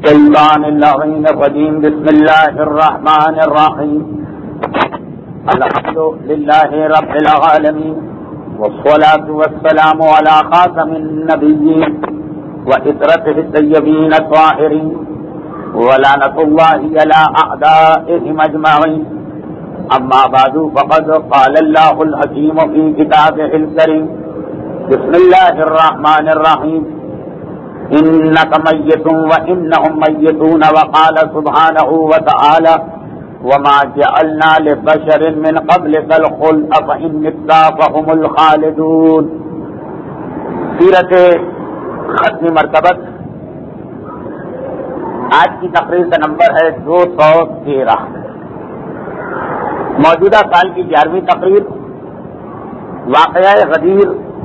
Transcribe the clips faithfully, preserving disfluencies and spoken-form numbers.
الشيطان اللعين الرجيم. بسم الله الرحمن الرحيم. الحمد لله رب العالمين، والصلاة والسلام على خاتم النبيين وإطرته الطيبين الطاهرين، ولعنة الله على أعدائهم أجمعين. أما بعد، فقد قال الله الحكيم في كتابه الكريم. بسم الله الرحمن الرحيم. إنك ميت وإنهم ميتون. وقال سبحانه وتعالى: وما جعلنا لبشر من قبلك الخلد أفإن مت فهم الخالدون. سیرت ختم مرتبت آج کی تقریر کا نمبر ہے دو سو تیرہ. موجودہ سال کی گیارہویں تقریر واقعہ غدیر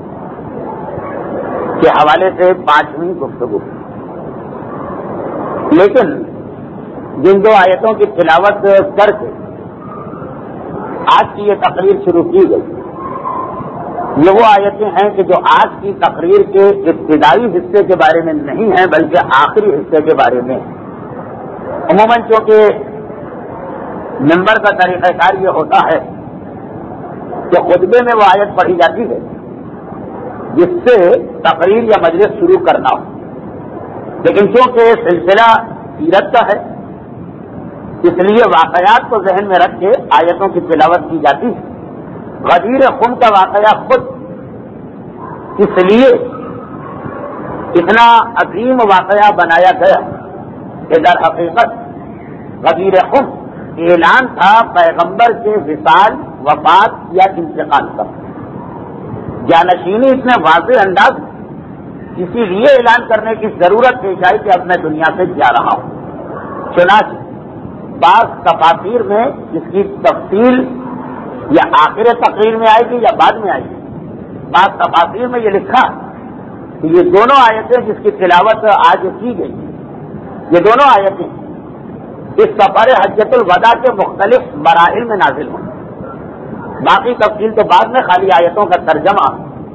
کے حوالے سے پانچویں گفتگو. لیکن جن دو آیتوں کی تلاوت کر کے آج کی یہ تقریر شروع کی گئی، یہ وہ آیتیں ہیں کہ جو آج کی تقریر کے ابتدائی حصے کے بارے میں نہیں ہیں بلکہ آخری حصے کے بارے میں. عموماً چونکہ ممبر کا طریقہ کار یہ ہوتا ہے کہ خطبے میں وہ آیت پڑھی جاتی ہے جس سے تقریر یا مجلس شروع کرنا ہو، لیکن چونکہ سلسلہ سیرت کا ہے اس لیے واقعات کو ذہن میں رکھ کے آیتوں کی تلاوت کی جاتی ہے. غدیر خم کا واقعہ خود اس لیے اتنا عظیم واقعہ بنایا گیا کہ در حقیقت غدیر خم اعلان تھا پیغمبر کے وصال، وفات یا انتقال کا. جانشینی اس نے واضح انداز اسی لیے اعلان کرنے کی ضرورت پیش آئی کہ اب میں دنیا سے جا رہا ہوں. چنانچہ بعض تفاسیر میں اس کی تفصیل یا آخر تقریر میں آئے گی یا بعد میں آئے گی. بعض تفاسیر میں یہ لکھا کہ یہ دونوں آیتیں جس کی تلاوت آج کی گئی، یہ دونوں آیتیں اس سفر حجۃ الوداع کے مختلف مراحل میں نازل ہوں. باقی تفصیل تو بعد میں، خالی آیتوں کا ترجمہ: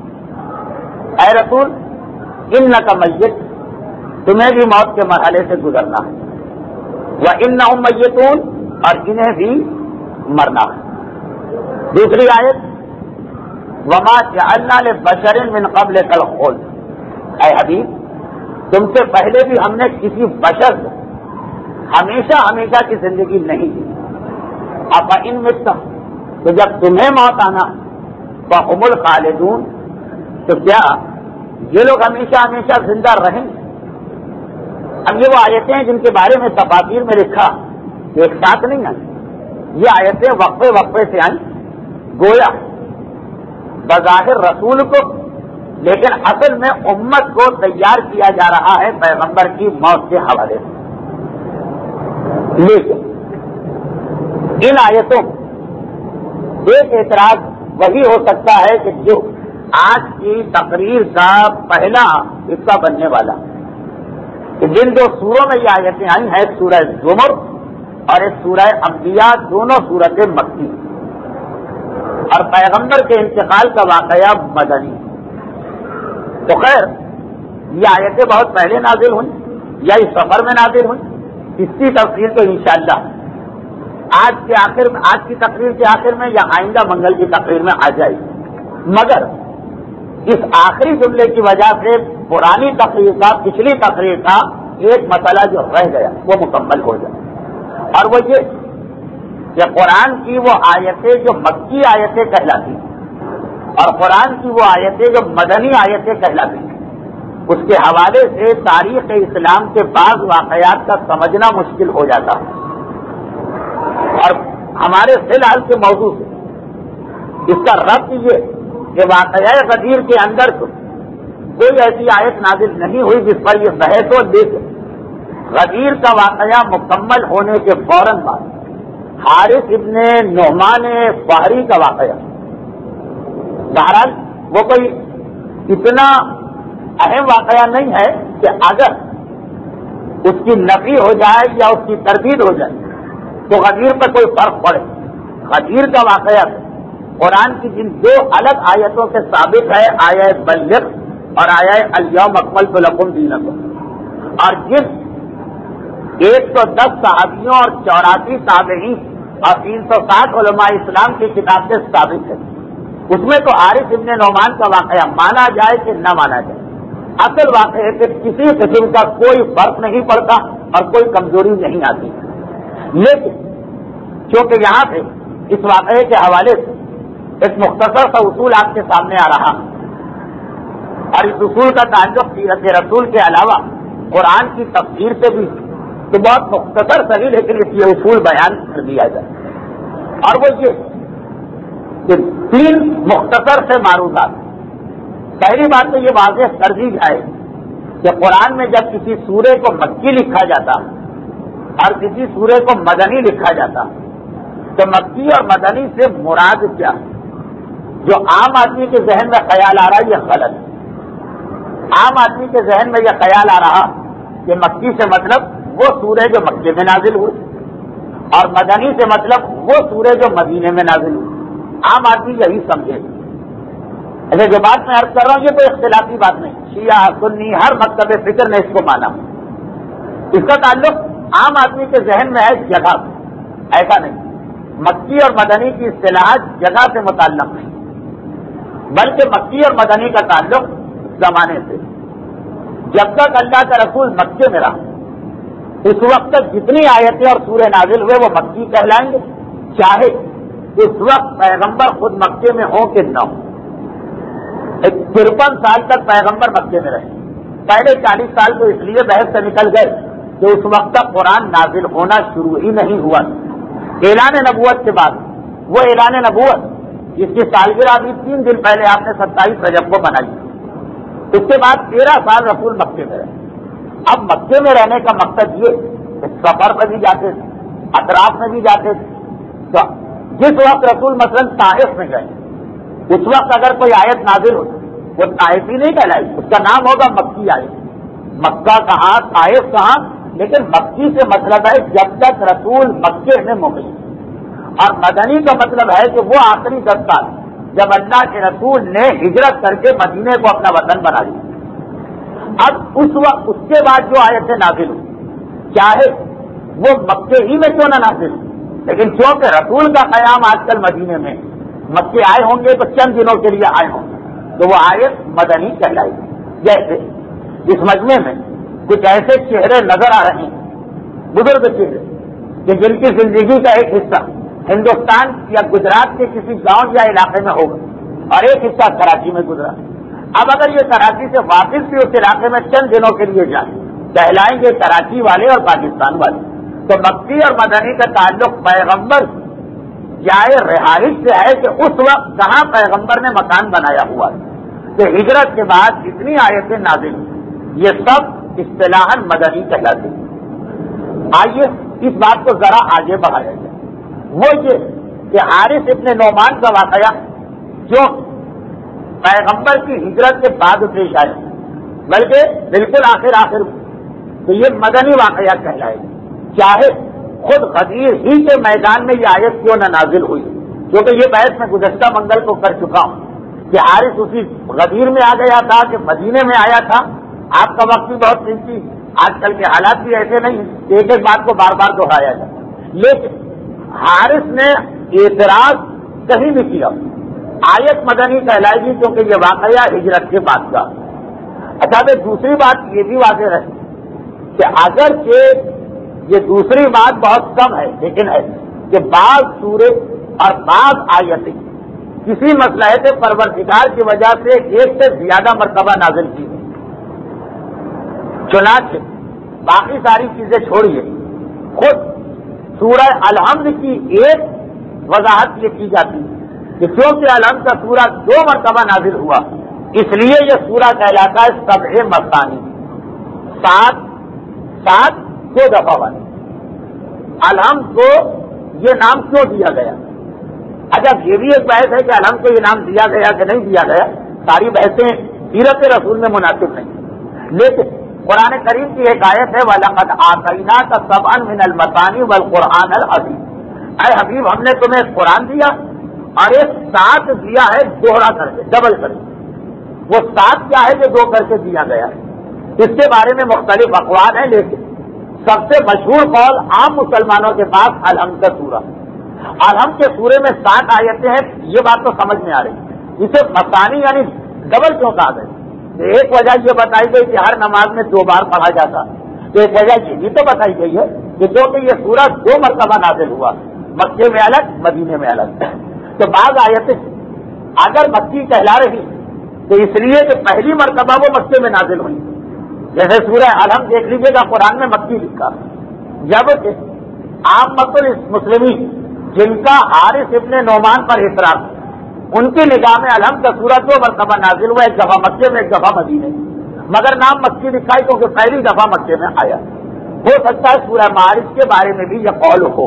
اے رسول انک میت، تمہیں بھی موت کے مرحلے سے گزرنا ہے، وانہم میتون، اور انہیں بھی مرنا ہے. دوسری آیت: وما جعلنا لبشر من قبلک الخلد، اے حبیب تم سے پہلے بھی ہم نے کسی بشر کو ہمیشہ ہمیشہ کی زندگی نہیں دی. افإن مت، تو جب تمہیں موت آنا فهم الخالدون، تو کیا یہ لوگ ہمیشہ ہمیشہ زندہ رہیں؟ اب یہ وہ آیتیں ہیں جن کے بارے میں تفاسیر میں لکھا کہ ایک ساتھ نہیں آئیں، یہ آیتیں وقفے وقفے سے آئیں، گویا بظاہر رسول کو، لیکن اصل میں امت کو تیار کیا جا رہا ہے پیغمبر کی موت کے حوالے سے. لیکن ان آیتوں ایک اعتراض وہی ہو سکتا ہے کہ جو آج کی تقریر کا پہلا حصہ بننے والا، کہ جن دو سوروں میں یہ آیتیں آئی ہیں، ایک سورہ زمر اور ایک سورہ انبیاء، دونوں سورتیں مکی، اور پیغمبر کے انتقال کا واقعہ مدنی. تو خیر یہ آیتیں بہت پہلے نازل ہوئیں یا اس سفر میں نازل ہوئیں، اس کی تفصیل تو انشاءاللہ آج کے آخر میں، آج کی تقریر کے آخر میں یا آئندہ منگل کی تقریر میں آ جائے گی. مگر اس آخری جملے کی وجہ سے پرانی تقریر کا، پچھلی تقریر کا ایک مسئلہ جو رہ گیا وہ مکمل ہو جائے، اور وہ یہ کہ قرآن کی وہ آیتیں جو مکی آیتیں کہلاتی ہیں اور قرآن کی وہ آیتیں جو مدنی آیتیں کہلاتی ہیں، اس کے حوالے سے تاریخ اسلام کے بعض واقعات کا سمجھنا مشکل ہو جاتا ہے. اور ہمارے فی الحال کے موضوع سے اس کا ربط یہ کہ واقعہ غدیر کے اندر تو کوئی ایسی آیت نازل نہیں ہوئی جس پر یہ بحث ہو. لیکن غدیر کا واقعہ مکمل ہونے کے فوراً بعد حارث ابن نعمان فہری کا واقعہ، بہرحال وہ کوئی اتنا اہم واقعہ نہیں ہے کہ اگر اس کی نفی ہو جائے یا اس کی تردید ہو جائے تو غدیر پر کوئی فرق پڑے. غدیر کا واقعہ قرآن کی جن دو الگ آیتوں سے ثابت ہے، آیہ بلغ اور آیہ الیوم اکملت لکم دینکم، اور جن ایک سو دس صحابیوں اور چوراسی تابعین اور تین سو ساٹھ علماء اسلام کی کتاب سے ثابت ہے. اس میں تو حارث ابن نعمان کا واقعہ مانا جائے کہ نہ مانا جائے، اصل واقعہ ہے کہ کسی قسم کا کوئی فرق نہیں پڑتا اور کوئی کمزوری نہیں آتی. لیکن کیونکہ یہاں پہ اس واقعے کے حوالے سے ایک مختصر سا اصول آپ کے سامنے آ رہا اور اس اصول کا تعلق سیرت رسول کے علاوہ قرآن کی تفسیر سے بھی تو بہت مختصر صحیح، لیکن اس یہ اصول بیان کر دیا جائے. اور وہ یہ کہ تین مختصر سے معروضات. پہلی بات تو یہ واضح کر دی جائے کہ قرآن میں جب کسی سورے کو مکی لکھا جاتا اور کسی سورے کو مدنی لکھا جاتا تو مکی اور مدنی سے مراد کیا؟ جو عام آدمی کے ذہن میں خیال آ رہا ہے یہ غلط ہے. عام آدمی کے ذہن میں یہ خیال آ رہا کہ مکی سے مطلب وہ سورے جو مکے میں نازل ہوئے اور مدنی سے مطلب وہ سورے جو مدینے میں نازل ہوئے. عام آدمی یہی سمجھے. ایسے جو بات میں عرض کر رہا ہوں یہ کوئی اختلافی بات نہیں، شیعہ سنی ہر مکتب فکر نے اس کو مانا. اس کا تعلق عام آدمی کے ذہن میں ہے جگہ، ایسا نہیں. مکی اور مدنی کی اصطلاحات جگہ سے متعلق نہیں، بلکہ مکی اور مدنی کا تعلق زمانے سے. جب تک اللہ کا رسول مکے میں رہا اس وقت تک جتنی آیتیں اور سورے نازل ہوئے وہ مکی کہلائیں گے، چاہے اس وقت پیغمبر خود مکے میں ہوں کہ نہ ہو. ترپن سال تک پیغمبر مکے میں رہے. پہلے چالیس سال تو اس لیے بحث سے نکل گئے کہ اس وقت تک قرآن نازل ہونا شروع ہی نہیں ہوا. اعلان نبوت کے بعد وہ اعلان نبوت جس کی سالگرہ ابھی تین دن پہلے آپ نے ستائیس رجب کو منائی، اس کے بعد تیرہ سال رسول مکے میں رہے. اب مکے میں رہنے کا مقصد یہ کہ سفر میں بھی جاتے تھے، اطراف میں بھی جاتے تھے. تو جس وقت رسول مثلا طائف میں گئے اس وقت اگر کوئی آیت نازل ہو وہ طائفی نہیں کہلائی، اس کا نام ہوگا مکی آیت. مکہ کہاں طائف کہاں، لیکن مکی سے مطلب ہے جب تک رسول مکے میں مقیم. اور مدنی کا مطلب ہے کہ وہ آخری دس سال جب اللہ کے رسول نے ہجرت کر کے مدینے کو اپنا وطن بنا لیا. اب اس وقت اس کے بعد جو آیتیں نازل ہوئی چاہے وہ مکے ہی میں کیوں نہ نازل ہوئی، لیکن چونکہ رسول کا قیام آج کل مدینے میں، مکے آئے ہوں گے تو چند دنوں کے لیے آئے ہوں گے تو وہ آیت مدنی کہلائی. جیسے اس مجمع میں کچھ ایسے چہرے نظر آ رہے ہیں، بزرگ چہرے کہ جن کی زندگی کا ایک حصہ ہندوستان یا گجرات کے کسی گاؤں یا علاقے میں ہوگا اور ایک حصہ کراچی میں گزرا. اب اگر یہ کراچی سے واپس بھی اس علاقے میں چند دنوں کے لیے جائیں کہلائیں گے کراچی والے اور پاکستان والے. تو مکی اور مدنی کا تعلق پیغمبر جائے رہائش سے ہے کہ اس وقت کہاں پیغمبر نے مکان بنایا ہوا ہے. کہ ہجرت کے بعد جتنی آیتیں نازل یہ سب اصطلاحاً مدنی کہلاتی ہیں. آئیے اس بات کو ذرا آگے بڑھایا جائے. وہ یہ کہ حارث ابن نعمان کا واقعہ جو پیغمبر کی ہجرت کے بعد پیش آئے بلکہ بالکل آخر آخر تو یہ مدنی واقعہ کہلائے گا، چاہے خود غدیر ہی کے میدان میں یہ آیت کیوں نہ نازل ہوئی. کیونکہ یہ بحث میں گزشتہ منگل کو کر چکا ہوں کہ حارث اسی غدیر میں آ گیا تھا کہ مدینے میں آیا تھا. آپ کا وقت بھی بہت قیمتی، آج کل کے حالات بھی ایسے نہیں کہ ایک ایک بات کو بار بار دہرایا جائے. لیکن حارث نے اعتراض کہیں بھی کیا، آیت مدنی کہلائے گی کیونکہ یہ واقعہ ہجرت کے بعد کا. اچھا پھر دوسری بات یہ بھی واضح رہے کہ اگر کہ یہ دوسری بات بہت کم ہے لیکن ہے کہ بعض سورے اور بعض آیتیں کسی مصلحت پروردگار کی وجہ سے ایک سے زیادہ مرتبہ نازل کی گئی. چنانچہ باقی ساری چیزیں چھوڑیے، خود سورہ الحمد کی ایک وضاحت یہ کی جاتی ہے کہ کیونکہ الحمد کا سورہ دو مرتبہ نازل ہوا اس لیے یہ سورہ کہلاتا ہے سبع مثانی، سات سات دو دفعہ والے. الحمد کو یہ نام کیوں دیا گیا؟ اچھا یہ بھی ایک بحث ہے کہ الحمد کو یہ نام دیا گیا کہ نہیں دیا گیا، ساری بحثیں سیرت رسول میں مناسب نہیں. لیکن قرآن کریم کی ایک آیت ہے وَلَقَدْ آتَيْنَاكَ سَبْعًا مِنَ الْمَثَانِي وَالْقُرْآنَ الْعَظِيمَ، اے حبیب ہم نے تمہیں قرآن دیا اور ایک ساتھ دیا ہے دوہرا کر کے، ڈبل کر کے. وہ ساتھ کیا ہے جو دو کر کے دیا گیا ہے، اس کے بارے میں مختلف اقوال ہیں. لیکن سب سے مشہور قول عام مسلمانوں کے پاس الحمد کا سورہ. الحمد کے سورے میں سات آیتیں ہیں. یہ بات تو سمجھ میں آ رہی. اسے مثانی یعنی ڈبل کیوں کہا گیا؟ ایک وجہ یہ بتائی گئی کہ ہر نماز میں دو بار پڑھا جاتا. ایک وجہ یہ بھی تو بتائی گئی ہے کہ جو کہ یہ سورہ دو مرتبہ نازل ہوا، مکے میں الگ مدینے میں الگ. تو بعض آیتیں اگر مکی کہلا رہی تو اس لیے کہ پہلی مرتبہ وہ مکے میں نازل ہوئی. جیسے سورہ الحمد دیکھ لیجیے گا قرآن میں مکی لکھا، جبکہ عامۃ المسلمین جن کا حارث ابن نعمان پر اعتراض، ان کی نگاہ میں الحمد کا سورہ دو مرتبہ نازل ہوا، ایک دفعہ مکے میں ایک دفعہ مدینے میں، مگر نام مکی لکھا ہے کیونکہ پہلی دفعہ مکے میں آیا. ہو سکتا ہے سورہ معارج کے بارے میں بھی یہ قول ہو،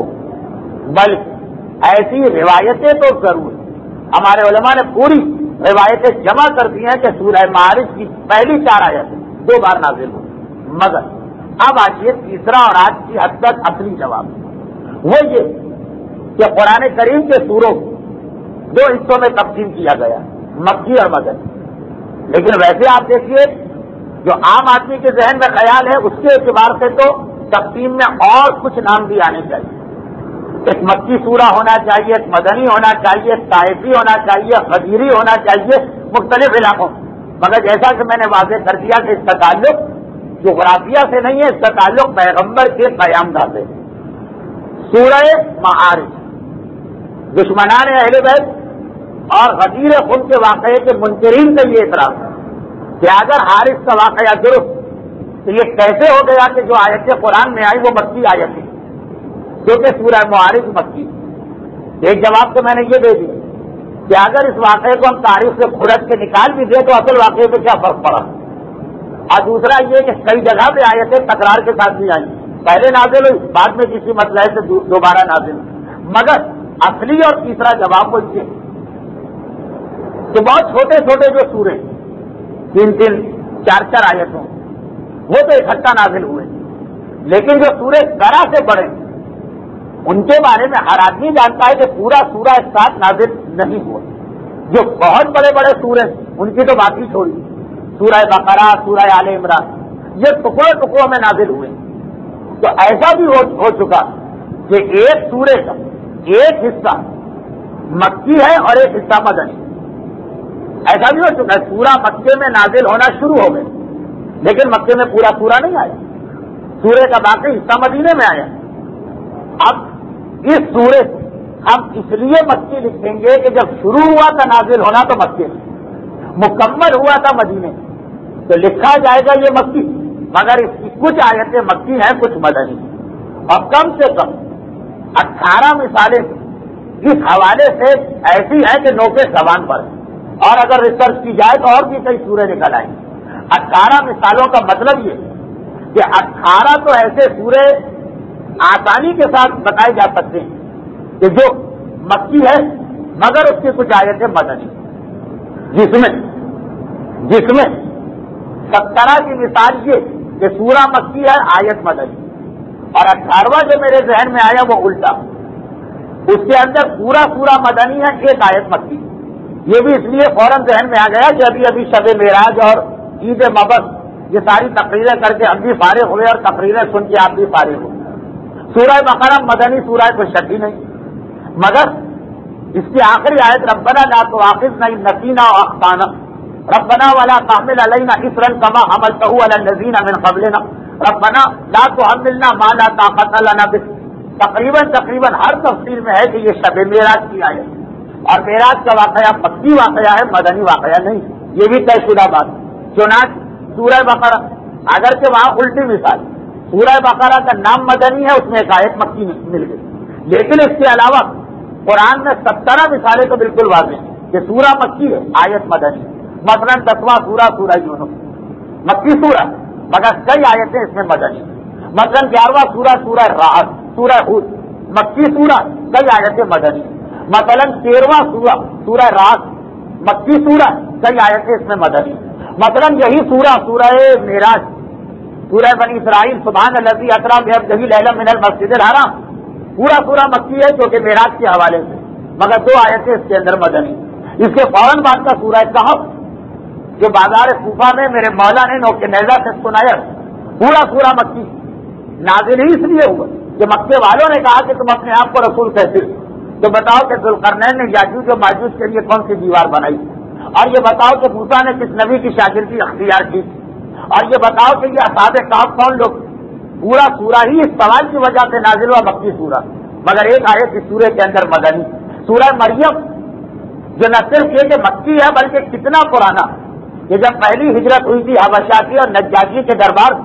بلکہ ایسی روایتیں تو ضرور ہمارے علماء نے پوری روایتیں جمع کر دی ہیں کہ سورہ معارج کی پہلی چار آیتیں دو بار نازل ہوئی. مگر اب آئیے تیسرا اور آج کی حد تک اصلی جواب، وہ یہ کہ قرآن کریم کے سوروں دو حصوں میں تقسیم کیا گیا، مکی اور مدنی. لیکن ویسے آپ دیکھیے جو عام آدمی کے ذہن میں خیال ہے اس کے اعتبار سے تو تقسیم میں اور کچھ نام بھی آنے چاہیے. ایک مکی سورہ ہونا چاہیے، ایک مدنی ہونا چاہیے، ایک طائفی ہونا چاہیے، غدیری ہونا چاہیے، مختلف علاقوں. مگر جیسا کہ میں نے واضح کر دیا کہ اس کا تعلق جغرافیہ سے نہیں ہے، اس کا تعلق پیغمبر کے قیام گاہ سے. سورہ معارج دشمنان اہل بیت اور غدیر خون کے واقعے کے منکرین کا یہ اعتراض ہے کہ اگر حارث کا واقعہ درست تو یہ کیسے ہو گیا کہ جو آیتیں قرآن میں آئی وہ مکی آیتیں، کیونکہ سورہ معارج مکی. ایک جواب تو میں نے یہ دے دیا کہ اگر اس واقعے کو ہم تاریخ سے کھرچ کے نکال بھی دیں تو اصل واقعے پہ کیا فرق پڑا. اور دوسرا یہ کہ کئی جگہ پہ آیتیں تکرار کے ساتھ بھی آئیں، پہلے نازل ہوئی بعد میں کسی مسئلے سے دوبارہ نازل. مگر اصلی اور تیسرا جواب وہ یہ کہ بہت چھوٹے چھوٹے جو سورے تین تین چار چار آیتوں وہ تو اکٹھا نازل ہوئے، لیکن جو سورے ذرا سے بڑے ان کے بارے میں ہر آدمی جانتا ہے کہ پورا سورہ ایک ساتھ نازل نہیں ہوا. جو بہت بڑے بڑے سورے ان کی تو بات ہی چھوڑی، سورہ بقرہ، سورہ آل عمران، یہ ٹکڑوں ٹکڑوں میں نازل ہوئے. تو ایسا بھی ہو چکا کہ ایک سورے کا ایک حصہ مکی ہے اور ایک حصہ مدنی. ایسا بھی ہو چکا ہے سورہ مکے میں نازل ہونا شروع ہو گئے لیکن مکے میں پورا سورہ نہیں آیا، سورے کا باقی حصہ مدینے میں آیا. اب اس سورے سے ہم اس لیے مکی لکھیں گے کہ جب شروع ہوا تھا نازل ہونا تو مکے میں، مکمل ہوا تھا مدینے میں، تو لکھا جائے گا یہ مکی. مگر اس کی کچھ آیتیں مکی ہیں کچھ مدنی، اور کم سے کم اٹھارہ مثالیں اس حوالے سے ایسی ہیں کہ نوکے زبان پر ہیں، اور اگر ریسرچ کی جائے تو اور بھی کئی سورے نکل آئیں. اٹھارہ مثالوں کا مطلب یہ کہ اٹھارہ تو ایسے سورے آسانی کے ساتھ بتائے جا سکتے ہیں کہ جو مکی ہے مگر اس کی کچھ آیتیں مدنی، جس میں جس میں سترہ کی مثال یہ کہ سورہ مکی ہے آیت مدنی، اور اٹھارہواں جو میرے ذہن میں آیا وہ الٹا، اس کے اندر پورا سورہ مدنی ہے ایک آیت مکی. یہ بھی اس لیے فوراً ذہن میں آ گیا کہ ابھی ابھی شب معراج اور عید مبعث یہ ساری تقریریں کر کے ہم بھی فارغ ہوئے اور تقریریں سن کے آپ بھی فارغ ہوئے. سورہ بقرہ مدنی سورہ کوئی شک ہی نہیں، مگر اس کی آخری آیت ربنا لا تؤاخذنا ان نسینا او اخطانا ربنا ولا تحمل علينا اصرا كما حملته على الذين من قبلنا ربنا لا تحملنا ما لا طاقت لنا به. تقریباً تقریباً ہر تفسیر میں ہے کہ یہ شب معراج کی آیت، اور معراج کا واقعہ مکی واقعہ ہے مدنی واقعہ نہیں، یہ بھی طے شدہ بات. چنانچہ سورہ بقرہ اگرچہ وہاں الٹی مثال، سورہ بقرہ کا نام مدنی ہے، اس میں ایک آیت مکی مل گئی، لیکن اس کے علاوہ قرآن میں سترہ مثالیں تو بالکل واضح ہیں کہ سورہ مکی ہے آیت مدنی. مثلاً دسواں سورہ سورہ یونس مکی سورہ مگر کئی آیتیں اس میں مدنی. مثلاً گیارہواں سورہ سورہ رعد سورہ ہود مکی سورہ کئی آیتیں مدنی. مثلاً تیرہواں سورہ سورہ رعد مکی سورہ کئی آیتیں اس میں مدنی. مثلاً یہی سورہ سورہ معراج سورہ بنی اسرائیل سبحان الذی اسری بعبدہ لیلا من المسجد الحرام پورا سورہ مکی ہے جو کہ معراج کے حوالے سے، مگر دو آیتیں اس کے اندر مدنی. اس کے فوراً بعد کا سورہ کہف جو بازار کوفہ میں میرے مولا نے نوکے نیزہ سے سنایا پورا سورہ مکی، نازل ہی اس لیے ہوا کہ مکے والوں نے کہا کہ تم اپنے آپ کو رسول کہتے ہو، تو بتاؤ کہ ذوالقرنین نے یاجوج و ماجوج کے لیے کون سی دیوار بنائی، اور یہ بتاؤ کہ موسیٰ نے کس نبی کی شاگردی اختیار کی، اور یہ بتاؤ کہ یہ اصحاب کہف کون لوگ۔ پورا سورہ ہی اس سوال کی وجہ سے نازل ہوا، مکی سورہ، مگر ایک آیت اس سورہ کے اندر مدنی، سورہ مریم، جو نہ صرف یہ کہ مکی ہے بلکہ کتنا پرانا، کہ جب پہلی ہجرت ہوئی تھی حبشہ کی اور نجاشی کے دربار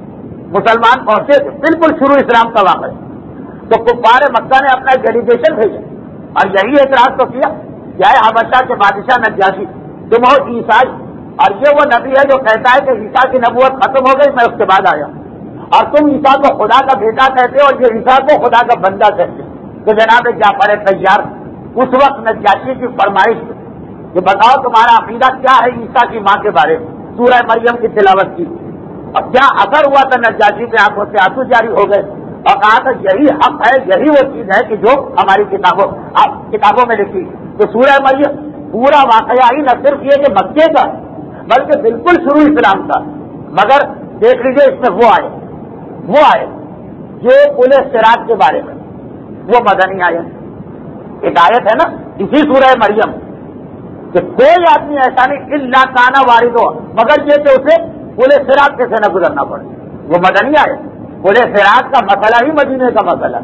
مسلمان پہنچے تھے، بالکل شروع اسلام کا واقعہ، تو کفار مکہ نے اپنا ڈیلیگیشن بھیجا اور یہی اعتراض تو کیا کہ اے حبشہ کے بادشاہ نجاشی، تم ہو عیسائی، اور یہ وہ نبی ہے جو کہتا ہے کہ عیسیٰ کی نبوت ختم ہو گئی، میں اس کے بعد آیا، اور تم عیسیٰ کو خدا کا بیٹا کہتے ہو اور یہ عیسیٰ کو خدا کا بندہ کہتے ہو۔ تو جناب جعفر طیار اس وقت نجاشی کی فرمائش کہ بتاؤ تمہارا عقیدہ کیا ہے عیسیٰ کی ماں کے بارے میں، سورہ مریم کی تلاوت کی، اور کیا اثر ہوا تھا، نجاشی کے آنکھوں سے آنسو جاری ہو گئے اور کہا تھا یہی حق ہے، یہی وہ چیز ہے کہ جو ہماری کتابوں کتابوں میں لکھی۔ تو سورہ مریم پورا واقعہ ہی نہ صرف یہ کہ مکے کا بلکہ بالکل شروع اسلام کا، مگر دیکھ لیجیے اس میں وہ آئے وہ آئے جو پل صراط کے بارے میں، وہ مدنی آیت، ایک آیت ہے نا اسی سورہ مریم کہ کوئی آدمی ایسا نہیں الا کانا وارد ہو مگر یہ کہ اسے پل صراط سے نہ گزرنا پڑے، وہ مدنی آیت۔ پل صراط کا مسئلہ ہی مدینے کا مسئلہ،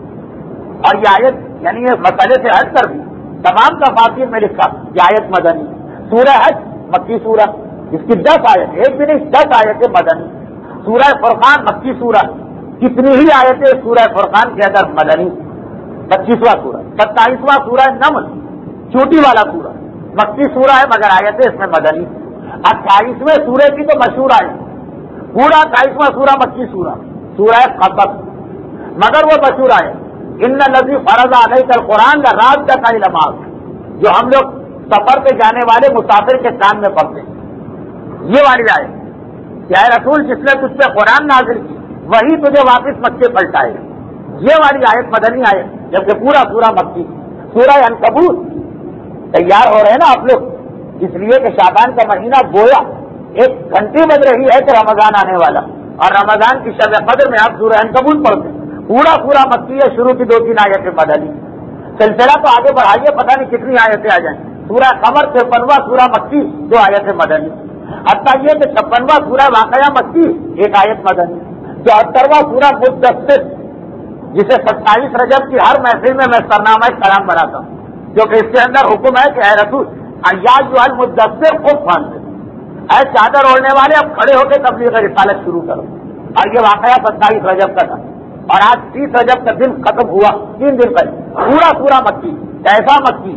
اور یہ آیت یعنی یہ مسئلے سے ہٹ کر بھی تمام تفاسیر میں لکھا یہ آیت مدنی۔ سورہ حج مکی سورہ، اس کی دس آیت، ایک بھی نہیں دس آیتیں مدنی۔ سورہ فرقان مکی سورہ، کتنی ہی آیتیں سورہ فرقان کے اندر مدنی۔ پچیسواں سورہ، ستائیسواں سورہ نمل، چوٹی والا سورہ، مکی سورہ ہے مگر آیتیں اس میں مدنی۔ اٹھائیسویں سورہ کی تو مشہور آیت، پورا اٹھائیسواں سورہ مکی سورہ، سورہ قصص، مگر وہ مشہور آیت ان الذی فرض علیک القرآن لرادک الی معاد، جو ہم لوگ سفر پہ جانے والے مسافر کے کان میں پڑھتے ہیں، یہ والی آیت کہ اے رسول جس نے تجھ پہ قرآن نازل کی وہی تجھے واپس مکے پلٹائے، یہ والی آیت مدنی آیت، جبکہ پورا سورہ مکی۔ سورہ عنکبوت تیار ہو رہے ہیں نا آپ لوگ، اس لیے کہ شعبان کا مہینہ گویا ایک گھنٹی بج رہی ہے کہ رمضان آنے والا، اور رمضان کی شب قدر میں آپ سورہ عنکبوت پڑھتے ہیں، پورا سورہ مکی ہے، شروع کی دو تین آیتیں مدنی۔ سلسلہ تو آگے بڑھائیے، پتہ نہیں کتنی آیتیں آ جائیں۔ سورہ قمر ترپنواں سورہ مکی، دو آیتیں مدنی، حتیٰ یہ کہ چھپنواں سورہ واقعہ مکی، ایک آیت مدنی۔ چوہترواں سورہ مدثر، جسے ستائیس رجب کی ہر محفل میں میں سرنامہ کلام بناتا ہوں، جو کہ اس کے اندر حکم ہے کہ اے رسول یا ایھا المدثر قم فانذر، اے چادر اوڑھنے والے اب کھڑے ہو کے تبلیغ رسالت شروع کرو۔ اور یہ واقعہ ستائیس رجب کا تھا، اور آج تیس رجب کا دن ختم ہوا، تین دن پہلے، پورا سورہ مکی۔ کیسا مکی؟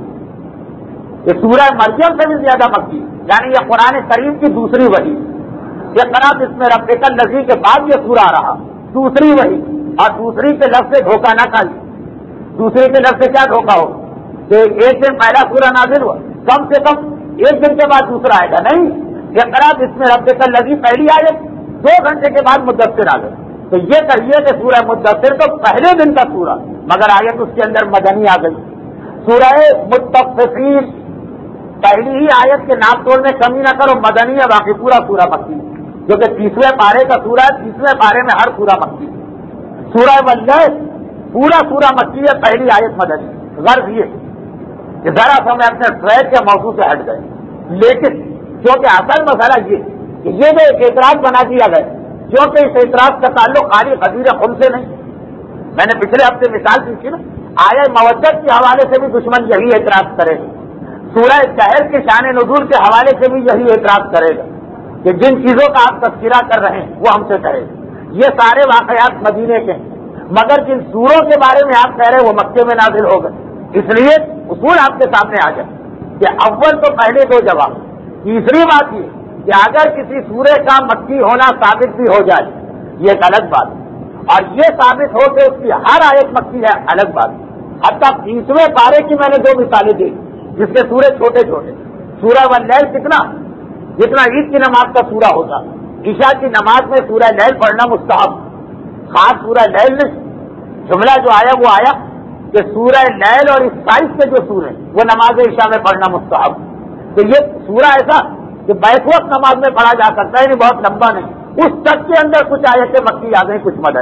یہ سورہ مریم سے بھی زیادہ مکی، یعنی یہ قرآن کریم کی دوسری وحی۔ یہ قرآن بسم ربک الذی کے بعد یہ سورہ رہا، دوسری وحی، اور دوسری کے لفظ سے دھوکہ نہ کھائیے۔ دوسری کے لفظ سے کیا دھوکہ ہو کہ ایک دن پہلا سورہ نازل ہوا، کم سے کم ایک دن کے بعد دوسرا آئے گا، نہیں، یہ قرآن بسم ربک الذی پہلی آیت، دو گھنٹے کے بعد مدثر آ گئے، تو یہ کہیے کہ سورہ مدثر تو پہلے دن کا سورہ، مگر آیت اس کے اندر مدنی آ گئی۔ سورہ مطففین پہلی ہی آیت کے ناپ توڑ میں کمی نہ کرو، مدنی ہے، باقی پورا سورہ مکی، جو کہ تیسویں پارے کا سورہ ہے، تیسویں پارے میں ہر سورہ مکی۔ سورہ واللیل پورا سورہ مکی ہے، پہلی آیت مدنی۔ غرض یہ کہ ذرا سا میں اپنے ٹریک کے موضوع سے ہٹ گئے، لیکن کیونکہ اصل مسئلہ یہ کہ یہ جو ایک اعتراض بنا دیا گیا، کیونکہ اس اعتراض کا تعلق خالی غدیر خم سے نہیں، میں نے پچھلے ہفتے مثال دی تھی نا، آیا مودت کے حوالے سے بھی دشمن یہی اعتراض کرے گا، سورہ کہر کے شان نزول کے حوالے سے بھی یہی اعتراض کرے گا کہ جن چیزوں کا آپ تذکرہ کر رہے ہیں وہ ہم سے کہے گا، یہ سارے واقعات مدینے کے ہیں، مگر جن سوروں کے بارے میں آپ کہہ رہے ہیں وہ مکے میں نازل ہو گئے، اس لیے اصول آپ کے سامنے آ جائے کہ اول تو پہلے دو جواب، تیسری بات یہ کہ اگر کسی سورے کا مکی ہونا ثابت بھی ہو جائے یہ ایک الگ بات، اور یہ ثابت ہو کہ اس کی ہر آیت مکی ہے الگ بات۔ حتیٰ تیسویں پارے کی میں نے دو مثالیں دی جس کے سورے چھوٹے چھوٹے، سورہ واللیل کتنا جتنا عید کی نماز کا سورہ ہوتا، عشاء کی نماز میں سورہ لیل پڑھنا مستحب، خاص سورہ لیل نہیں، جملہ جو آیا وہ آیا کہ سورہ لیل اور اس سائز کے جو سورے وہ نماز عشاء میں پڑھنا مستحب، تو یہ سورہ ایسا کہ بیک وقت نماز میں پڑھا جا سکتا ہے، یعنی بہت لمبا نہیں، اس تک کے اندر کچھ آیتیں مکی آ گئی کچھ مدنی،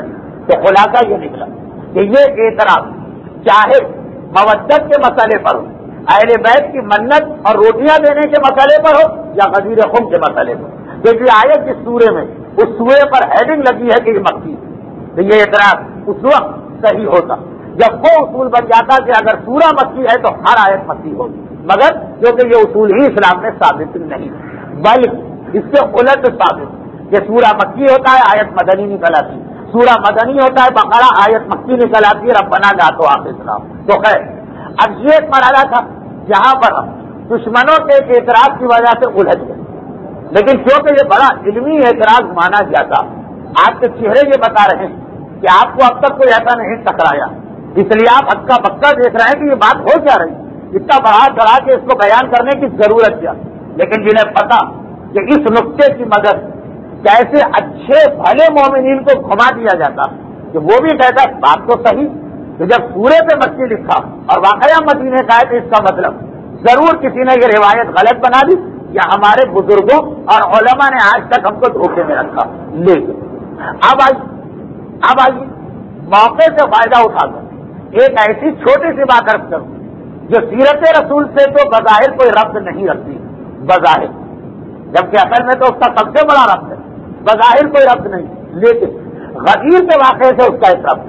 تو خلاصہ یہ نکلا کہ یہ اعتراض چاہے مودت کے مسئلے پر ہو، اہل بیت کی منت اور روٹیاں دینے کے مسئلے پر ہو، یا غدیر خم کے مسئلے پر، کیونکہ آیت جس سورے میں اس سورے پر ہیڈنگ لگی ہے کہ یہ مکی ہے، تو یہ اعتراض اس وقت صحیح ہوتا جب وہ اصول بن جاتا کہ اگر سورہ مکی ہے تو ہر آیت مکی ہوگی، مگر کیونکہ یہ اصول ہی اسلام میں ثابت نہیں، بلکہ اس سے الٹ ثابت کہ سورہ مکی ہوتا ہے آیت مدنی نکل آتی، سورہ مدنی ہوتا ہے بقرہ آیت مکی نکل آتی ہے، ربنا لا تؤاخذنا۔ تو خیر اب یہ ایک مرحلہ تھا جہاں پر ہم دشمنوں کے اعتراض کی وجہ سے الجھ گئے، لیکن کیونکہ یہ بڑا علمی اعتراض مانا جاتا، آپ کے چہرے یہ بتا رہے ہیں کہ آپ کو اب تک کوئی ایسا نہیں ٹکرایا، اس لیے آپ ہکا بکا دیکھ رہے ہیں کہ یہ بات ہو کیا رہی، اتنا بڑھا چڑھا کے اس کو بیان کرنے کی ضرورت کیا، لیکن جنہیں پتا کہ اس نقطے کی مدد کیسے اچھے بھلے مومنین کو گھما دیا جاتا کہ وہ بھی کہتا بات تو صحیح کہ جب سورے پہ مکی لکھا اور واقعہ مدینے کا ہے تو اس کا مطلب ضرور کسی نے یہ روایت غلط بنا دی یا ہمارے بزرگوں اور علماء نے آج تک ہم کو دھوکے میں رکھا۔ لیکن اب آئیے اب آئیے موقع سے فائدہ اٹھا کر ایک ایسی چھوٹی سی بات عرض کروں جو سیرت رسول سے تو بظاہر کوئی ربط نہیں رکھتی، بظاہر، جبکہ اصل میں تو اس کا سب سے بڑا ربط ہے، بظاہر کوئی ربط نہیں، لیکن غدیر کے واقعے سے اس کا ایک ربط ہے۔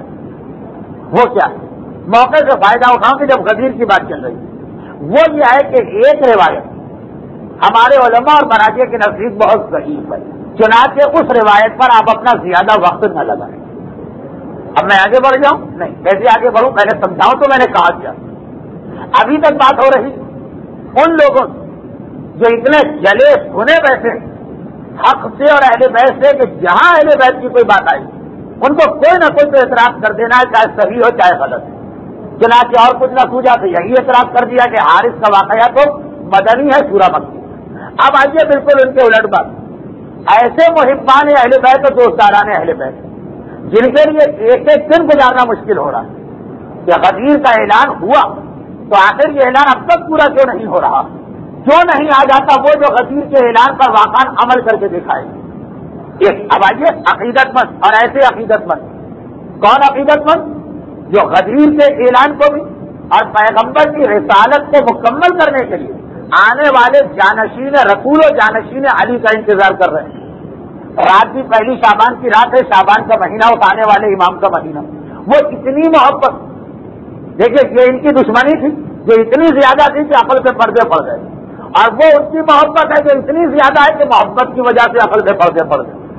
وہ کیا ہے؟ موقع سے فائدہ اٹھاؤں کہ جب غدیر کی بات چل رہی ہے وہ یہ ہے کہ ایک روایت ہمارے علماء اور مراجع کے نزدیک بہت ضعیف ہے، چنانچہ اس روایت پر آپ اپنا زیادہ وقت نہ لگائیں۔ اب میں آگے بڑھ جاؤں؟ نہیں، کیسے آگے بڑھوں؟ پہلے سمجھاؤں تو میں نے کہا کیا۔ ابھی تک بات ہو رہی ان لوگوں جو اتنے جلے سنے بیٹھے حق سے اور اہل بیت سے کہ جہاں اہل بیت کی کوئی بات آئی ان کو کوئی نہ کوئی تو اعتراض کر دینا ہے، چاہے صحیح ہو چاہے غلط ہے، چنانچہ اور کچھ نہ سوجا تو یہی اعتراض کر دیا کہ حارث کا واقعہ تو مدنی ہے، سورہ مکی۔ اب آئیے بالکل ان کے الٹ بات، ایسے محبان اہل بیت اور دوستداران اہل بیت جن کے لیے ایک ایک دن گزارنا مشکل ہو رہا ہے کہ غدیر کا اعلان ہوا تو آخر یہ اعلان اب تک پورا کیوں نہیں ہو رہا؟ کیوں نہیں آ جاتا وہ جو غدیر کے اعلان پر واقعا عمل کر کے دکھائے؟ ایک اب آئیے عقیدت مند، اور ایسے عقیدت مند کون عقیدت مند؟ جو غدیر کے اعلان کو بھی اور پیغمبر کی رسالت کو مکمل کرنے کے لیے آنے والے جانشین رسول و جانشین علی کا انتظار کر رہے ہیں۔ رات بھی پہلی شعبان کی رات ہے، شعبان کا مہینہ اٹھانے والے امام کا مہینہ، وہ اتنی محبت، دیکھیے یہ ان کی دشمنی تھی جو اتنی زیادہ تھی کہ عقل پہ پردے پڑ گئے، اور وہ ان کی محبت ہے جو اتنی زیادہ ہے کہ محبت کی وجہ سے عقل پہ پردے پڑ گئے۔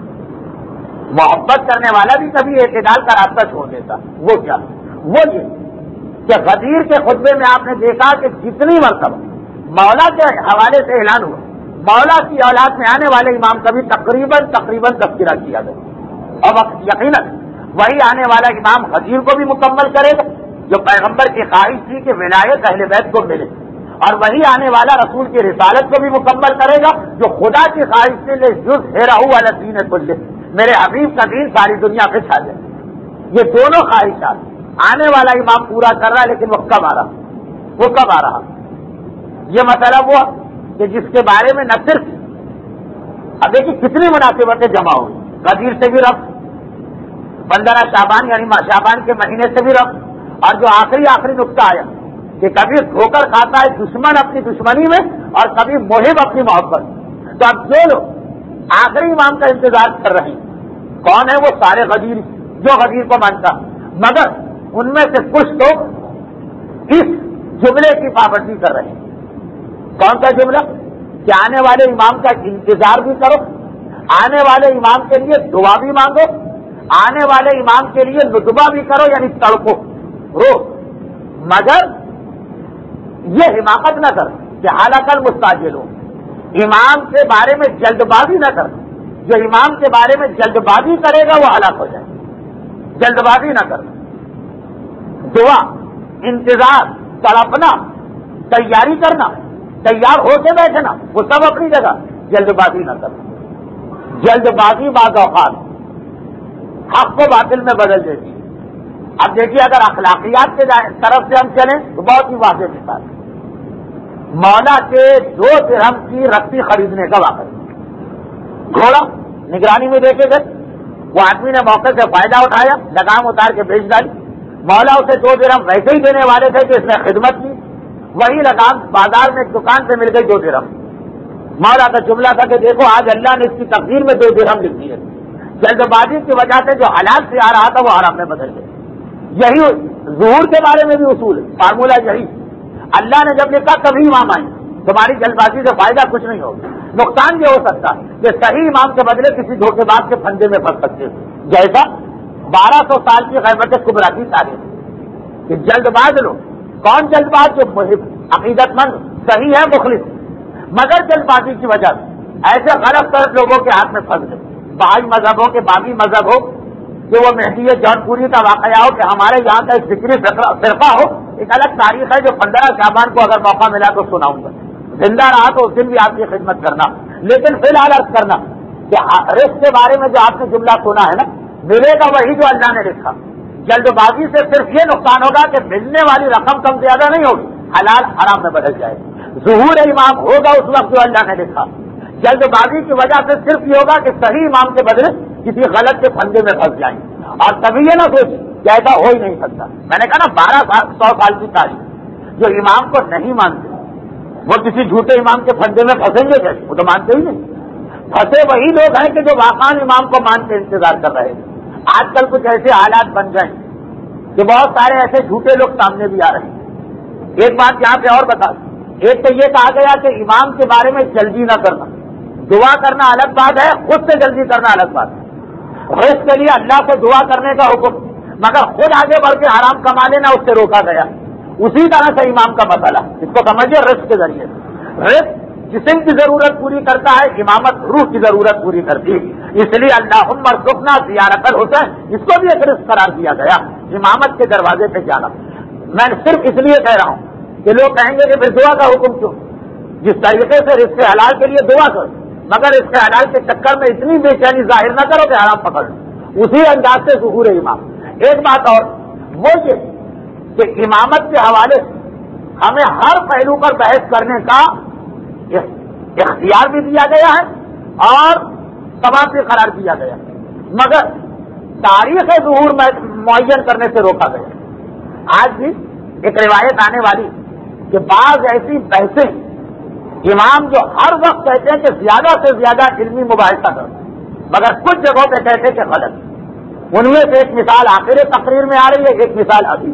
محبت کرنے والا بھی کبھی اعتدال کا راستہ چھوڑ دیتا، وہ کیا؟ وہ یہ کہ غدیر کے خطبے میں آپ نے دیکھا کہ جتنی مرتبہ مولا کے حوالے سے اعلان ہوا، مولا کی اولاد میں آنے والے امام کا بھی تقریباً تقریباً تذکرہ کیا گیا، اور یقیناً وہی آنے والا امام غدیر کو بھی مکمل کرے گا جو پیغمبر کی خواہش تھی کہ ولایت اہل بیت کو ملے، اور وہی آنے والا رسول کی رسالت کو بھی مکمل کرے گا جو خدا کی خواہش سے لے جز ہیرا ہوا دین کلہ، میرے حبیب کا دین ساری دنیا پہ چھا جائے۔ یہ دونوں خواہشات آنے والا امام پورا کر رہا ہے، لیکن وہ کب آ رہا وہ کب آ رہا یہ مسئلہ وہ کہ جس کے بارے میں نہ صرف اب دیکھیے کتنی مناسبتیں جمع ہوئی، غدیر سے بھی ربط، پندرہ شعبان یعنی شعبان کے مہینے سے بھی ربط، اور جو آخری آخری نقطہ آیا کہ کبھی دھوکر کھاتا ہے دشمن اپنی دشمنی میں اور کبھی محب اپنی محبت۔ تو اب جو لوگ آخری امام کا انتظار کر رہے ہیں کون ہے؟ وہ سارے غدیر جو غدیر کو مانتا، مگر ان میں سے کچھ لوگ اس جملے کی پابندی کر رہے ہیں۔ کون سا جملہ؟ کہ آنے والے امام کا انتظار بھی کرو، آنے والے امام کے لیے دعا بھی مانگو، آنے والے امام کے لیے نتبہ بھی کرو، یعنی تڑپو رو، مگر یہ حماقت نہ کر کہ حالانکہ مستعجل ہو، امام کے بارے میں جلد بازی نہ کر، جو امام کے بارے میں جلد بازی کرے گا وہ ہلاک ہو جائے، جلد بازی نہ کر، دعا، انتظار، تڑپنا، تیاری کرنا، تیار ہو کے بیٹھنا، وہ سب اپنی جگہ، جلد بازی نہ کر۔ جلد بازی بعض اوقات حق کو باطل میں بدل دیتی ہے۔ اب دیکھیے اگر اخلاقیات کے طرف سے ہم چلیں تو بہت ہی واضح مثال ہے، مولا کے دو درہم کی رسی خریدنے کا واقعہ، گھوڑا نگرانی میں دیکھے گئے، وہ آدمی نے موقع سے فائدہ اٹھایا، لگام اتار کے بیچ ڈالی، مولا اسے دو درہم ویسے ہی دینے والے تھے کہ اس نے خدمت کی، وہی لگام بازار میں ایک دکان سے مل گئی دو درہم۔ مولا کا جملہ تھا کہ دیکھو آج اللہ نے اس کی تقدیر میں دو درہم لکھ دیے، جلد بازی کی وجہ سے جو حلال سے آ رہا تھا وہ حرام میں بدل گیا۔ یہی ظہور کے بارے میں بھی اصول ہے، فارمولہ یہی، اللہ نے جب لکھا کبھی امام آئیں، تمہاری جلد بازی سے فائدہ کچھ نہیں ہوگا، نقصان یہ ہو سکتا ہے کہ صحیح امام کے بدلے کسی دھوکے باز کے پھندے میں پھنس سکتے ہو، جیسا بارہ سو سال کی غیبت کبریٰ کی تاریخ کہ جلد باز لو، کون جلد باز؟ جو محب عقیدت مند صحیح ہے مخلص، مگر جلد بازی کی وجہ سے ایسے غلط طرف لوگوں کے ہاتھ میں پھنس گئے، بھائی مذہب ہو کہ باغی مذہب ہو کہ وہ مہدی جون پوری کا واقعہ ہو کہ ہمارے یہاں کا ایک فکری فرقہ ہو، ایک الگ تاریخ ہے جو پندرہ شعبان کو اگر موقع ملا تو سناؤں گا، زندہ رہا تو اس دن بھی آپ کی خدمت کرنا۔ لیکن فی الحال عرض کرنا کہ رزق کے بارے میں جو آپ نے جملہ سنا ہے نا، ملے گا وہی جو اللہ نے لکھا، جلد بازی سے صرف یہ نقصان ہوگا کہ ملنے والی رقم کم زیادہ نہیں ہوگی، حلال حرام میں بدل جائے گی، ظہور امام ہوگا اس وقت جو اللہ نے لکھا، جلد بازی کی وجہ سے صرف یہ ہوگا کہ صحیح امام کے بدلے کسی غلط کے پھندے میں پھنس جائیں گے، اور کبھی یہ نہ سوچ کہ ایسا ہو ہی نہیں سکتا۔ میں نے کہا نا بارہ سو سال کی تاریخ، جو امام کو نہیں مانتے وہ کسی جھوٹے امام کے پھندے میں پھنسیں گے کیسے؟ وہ تو مانتے ہی نہیں، پھنسے وہی لوگ ہیں کہ جو واقعی امام کو مان کے انتظار کر رہے ہیں۔ آج کل کچھ ایسے حالات بن گئے کہ بہت سارے ایسے جھوٹے لوگ سامنے بھی آ رہے ہیں۔ ایک بات یہاں پہ اور بتا، ایک تو یہ کہا گیا کہ امام کے بارے میں جلدی نہ کرنا، دعا کرنا الگ بات ہے، خود سے جلدی کرنا الگ بات ہے۔ رزق کے لیے اللہ سے دعا کرنے کا حکم، مگر خود آگے بڑھ کے حرام کما لینا اس سے روکا گیا۔ اسی طرح سے امام کا مسئلہ، اس کو سمجھیے رزق کے ذریعے رزق جسم کی ضرورت پوری کرتا ہے، امامت روح کی ضرورت پوری کرتی ہے، اس لیے اللہم ارزقنا زیارت الحسین، اس کو بھی ایک رزق قرار دیا گیا، امامت کے دروازے پہ جانا۔ میں صرف اس لیے کہہ رہا ہوں کہ لوگ کہیں گے کہ پھر دعا کا حکم کیوں؟ جس طریقے سے رزق حلال کے لیے دعا کرو، مگر رزق حلال کے چکر میں اتنی بے چینی ظاہر نہ کرو کہ حرام پکڑ لو، اسی انداز سے ظہور امام۔ ایک بات اور وہ یہ کہ امامت کے حوالے سے ہمیں ہر پہلو پر بحث کرنے کا اختیار بھی دیا گیا ہے اور ثواب بھی قرار دیا گیا، مگر تاریخ ظہور میں معین کرنے سے روکا گیا۔ آج بھی ایک روایت آنے والی کہ بعض ایسی بحثیں امام جو ہر وقت کہتے ہیں کہ زیادہ سے زیادہ علمی مباحثہ کرو، مگر کچھ جگہوں پہ کہتے ہیں کہ غلط۔ ان میں سے ایک مثال آخر تقریر میں آ رہی ہے، ایک مثال ابھی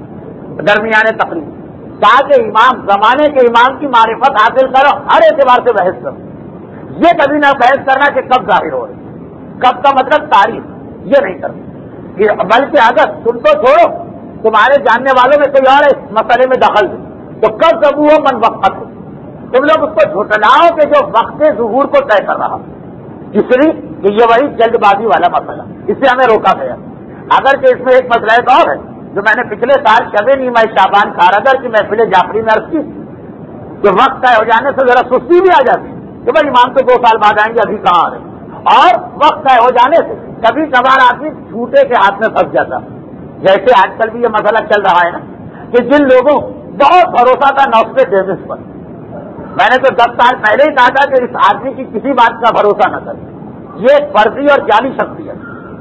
درمیانے تقریر، تاکہ امام زمانے کے امام کی معرفت حاصل کرو، ہر اعتبار سے بحث کرو۔ یہ کبھی نہ بحث کرنا کہ کب ظاہر ہو رہی، کب کا مطلب تاریخ، یہ نہیں کرنا، بلکہ اگر تم تو چھوڑو تمہارے جاننے والوں میں کوئی اور اس مسئلے میں دخل دے تو کب ضبو ہو من وقت ہو، تم لوگ اس کو جھٹلاؤ کہ جو وقت ظہور کو طے کر رہا، اس لیے کہ یہ وہی جلد بازی والا مسئلہ، اس سے ہمیں روکا گیا۔ اگر کہ اس میں ایک مسئلہ ایک اور ہے جو میں نے پچھلے سال شب نیمہ شعبان کھارگر کی محفل جعفری میں عرض کی کہ وقت طے ہو جانے سے ذرا سستی بھی آ جاتی کہ بھائی امام تو دو سال بعد آئیں گے، ابھی کہاں آ رہے، اور وقت طے ہو جانے سے کبھی کبھار آدمی جھوٹے کے ہاتھ میں پھنس جاتا، جیسے آج کل بھی یہ مسئلہ چل رہا ہے نا کہ جن لوگوں بہت بھروسہ تھا نوسٹریڈیمس پر، میں نے تو دس سال پہلے ہی کہا تھا کہ اس آدمی کی کسی بات کا بھروسہ نہ کرے، یہ ایک فرضی اور جعلی شخصیت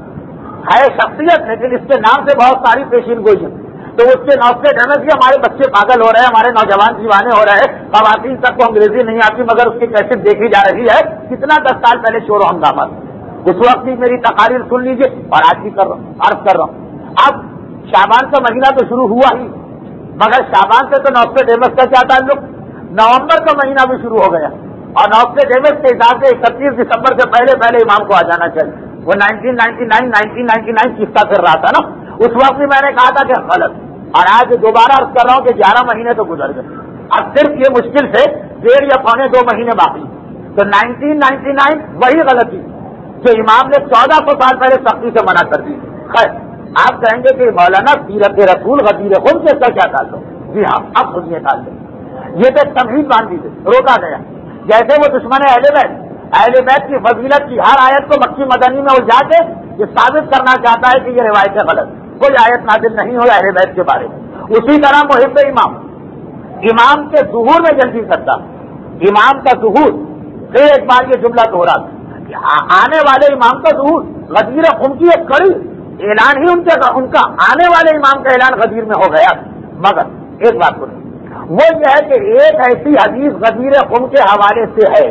ہے، شخصیت لیکن اس کے نام سے بہت ساری پیشین گوئی ہے، تو اس کے نوسٹریڈیمس کی ہمارے بچے پاگل ہو رہے ہیں، ہمارے نوجوان دیوانے ہو رہے ہیں، خواتین تک کو انگریزی نہیں آتی مگر اس کی کیسٹ دیکھی جا رہی ہے، کتنا دس سال پہلے شور و ہنگامہ، اس وقت بھی میری تقاریر سن لیجیے اور آج بھی کر رہا ہوں عرض کر رہا ہوں۔ اب شعبان کا مہینہ تو شروع ہوا ہی، مگر شعبان سے تو نوسٹریڈیمس کا کیا تعلق، نومبر کا مہینہ بھی شروع ہو گیا اور نوسٹریڈیمس کے حساب سے اکتیس دسمبر سے پہلے پہلے امام کو آ جانا چاہیے، وہ nineteen ninety nine nineteen ninety nine قصہ کر رہا تھا نا، اس وقت بھی میں نے کہا تھا کہ غلط، اور آج دوبارہ عرض کر رہا ہوں کہ گیارہ مہینے تو گزر گئے، اب صرف یہ مشکل سے ڈیڑھ یا پونے دو مہینے باقی، تو نائنٹین نائنٹی نائن وہی غلطی جو امام نے چودہ سو سال پہلے سختی سے منع کر دی۔ خیر آپ کہیں گے کہ مولانا سیرت رسول غدیر خود سے اس کا کیا تعلق؟ جی ہاں اب سنیے تعلق، یہ تو تمہید باندھ دی گئی، روکا گیا، جیسے وہ دشمن اہل بیت اہل بیت کی فضیلت کی ہر آیت کو مکی مدنی میں الجھا کے یہ ثابت کرنا چاہتا ہے کہ یہ روایتیں غلط، کوئی آیت نازل نہیں ہو اہل بیت کے بارے میں۔ اسی طرح محب امام امام کے ظہور میں جلدی کرتا، امام کا ظہور، پھر ایک بار یہ جملہ دوہرا آنے والے امام کا ظہور غدیر خم کی ایک کڑی اعلان ہی ان کے ان کا آنے والے امام کا اعلان غدیر میں ہو گیا. مگر ایک بات سنیں، وہ یہ ہے کہ ایک ایسی حدیث غدیر خم کے حوالے سے ہے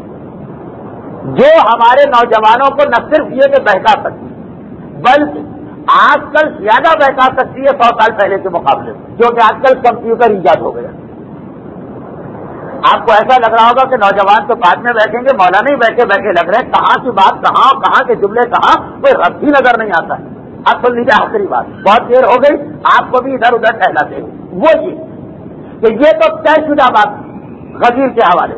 جو ہمارے نوجوانوں کو نہ صرف یہ کہ بہکا سکتی بلکہ آج کل زیادہ بہکا سکتی ہے سو سال پہلے کے مقابلے میں، کیونکہ آج کل کمپیوٹر ایجاد ہو گیا. آپ کو ایسا لگ رہا ہوگا کہ نوجوان تو بعد میں بیٹھیں گے، مولانا ہی بیٹھے بیٹھے لگ رہے ہیں، کہاں کی بات کہاں، کہاں کے جملے کہاں، کوئی رب ہی نظر نہیں آتا ہے. اب سن لیجیے آخری بات، بہت دیر ہو گئی، آپ کو بھی ادھر ادھر ٹہلاتے ہیں. وہ یہ کہ یہ تو طے شدہ بات غدیر کے حوالے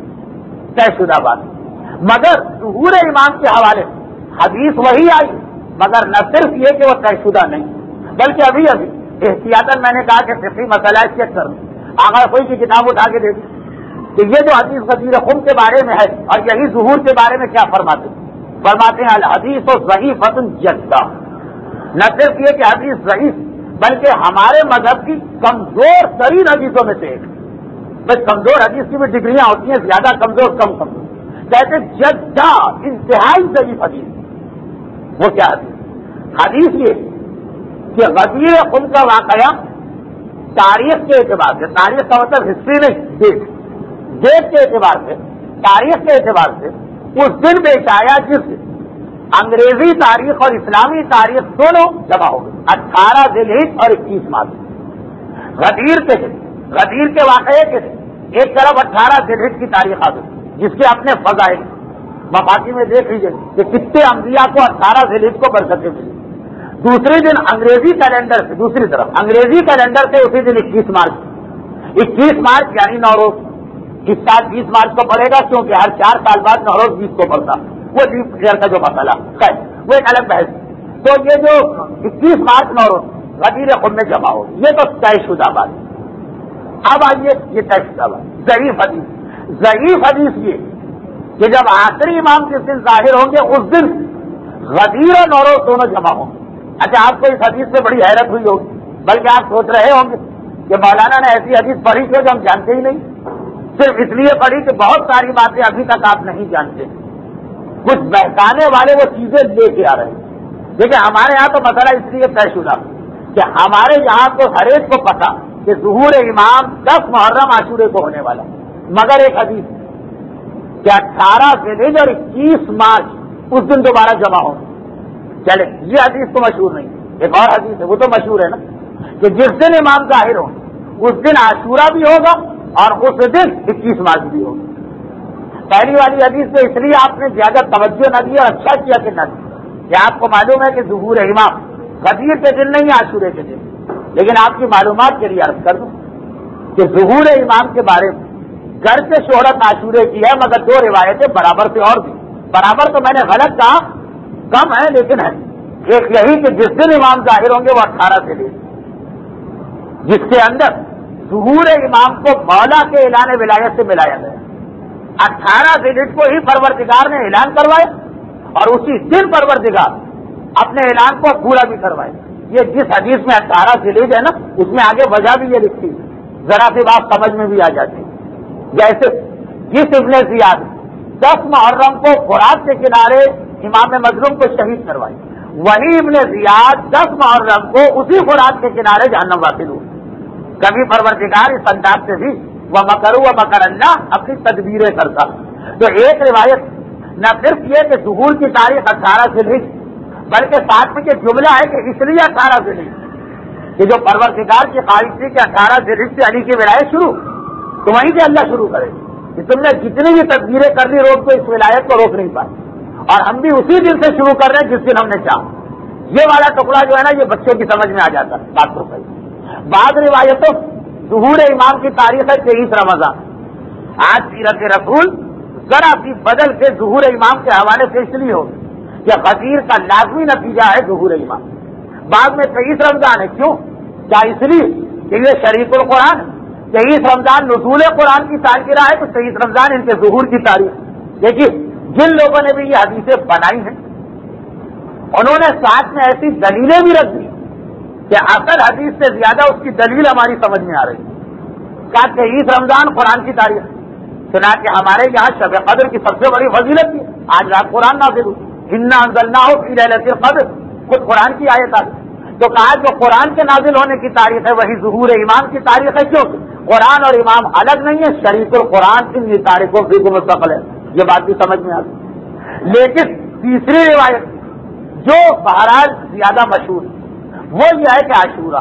طے شدہ بات، مگر ظہور امام کے حوالے حدیث وہی آئی، مگر نہ صرف یہ کہ وہ طے شدہ نہیں بلکہ ابھی ابھی احتیاطاً میں نے کہا کہ فقہی مسئلہ ہے چیک کر لیں، آغا کوئی کی کتاب اٹھا کے دے دی کہ یہ جو حدیث غدیر خم کے بارے میں ہے اور یہی ظہور کے بارے میں کیا فرماتے ہیں؟ فرماتے ہیں الحدیث و ضعیفۃ جدہ. نہ صرف یہ کہ حدیث ضعیف بلکہ ہمارے مذہب کی کمزور ترین حدیثوں میں سے ایک. بس کمزور حدیث کی بھی ڈگریاں ہوتی ہیں، زیادہ کمزور کم کمزور. کہتے جدہ انتہائی ضعیف حدیث. وہ کیا حدیث؟ حدیث یہ کہ غدیر خم کا واقعہ تاریخ کے اعتبار سے، تاریخ کا مطلب ہسٹری نہیں، ڈیٹ ڈیٹ کے اعتبار سے، تاریخ کے اعتبار سے اس دن پیش آیا جس انگریزی تاریخ اور اسلامی تاریخ دونوں جمع ہو گئی، اٹھارہ ذی الحجہ اور اکیس مارچ. غدیر کے دن، غدیر کے واقعے کے دن ایک طرف اٹھارہ ذی الحجہ کی تاریخ آ گئی جس کے اپنے فضائل مفاتی میں دیکھ لیجیے کہ کتنے انبیاء کو اٹھارہ ذی الحجہ کو برکتیں ملی. دوسری دن انگریزی کیلنڈر سے، دوسری طرف انگریزی کیلنڈر سے اسی دن اکیس مارچ اکیس مارچ یعنی نوروز. اس سال بیس مارچ کو پڑے گا کیونکہ ہر چار سال بعد نوروز بیس کو پڑتا، وہ لیپ ایئر کا جو مسئلہ ہے وہ ایک الگ بحث. تو یہ جو اکیس مارچ نوروز غدیر خم میں جمع ہو، یہ تو طے شدہ بات. اب آئیے یہ طے شدہ بات ضعیف حدیث. ضعیف حدیث یہ کہ جب آخری امام جس دن ظاہر ہوں گے اس دن غدیر اور نوروز دونوں جمع ہوں گے. اچھا، آپ کو اس حدیث سے بڑی حیرت ہوئی ہوگی، بلکہ آپ سوچ رہے ہوں گے کہ مولانا نے ایسی حدیث پڑھی جو ہم جانتے ہی نہیں، صرف اس لیے پڑھی کہ بہت ساری باتیں ابھی تک آپ نہیں جانتے، کچھ بہکانے والے وہ چیزیں لے کے آ رہے ہیں. دیکھیں ہمارے یہاں تو مسئلہ اس لیے طے شدہ کہ ہمارے یہاں تو ہر ایک کو پتا کہ ظہور امام دس محرم عاشورے کو ہونے والا، مگر ایک حدیث کہ اٹھارہ ذی الحجہ اور اکیس مارچ اس دن دوبارہ جمع ہوں. چلے یہ حدیث تو مشہور نہیں، ایک اور حدیث ہے وہ تو مشہور ہے نا کہ جس دن امام ظاہر ہوں اس دن عاشورہ بھی ہوگا اور اس دن اکیس مارچ بھی ہوگا. پہلی والی حدیث میں اس لیے آپ نے زیادہ توجہ نہ دی اور اچھا کیا کہ نہ دی کہ آپ کو معلوم ہے کہ ظہور امام غدیر کے دن نہیں عاشورے کے دن. لیکن آپ کی معلومات کے لیے عرض کر دوں کہ ظہور امام کے بارے میں گھر سے شہرت عاشورے کی ہے، مگر دو روایتیں برابر سے اور بھی. برابر تو میں نے غلط کہا، کم ہے لیکن ہے. ایک یہی کہ جس دن امام ظاہر ہوں گے وہ اٹھارہ سے لے، جس کے اندر ظہور امام کو مولا کے اعلان ولایت سے ملایا گیا. اٹھارہ ذی الحجہ کو ہی پروردگار نے اعلان کروایا اور اسی دن پروردگار اپنے اعلان کو پورا بھی کروائے. یہ جس حدیث میں اٹھارہ ذی الحجہ ہے نا، اس میں آگے وجہ بھی یہ لکھی، ذرا سی بات سمجھ میں بھی آ جاتی. جیسے جس ابن زیاد دس محرم کو فرات کے کنارے امام مظلوم کو شہید کروائی، وہی ابن زیاد دس محرم کو اسی فرات کے کنارے جہنم واصل ہوئے. کبھی پروردگار اس انداز سے بھی وہ مکرو و مکر اللہ اپنی تدبیریں کرتا. تو ایک روایت نہ صرف یہ کہ ظہور کی تاریخ اٹھارہ ذی الحجہ، بلکہ ساتھ میں یہ جملہ ہے کہ اس لیے اٹھارہ ذی الحجہ کہ جو پروردگار کی خواہش تھی کہ اٹھارہ ذی الحجہ سے علی کی ولایت شروع، تو وہیں سے اللہ شروع کرے کہ تم نے جتنی بھی تدبیریں کر لی روک کو اس ولایت کو روک نہیں پائے. اور ہم بھی اسی دن سے شروع کر رہے ہیں جس دن ہم نے چاہا. یہ والا ٹکڑا جو ہے نا یہ بچوں کی سمجھ میں آ جاتا ہے، بات تو صحیح. بعض روایتوں ظہور امام کی تاریخ ہے تیئیس رمضان. آج سیرت رسول ذرا سی بدل کے ظہور امام کے حوالے سے اس لیے ہو کہ غدیر کا لازمی نتیجہ ہے ظہور امام. بعد میں تیئیس رمضان ہے، کیوں؟ کیا اس لیے کہ یہ شریف القرآن ہے. تیئیس رمضان نزول قرآن کی سالگرہ ہے تو تیئیس رمضان ان کے ظہور کی تاریخ. دیکھیے جن لوگوں نے بھی یہ حدیثیں بنائی ہیں انہوں نے ساتھ میں ایسی دلیلیں بھی رکھ دی کہ اصل حدیث سے زیادہ اس کی دلیل ہماری سمجھ میں آ رہی ہے. کیا تیئیس رمضان قرآن کی تاریخ؟ سنا کہ ہمارے یہاں شب قدر کی سب سے بڑی فضیلت ہے، آج رات قرآن نازل ہوئی. انا انزلناہ فی لیلۃ القدر، خود قرآن کی آیت آئی تو کہا جو قرآن کے نازل ہونے کی تاریخ ہے وہی ظہور امام کی تاریخ ہے، کیوں؟ قرآن اور امام الگ نہیں ہے، شریک القرآن ان تاریخوں سے مستقل ہے، یہ بات بھی سمجھ میں آتی۔ لیکن تیسری روایت جو بہرحال زیادہ مشہور وہ یہ ہے کہ عاشورہ،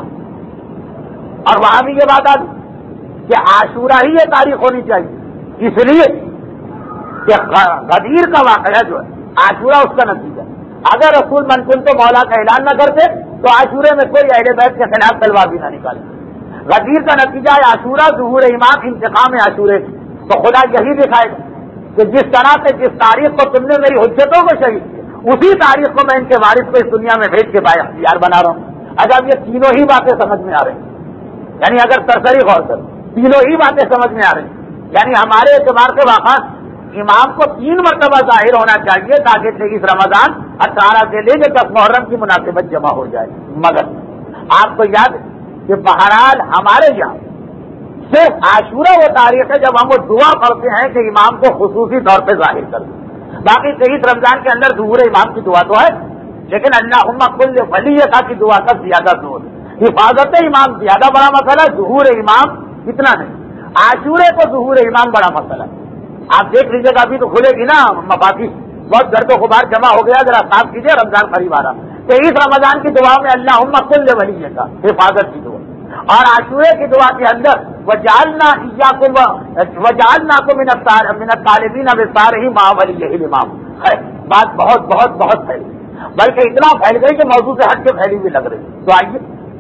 اور وہاں بھی یہ بات آتی کہ عاشورہ ہی یہ تاریخ ہونی چاہیے، اس لیے کہ غدیر کا واقعہ جو ہے عاشورہ اس کا نتیجہ، اگر رسول منقول تو مولا کا اعلان نہ کرتے تو عاشورے میں کوئی اہل بیت کے خلاف تلوار بھی نہ نکالتے۔ غدیر کا نتیجہ ہے عاشورہ، ظہور امام، انتقام عاشورے، تو خدا یہی دکھائے گا کہ جس طرح سے جس تاریخ کو تم نے میری حجتوں کو شہید کیا اسی تاریخ کو میں ان کے وارث کو اس دنیا میں بھیج کے بااختیار بنا رہا ہوں۔ اگر یہ تینوں ہی باتیں سمجھ میں آ رہی ہیں، یعنی اگر سرسری غور کر تینوں ہی باتیں سمجھ میں آ رہی ہیں، یعنی ہمارے اعتبار سے واقع امام کو تین مرتبہ ظاہر ہونا چاہیے تاکہ تیئیس رمضان اٹھارہ سے لے کے دس محرم کی مناسبت جمع ہو جائے۔ مگر آپ کو یاد ہے کہ بہرحال ہمارے یہاں صرف عاشورہ وہ تاریخ ہے جب ہم وہ دعا پڑھتے ہیں کہ امام کو خصوصی طور پہ ظاہر کر دیں، باقی تیئیس رمضان کے اندر ظہور امام کی دعا تو ہے، لیکن اللہم کل ولیک کی دعا کا زیادہ زور ہے۔ حفاظت امام زیادہ بڑا مسئلہ، ظہور امام اتنا نہیں۔ عاشورے کو ظہور امام بڑا مسئلہ ہے۔ آپ دیکھ لیجیے گا، ابھی تو کھلے گی نا مفاتی، بہت گرد و غبار جمع ہو گیا، ذرا صاف کیجیے، رمضان قریب آ رہا۔ تیئیس رمضان کی دعا میں اللہم کل ولیک کا حفاظت کی دعا، اور عاشورے کی دعا کے اندر وجعلنا ایاکم وجعلناکم من الطالبین بصالح مع ولیہ الامام ہے۔ بات بہت بہت بہت پھیل گئی، بلکہ اتنا پھیل گئی کہ موضوع سے ہٹ کے پھیلی ہوئی لگ رہی۔ تو آئیے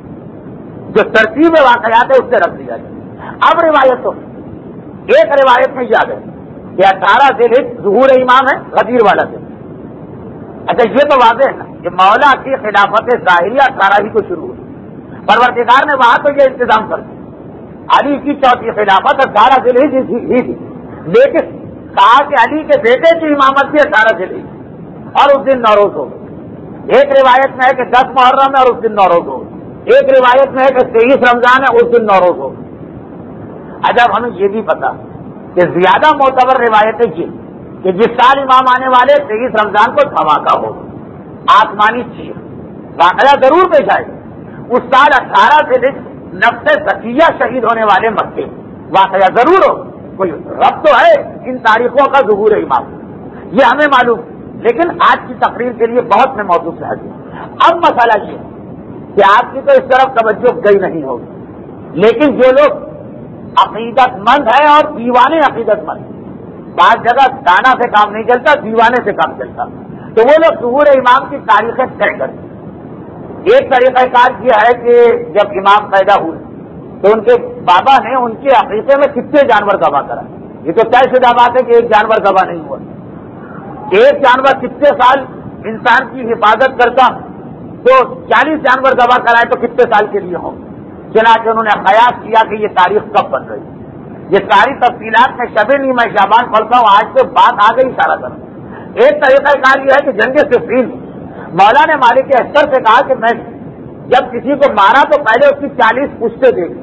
جو ترتیب واقعات ہے اس سے رکھ دیا جائے۔ اب روایتوں ایک روایت میں یاد ہے کہ اٹھارہ ذی الحجہ ظہور امام ہے، غدیر والا دن۔ اچھا یہ تو واضح ہے نا کہ مولا کی خلافت ظاہریہ اٹھارہ ہی کو شروع ہوئی، پروردگار نے وہاں تو یہ انتظام کر دیا، علی کی چوتھی خلافت اٹھارہ ذی الحجہ ہی تھی، لیکن کہا کہ علی کے بیٹے کی امامت بھی اٹھارہ ذی الحجہ اور اس دن نوروز ہو گئی۔ ایک روایت میں ہے کہ دس محرم ہے اور اس دن نوروز ہو گئی، ایک روایت میں ہے کہ تیئیس رمضان ہے اس دن نوروز ہو گئی۔ اجب ہمیں یہ بھی پتا کہ زیادہ معتبر روایتیں یہ کہ جس سال امام آنے والے تیئیس رمضان کو دھماکہ ہو، آسمانی چیخ، واقعہ ضرور پیش آئے گا۔ اس سال اٹھارہ سے لے نفس زکیہ شہید ہونے والے مکے، واقعہ ضرور ہو، کوئی رب تو ہے ان تاریخوں کا ظہور امام، یہ ہمیں معلوم، لیکن آج کی تقریر کے لیے بہت میں موضوع سے ہٹوں۔ اب مسئلہ یہ کہ آپ کی تو اس طرف توجہ گئی نہیں ہوگی، لیکن جو لوگ عقیدت مند ہے اور دیوانے عقیدت مند، بعض جگہ دانا سے کام نہیں چلتا، دیوانے سے کام چلتا، تو وہ لوگ ظہور امام کی تاریخیں طے کرتے۔ ایک طریقہ کار یہ ہے کہ جب امام پیدا ہوئے تو ان کے بابا نے ان کے عقیدے میں کتنے جانور ذبح کرا، یہ تو طے شدہ بات ہے کہ ایک جانور ذبح نہیں ہوا، ایک جانور کتنے سال انسان کی حفاظت کرتا، تو چالیس جانور ذبح کرائے تو کتنے سال کے لیے ہوں، چنانچہ انہوں نے قیاس کیا کہ یہ تاریخ کب بن رہی۔ یہ ساری تفصیلات میں شب نہیں میں شعبان پڑھتا ہوں، آج تو بات آ گئی سارا طرح۔ ایک طریقہ کار یہ ہے کہ جنگ صفین مولا نے مالک اشتر سے کہا کہ میں جب کسی کو مارا تو پہلے اس کی چالیس پشتے دیکھی۔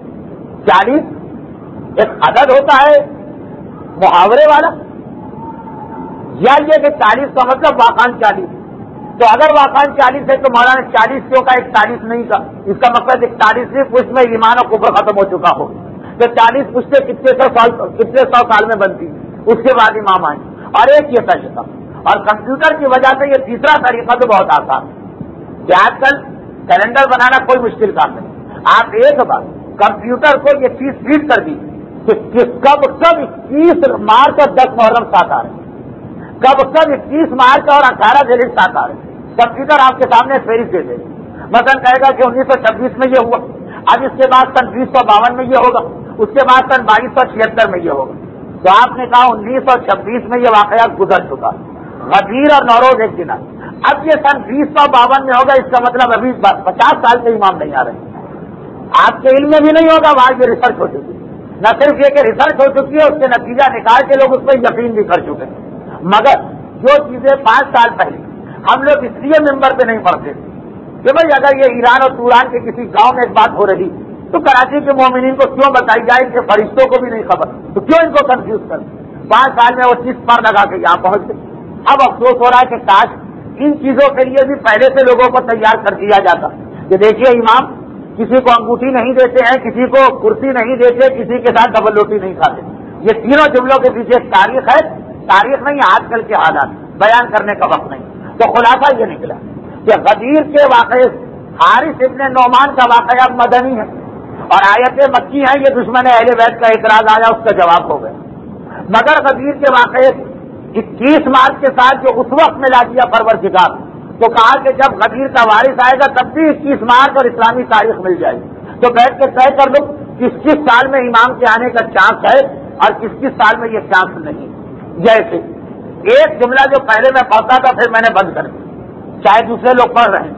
چالیس ایک عدد ہوتا ہے محاورے والا، یا یہ کہ چالیس کا مطلب واقعان چالیس، تو اگر واقعان چالیس ہے تو مولا نے چالیس کیوں کا اکتالیس نہیں کا، اس کا مقصد اکتالیسویں پشت میں ایمان و کفر ختم ہو چکا ہو، تو چالیس پشتے کتنے سو سال کتنے سو سال میں بنتی، اس کے بعد امام آئے۔ اور ایک یہ طریقہ، اور کمپیوٹر کی وجہ سے یہ تیسرا طریقہ تو بہت آسان ہے کہ آج کل کیلنڈر بنانا کوئی مشکل کام نہیں، آپ ایک بار کمپیوٹر کو یہ چیز فیڈ کر دی کہ کب کب اکیس مارچ اور دس محرم ساتھ آ رہے ہیں، کب کب اکیس مارچ اور اٹھارہ ذی الحجہ ساتھ آ رہے ہیں، کمپیوٹر آپ کے سامنے فہرست دے دے گا، مثلا کہے گا کہ انیس سو چھبیس میں یہ ہوا، اب اس کے بعد سن بیس سو باون میں یہ ہوگا، اس کے بعد سن بائیس سو چھہتر میں یہ ہوگا، تو آپ نے کہا انیس سو چھبیس میں یہ واقعات گزر چکا، غدیر اور نوروز ایک دن آئے، اب یہ سن بیس سو باون میں ہوگا، اس کا مطلب ابھی پچاس سال سے امام نہیں آ رہے، آپ کے علم میں بھی نہیں ہوگا، وہاں یہ ریسرچ ہو چکی ہے، نہ صرف یہ کہ ریسرچ ہو چکی ہے، اس کے نتیجہ نکال کے لوگ اس پہ یقین بھی کر چکے ہیں، مگر جو چیزیں پانچ سال پہلے ہم لوگ اس لیے ممبر پہ نہیں پڑھتے تھے کہ بھائی اگر یہ ایران اور توران کے کسی گاؤں میں ایک بات ہو رہی تو کراچی کے مومنین کو کیوں بتائی جائے کہ فرشتوں کو بھی نہیں خبر، تو کیوں ان کو کنفیوز کر، پانچ سال میں وہ چیز پر لگا کے یہاں پہنچ گئی، اب افسوس ہو رہا ہے کہ کاش ان چیزوں کے لیے بھی پہلے سے لوگوں کو تیار کر دیا جاتا کہ دیکھیے امام کسی کو انگوٹھی نہیں دیتے ہیں, کسی کو کرسی نہیں دیتے, کسی کے ساتھ ڈبل روٹی نہیں کھاتے. یہ تینوں جملوں کے پیچھے ایک تاریخ ہے, تاریخ نہیں آج کل کے حالات بیان کرنے کا وقت نہیں. تو خلاصہ یہ نکلا کہ غدیر کے واقعے حارث ابن نعمان کا واقعہ مدنی ہے اور آیتیں مکی ہیں, یہ دشمن اہل بیت کا اعتراض آیا اس کا جواب ہو گیا. مگر غدیر کے واقعے اکیس مارچ کے ساتھ جو اس وقت میں لا دیا پروردگار, تو کہا کہ جب غدیر کا وارث آئے گا تب بھی اکیس مارچ اور اسلامی تاریخ مل جائے گی. تو بیٹھ کے طے کر لو کس کس سال میں امام کے آنے کا چانس ہے اور کس کس سال میں یہ چانس نہیں. جیسے ایک جملہ جو پہلے میں پڑھتا تھا پھر میں نے بند کر دیا, چاہے دوسرے لوگ پڑھ رہے ہیں.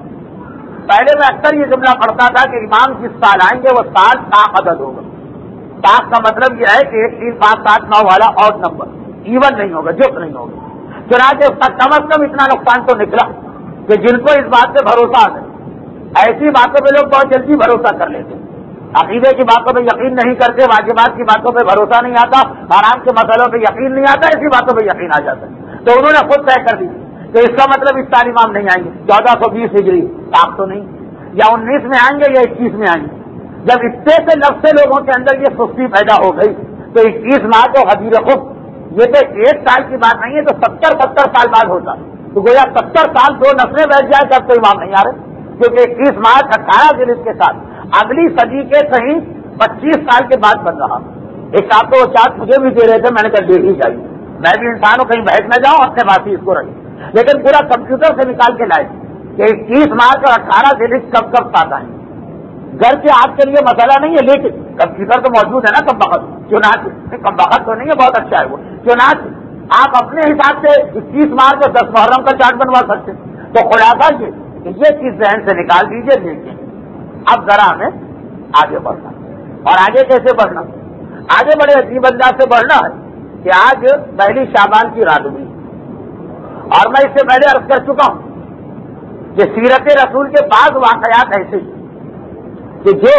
پہلے میں اکثر یہ جملہ پڑھتا تھا کہ امام جس سال آئیں گے وہ سال تاق عدد ہوگا. تاق کا مطلب یہ ہے کہ ایک تین پانچ سات نو والا اور نمبر ایون نہیں ہوگا, جفت نہیں ہوگا. چنانچہ اس کا کم از کم اتنا نقصان تو نکلا کہ جن کو اس بات پہ بھروسہ آ گیا, ایسی باتوں پہ لوگ بہت جلدی بھروسہ کر لیتے. عقیدے کی باتوں پہ یقین نہیں کرتے, واجبات کی باتوں پہ بھروسہ نہیں آتا, حرام کے مسئلوں پہ یقین نہیں آتا, ایسی باتوں پہ یقین آ جاتا ہے. تو انہوں نے خود طے کر دی کہ اس کا مطلب اس سال امام نہیں آئیں گے, چودہ سو بیس ہجری تاق تو نہیں, یا انیس میں آئیں گے یا اکیس میں آئیں گے. جب اتنے سے لفظ سے لوگوں کے اندر یہ سستی پیدا ہو گئی تو اکیس ماہ کو غدیر خود یہ تو ایک سال کی بات نہیں ہے, تو ستر ستر سال بعد ہوتا. تو گویا ستر سال دو نسلیں بیٹھ جائے تب تو امام نہیں آ رہے, کیونکہ اکیس مارچ اٹھارہ دن اس کے ساتھ اگلی صدی کے صحیح پچیس سال کے بعد بن رہا. ایک آپ تو وہ چارٹ مجھے بھی دے رہے تھے, میں نے کہا دے ہی چاہیے, میں بھی انسان ہوں کہیں بیٹھ نہ جاؤں, اپنے باسی اس کو رکھیں, لیکن پورا کمپیوٹر سے نکال کے لائے کہ اکیس مارچ اور اٹھارہ دن کب کب ساتھ آئیں. گھر کے آپ کے لیے مسئلہ نہیں ہے, لیکن کمپیوٹر تو موجود ہے نا کم وقت, چنانچہ کم وقت تو نہیں ہے, بہت اچھا ہے وہ, چنانچہ آپ اپنے حساب سے اکیس مارچ اور دس محرم کا چارٹ بنوا سکتے. تو خلاصہ یہ کہ یہ چیز ذہن سے نکال دیجیے. لیکن اب ذرا ہمیں آگے بڑھنا, اور آگے کیسے بڑھنا؟ آگے بڑے عجیب انداز سے بڑھنا ہے کہ آج پہلی شعبان کی رات ہوئی, اور میں اس سے پہلے عرض کر چکا ہوں کہ سیرت رسول کے بعض واقعات ایسے کہ جو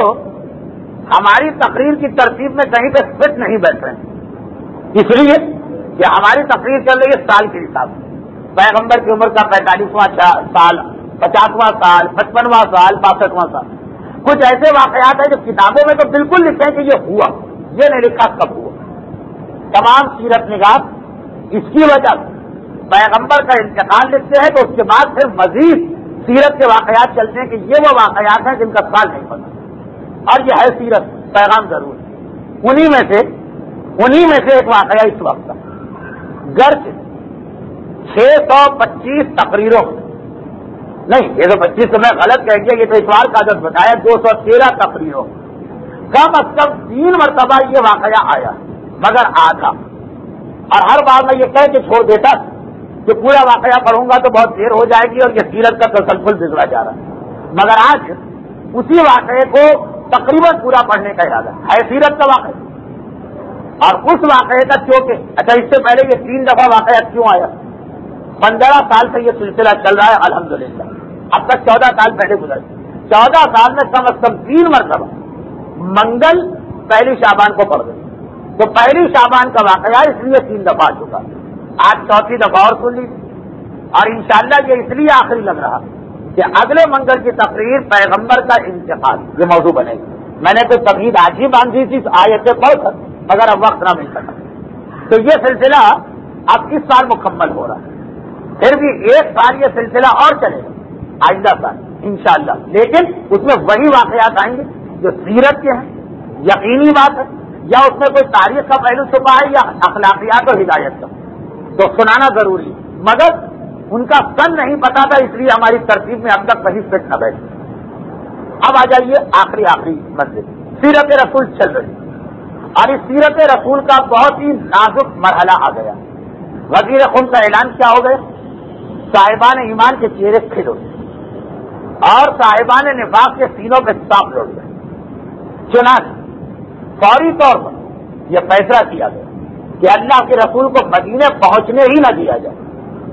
ہماری تقریر کی ترتیب میں کہیں پہ فٹ نہیں بیٹھ رہے ہیں, اس لیے کہ ہماری تقریر چل رہی ہے سال کے حساب سے. پیغمبر کی عمر کا پینتالیسواں سال, پچاسواں سال, پچپنواں سال, باسٹھواں سال. کچھ ایسے واقعات ہیں جو کتابوں میں تو بالکل لکھتے ہیں کہ یہ ہوا, یہ نہیں لکھا کب ہوا. تمام سیرت نگار اس کی وجہ سے پیغمبر کا انتقال لکھتے ہیں, تو اس کے بعد پھر مزید سیرت کے واقعات چلتے ہیں کہ یہ وہ واقعات ہیں جن کا سال نہیں پتا, اور یہ ہے سیرت پیغام ضرور. انہی میں سے انہی میں سے ایک واقعہ اس وقت کا گھر سے چھ سو پچیس تقریروں نہیں, یہ تو پچیس تو میں غلط کہہ دیا, یہ تو اتوار کا عدد بتایا, دو سو تیرہ تقریروں کم از کم تین مرتبہ یہ واقعہ آیا, مگر آدھا, اور ہر بار میں یہ کہہ کے چھوڑ دیتا کہ پورا واقعہ پڑھوں گا تو بہت دیر ہو جائے گی اور یہ سیرت کا تسلسل بگڑا جا رہا ہے. مگر آج اسی واقعے کو تقریباً پورا پڑھنے کا ارادہ ہے. سیرت کا واقعہ اور اس واقعے کا چونکہ اچھا اس سے پہلے یہ تین دفعہ واقعہ کیوں آیا؟ پندرہ سال سے یہ سلسلہ چل رہا ہے الحمدللہ, اب تک چودہ سال پہلے گزرے. چودہ سال میں کم از کم تین مرتبہ منگل پہلی شعبان کو پڑھ گئی, تو پہلی شعبان کا واقعہ اس لیے تین دفعہ آ چکا. آج چوتھی دفعہ اور سن لی, اور انشاءاللہ یہ اس لیے آخری لگ رہا کہ اگلے منگل کی تقریر پیغمبر کا انتقال یہ موضوع بنے گی. میں نے تو تمہید آج ہی باندھی تھی آیتیں پڑھ کر, مگر اب وقت نہ مل سکا, تو یہ سلسلہ اب اس سال مکمل ہو رہا ہے. پھر بھی ایک سال یہ سلسلہ اور چلے گا آئندہ سال انشاءاللہ, لیکن اس میں وہی واقعات آئیں گے جو سیرت کے ہیں, یقینی بات ہے, یا اس میں کوئی تاریخ کا پہلو چھپا ہے یا اخلاقیات اور ہدایت کا, تو سنانا ضروری ہے. مگر ان کا سن نہیں پتا تھا, اس لیے ہماری ترتیب میں اب تک کہیں فٹ نہ بیٹھے. اب آ جائیے آخری آخری منزل, سیرت رسول چل رہی, اور اس سیرت رسول کا بہت ہی نازک مرحلہ آ گیا. وزیر خون کا اعلان کیا ہو گیا, صاحبان ایمان کے چہرے کھل ہو گئے اور صاحبان نفاق کے سینوں پہ سانپ لوٹ گئے. چنانچہ فوری طور پر یہ فیصلہ کیا گیا کہ اللہ کے رسول کو مدینے پہنچنے ہی نہ دیا جائے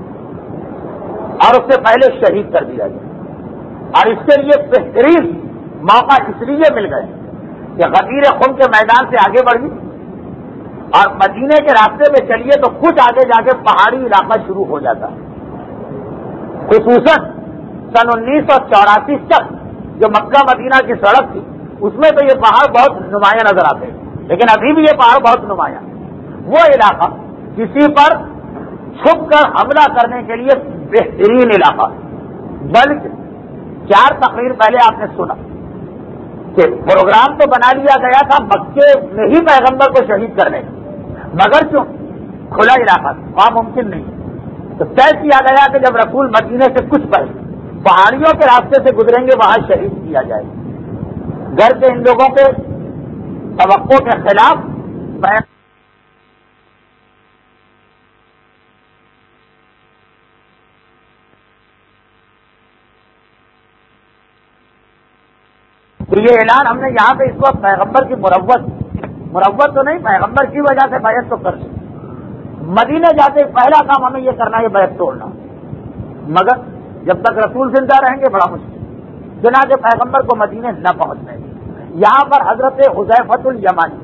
اور اس سے پہلے شہید کر دیا جائے. اور اس کے لیے بہترین موقع اس لیے مل گئے کہ غدیر خون کے میدان سے آگے بڑھی اور مدینے کے راستے میں چلیے تو کچھ آگے جا کے پہاڑی علاقہ شروع ہو جاتا ہے. خصوصاً سن انیس سو چوراسی تک جو مکہ مدینہ کی سڑک تھی اس میں تو یہ پہاڑ بہت نمایاں نظر آتے ہیں، لیکن ابھی بھی یہ پہاڑ بہت نمایاں. وہ علاقہ کسی پر چھپ کر حملہ کرنے کے لیے بہترین علاقہ. بلکہ چار تقریر پہلے آپ نے سنا کہ پروگرام تو بنا لیا گیا تھا مکے میں ہی پیغمبر کو شہید کرنے کا، مگر کیوں کھلا علاقہ وہاں ممکن نہیں. تو طے کیا گیا کہ جب رسول مدینے سے کچھ پہلے پہاڑیوں کے راستے سے گزریں گے وہاں شہید کیا جائے. گھر کے ان لوگوں کے توقع کے خلاف تو یہ اعلان ہم نے یہاں پہ اس وقت پیغمبر کی مروت مروت تو نہیں، پیغمبر کی وجہ سے بیعت تو کر سکتے. مدینے جاتے پہلا کام ہمیں یہ کرنا ہے بیعت توڑنا، مگر جب تک رسول زندہ رہیں گے بڑا مشکل. چنانچہ پیغمبر کو مدینے نہ پہنچنے یہاں پر حضرت حذیفۃ الیمانی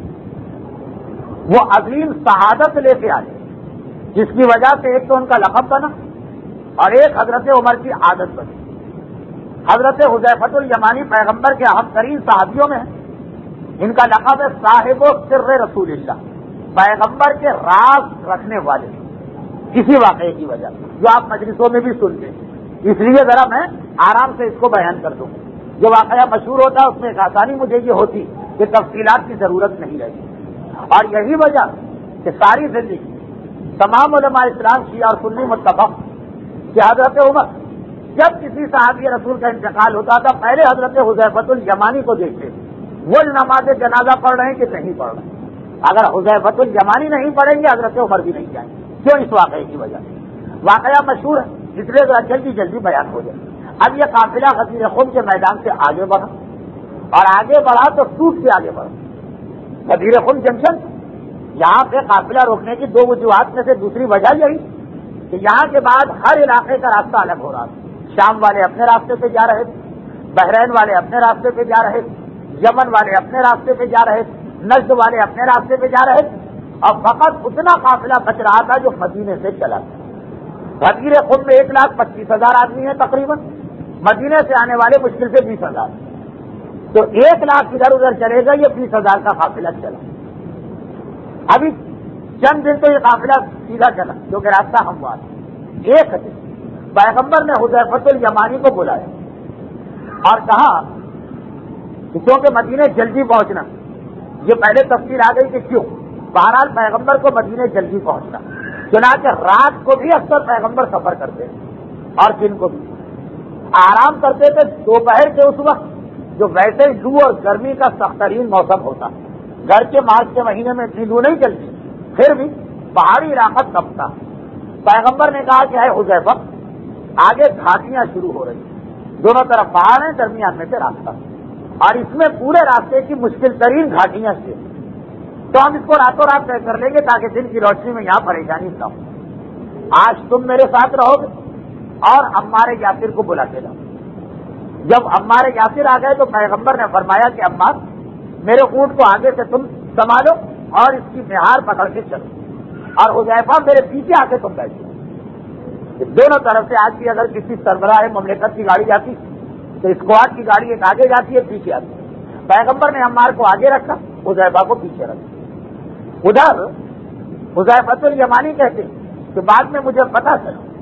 وہ عظیم شہادت لے کے آئے، جس کی وجہ سے ایک تو ان کا لقب بنا اور ایک حضرت عمر کی عادت بنی. حضرت حذیفۃ الیمانی پیغمبر کے اہم ترین صحابیوں میں ہیں. ان کا لقب ہے صاحب و سر رسول اللہ، پیغمبر کے راز رکھنے والے. کسی واقعے کی وجہ جو آپ مجلسوں میں بھی سنتے ہیں، اس لیے ذرا میں آرام سے اس کو بیان کر دوں. جو واقعہ مشہور ہوتا ہے اس میں ایک آسانی مجھے یہ ہوتی کہ تفصیلات کی ضرورت نہیں رہتی. اور یہی وجہ کہ ساری زندگی تمام علماء اسلام شیعہ اور سنی متفق کہ حضرت عمر جب کسی صحابی رسول کا انتقال ہوتا تھا پہلے حضرت حذیفۃ الیمانی کو دیکھتے وہ نماز جنازہ پڑھ رہے ہیں کہ نہیں پڑھ رہے ہیں. اگر حذیفۃ الیمانی نہیں پڑھیں گے حضرت عمر بھی نہیں جائیں گے. کیوں؟ اس واقعے کی وجہ سے. واقعہ مشہور ہے اس لیے ذرا جلدی جلدی بیان ہو جائے. اب یہ قافلہ غدیر خم کے میدان سے آگے بڑھا اور آگے بڑھا تو ٹوٹ سے آگے بڑھا. غدیر خم جنکشن یہاں پہ قافلہ روکنے کی دو وجوہات میں سے دوسری وجہ یہی کہ یہاں کے بعد ہر علاقے کا راستہ الگ ہو رہا تھا. شام والے اپنے راستے پہ جا رہے تھے، بحرین والے اپنے راستے پہ جا رہے تھے، یمن والے اپنے راستے پہ جا رہے تھے، نجد والے اپنے راستے پہ جا رہے تھے. اور فقط اتنا قافلہ بچ رہا تھا جو مدینے سے چلا تھا. غدیر خم میں ایک لاکھ پچیس ہزار آدمی ہیں تقریباً، مدینے سے آنے والے مشکل سے بیس ہزار. تو ایک لاکھ ادھر ادھر چلے گا، یہ بیس ہزار کا قافلہ چلا. ابھی چند دن تو یہ قافلہ سیدھا چلا جو کہ راستہ ہموار. ایک دن پیغمبر نے حذیفۃ الیمانی کو بلایا اور کہا کہ کیونکہ مدینے جلدی پہنچنا، یہ پہلے تفصیل آ گئی کہ کیوں. بہرحال پیغمبر کو مدینے جلدی پہنچنا، چنانچہ رات کو بھی اکثر پیغمبر سفر کرتے ہیں اور دن کو بھی آرام کرتے تھے. دوپہر کے اس وقت جو ویسے لو اور گرمی کا سخت ترین موسم ہوتا، گھر کے مارچ کے مہینے میں اتنی لو نہیں چلتی، پھر بھی پہاڑی علاقہ کمتا. پیغمبر نے کہا کہ ہے حذیفہ آگے گھاٹیاں شروع ہو رہی ہیں، دونوں طرف پہاڑ ہیں، درمیان میں سے راستہ اور اس میں پورے راستے کی مشکل ترین گھاٹیاں سے تو ہم اس کو راتوں رات طے کر لیں گے تاکہ دن کی روشنی میں یہاں پریشانی نہ ہو. آج تم میرے ساتھ رہو گے اور عمار یاسر کو بلا کے لاؤ. جب عمار یاسر آ گئے تو پیغمبر نے فرمایا کہ عمار میرے اونٹ کو آگے سے تم سنبھالو اور اس کی بہار پکڑ کے چلو، اور حذیفہ میرے پیچھے آ کے تم بیٹھو. دونوں طرف سے آج بھی اگر کسی سربراہ مملکت کی گاڑی جاتی تو اسکواڈ کی گاڑی ایک آگے جاتی ہے پیچھے آتی ہے. پیغمبر نے عمار کو آگے رکھا، حذیفہ کو پیچھے رکھا. ادھر حذیفۃ الیمانی کہتے ہیں کہ بعد میں مجھے پتا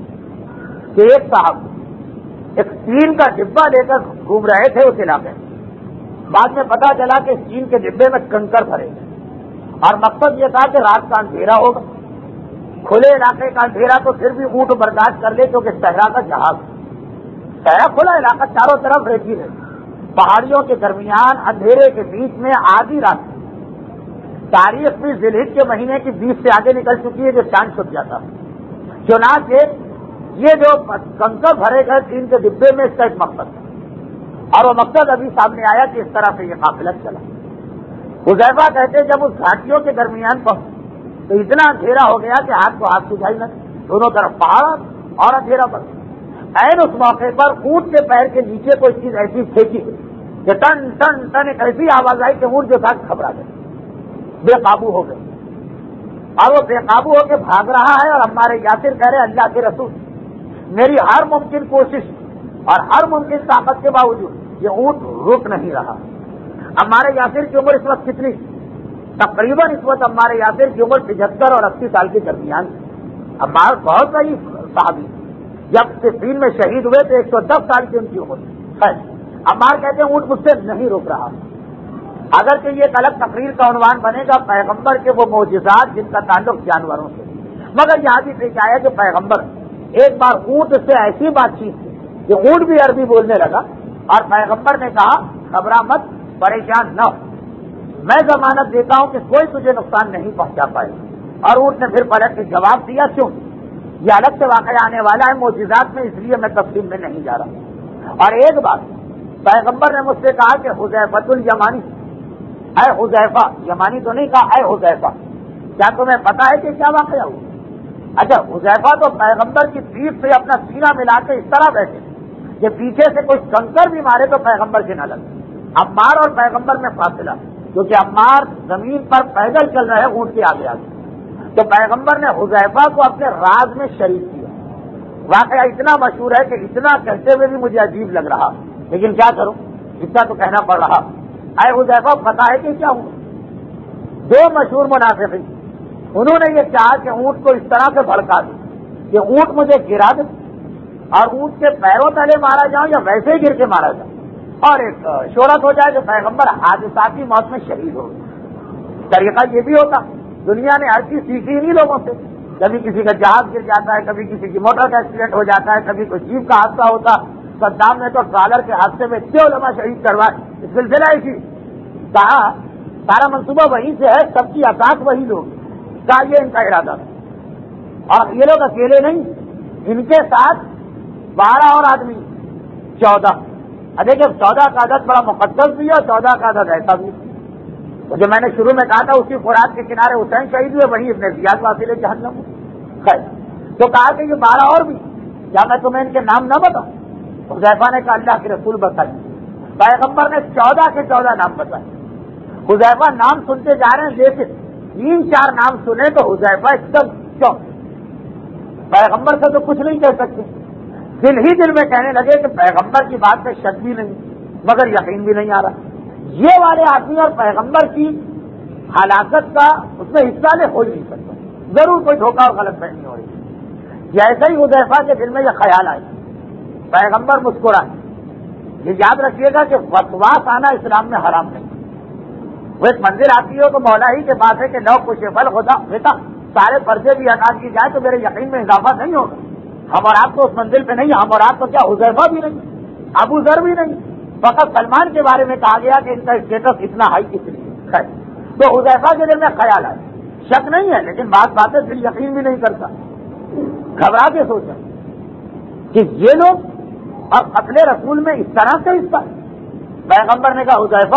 چلا کہ ایک صاحب ایک چین کا ڈبہ لے کر گھوم رہے تھے اس علاقے میں. بعد میں پتا چلا کہ چین کے ڈبے میں کنکر بھرے اور مقصد یہ تھا کہ رات کا اندھیرا ہوگا. کھلے علاقے کا اندھیرا تو پھر بھی اونٹ برداشت کر لے کیونکہ صحرا کا جہاز، صحرا کھلا علاقہ چاروں طرف ریتی ہے، پہاڑیوں کے درمیان اندھیرے کے بیچ میں آدھی رات. تاریخ بھی ذی الحجہ کے مہینے کی بیس سے آگے نکل چکی ہے جو چاند چھپ جاتا. چنانچہ یہ جو کنکر بھرے گئے چین کے ڈبے میں اس کا ایک مقصد تھا اور وہ مقصد ابھی سامنے آیا کہ اس طرح سے یہ قافلہ چلا. حذیفہ کہتے جب اس گھاٹیوں کے درمیان پہنچے تو اتنا اندھیرا ہو گیا کہ ہاتھ کو ہاتھ سجائی نہ، دونوں طرف پہاڑ اور اندھیرا بڑھ گیا. این اس موقع پر اونٹ کے پیر کے نیچے کوئی چیز ایسی پھینکی کہ ٹن ٹن ٹن ایک ایسی آواز آئی کہ اونٹ جو تھا گھبرا گئے، بے قابو ہو گئے. اور وہ بے قابو ہو کے بھاگ رہا ہے، اور ہمارے یاسر کہہ رہے اللہ کے رسول میری ہر ممکن کوشش اور ہر ممکن طاقت کے باوجود یہ اونٹ رک نہیں رہا۔ ہمارے یاسر کی عمر اس وقت کتنی؟ تقریباً اس وقت ہمارے یاسر کی عمر پچہتر اور اسی سال کے درمیان۔ ہمارے بہت ساری صحابی جب صفین میں شہید ہوئے تو ایک سو دس سال کی ان کی عمر ہے۔ عمار کہتے ہیں اونٹ مجھ سے نہیں روک رہا۔ اگر کہ یہ ایک الگ تقریر کا عنوان بنے گا پیغمبر کے وہ معجزات جن کا تعلق جانوروں سے، مگر یہاں بھی دیکھ آیا کہ پیغمبر ایک بار اونٹ سے ایسی بات چیت کی کہ اونٹ بھی عربی بولنے لگا، اور پیغمبر نے کہا گھبرا مت، پریشان نہ ہو، میں ضمانت دیتا ہوں کہ کوئی تجھے نقصان نہیں پہنچا پائے۔ اور اونٹ نے پھر پلٹ کے جواب دیا کیوں؟ یہ الگ سے واقعہ آنے والا ہے معجزات میں، اس لیے میں تفصیل میں نہیں جا رہا۔ اور ایک بات پیغمبر نے مجھ سے کہا کہ حذیفۃ الیمانی، اے حذیفہ، یمانی تو نہیں کہا، اے حذیفہ کیا تمہیں پتا ہے کہ کیا واقعہ ہوا؟ اچھا، حذیفہ تو پیغمبر کی پیٹھ سے اپنا سینہ ملا کے اس طرح بیٹھے کہ پیچھے سے کوئی کنکر بھی مارے تو پیغمبر سے نہ لگے۔ عمار اور پیغمبر میں فاصلہ، کیونکہ عمار زمین پر پیدل چل رہے اونٹ کے آگے آگے، تو پیغمبر نے حذیفہ کو اپنے راز میں شریک کیا۔ واقعہ اتنا مشہور ہے کہ اتنا کہتے ہوئے بھی مجھے عجیب لگ رہا، لیکن کیا کروں، اتنا تو کہنا پڑ رہا۔ اے حذیفہ پتا ہے کہ کیا ہوا؟ دو مشہور منافقین انہوں نے یہ کہا کہ اونٹ کو اس طرح سے بھڑکا دو کہ اونٹ مجھے گرا دے اور اونٹ کے پیروں تلے مارا جاؤں یا ویسے ہی گر کے مارا جاؤں، اور ایک شہرت ہو جائے کہ پیغمبر حادثاتی موت میں شہید ہو گئے۔ طریقہ یہ بھی ہوتا، دنیا نے ہر چیز سیکھی نہیں لوگوں سے، کبھی کسی کا جہاز گر جاتا ہے، کبھی کسی کی موٹر کا ایکسیڈنٹ ہو جاتا ہے، کبھی کوئی جیپ کا حادثہ ہوتا۔ صدام نے تو ٹرالر کے حادثے میں اتنے علماء شہید کروائے، اس سلسلہ ہی تھی، کہا سارا منصوبہ وہیں سے ہے، سب کی اساس وہی لوگ، کہا یہ ان کا ارادہ تھا۔ اور یہ لوگ اکیلے نہیں، ان کے ساتھ بارہ اور آدمی، چودہ۔ دیکھیں چودہ کا عدد بڑا مقدس بھی ہے اور چودہ کا عدد ایسا بھی، جو میں نے شروع میں کہا تھا اسی فرات کے کنارے حسین شہید ہوئے، وہیں ابن زیاد واصل جہنم خیر۔ تو کہا کہ یہ بارہ اور بھی، کیا میں تمہیں ان کے نام نہ بتاؤں؟ حذیفہ نے کہا اللہ کے رسول بتائیے۔ پیغمبر نے چودہ کے چودہ نام بتائے۔ حذیفہ نام سنتے جا رہے ہیں، لیکن تین چار نام سنے تو حذیفہ ایک دم چوک، پیغمبر سے تو کچھ نہیں کہہ سکتے، دل ہی دل میں کہنے لگے کہ پیغمبر کی بات میں شک بھی نہیں مگر یقین بھی نہیں آ رہا۔ یہ والے آدمی اور پیغمبر کی ہلاکت کا اس میں حصہ لے ہو ہی نہیں سکتا، ضرور کوئی دھوکہ اور غلط فہمی ہو رہی۔ جیسے ہی حذیفہ کے دل میں یہ خیال آئے، پیغمبر مسکرائے۔ یہ یاد رکھیے گا کہ وسواس آنا اسلام میں حرام نہیں۔ وہ ایک منزل آتی ہو تو مولا ہی کے پاس ہے کہ لو کچھ فل خدا بیٹا سارے فرضے بھی ادا کی جائے تو میرے یقین میں اضافہ نہیں ہوگا۔ ہم اور آپ تو اس منزل پہ نہیں، ہم اور آپ تو کیا حذیفہ بھی نہیں، ابو ذر بھی نہیں، فقط سلمان کے بارے میں کہا گیا کہ ان کا اسٹیٹس اتنا ہائی کس لیے۔ تو حذیفہ کے دل میں خیال آئے، شک نہیں ہے لیکن بات باتیں دل یقین بھی نہیں کرتا، گھبرا کے سوچا کہ یہ لوگ اور قتل رسول میں اس طرح سے حصہ۔ پیغمبر نے کہا حذیفہ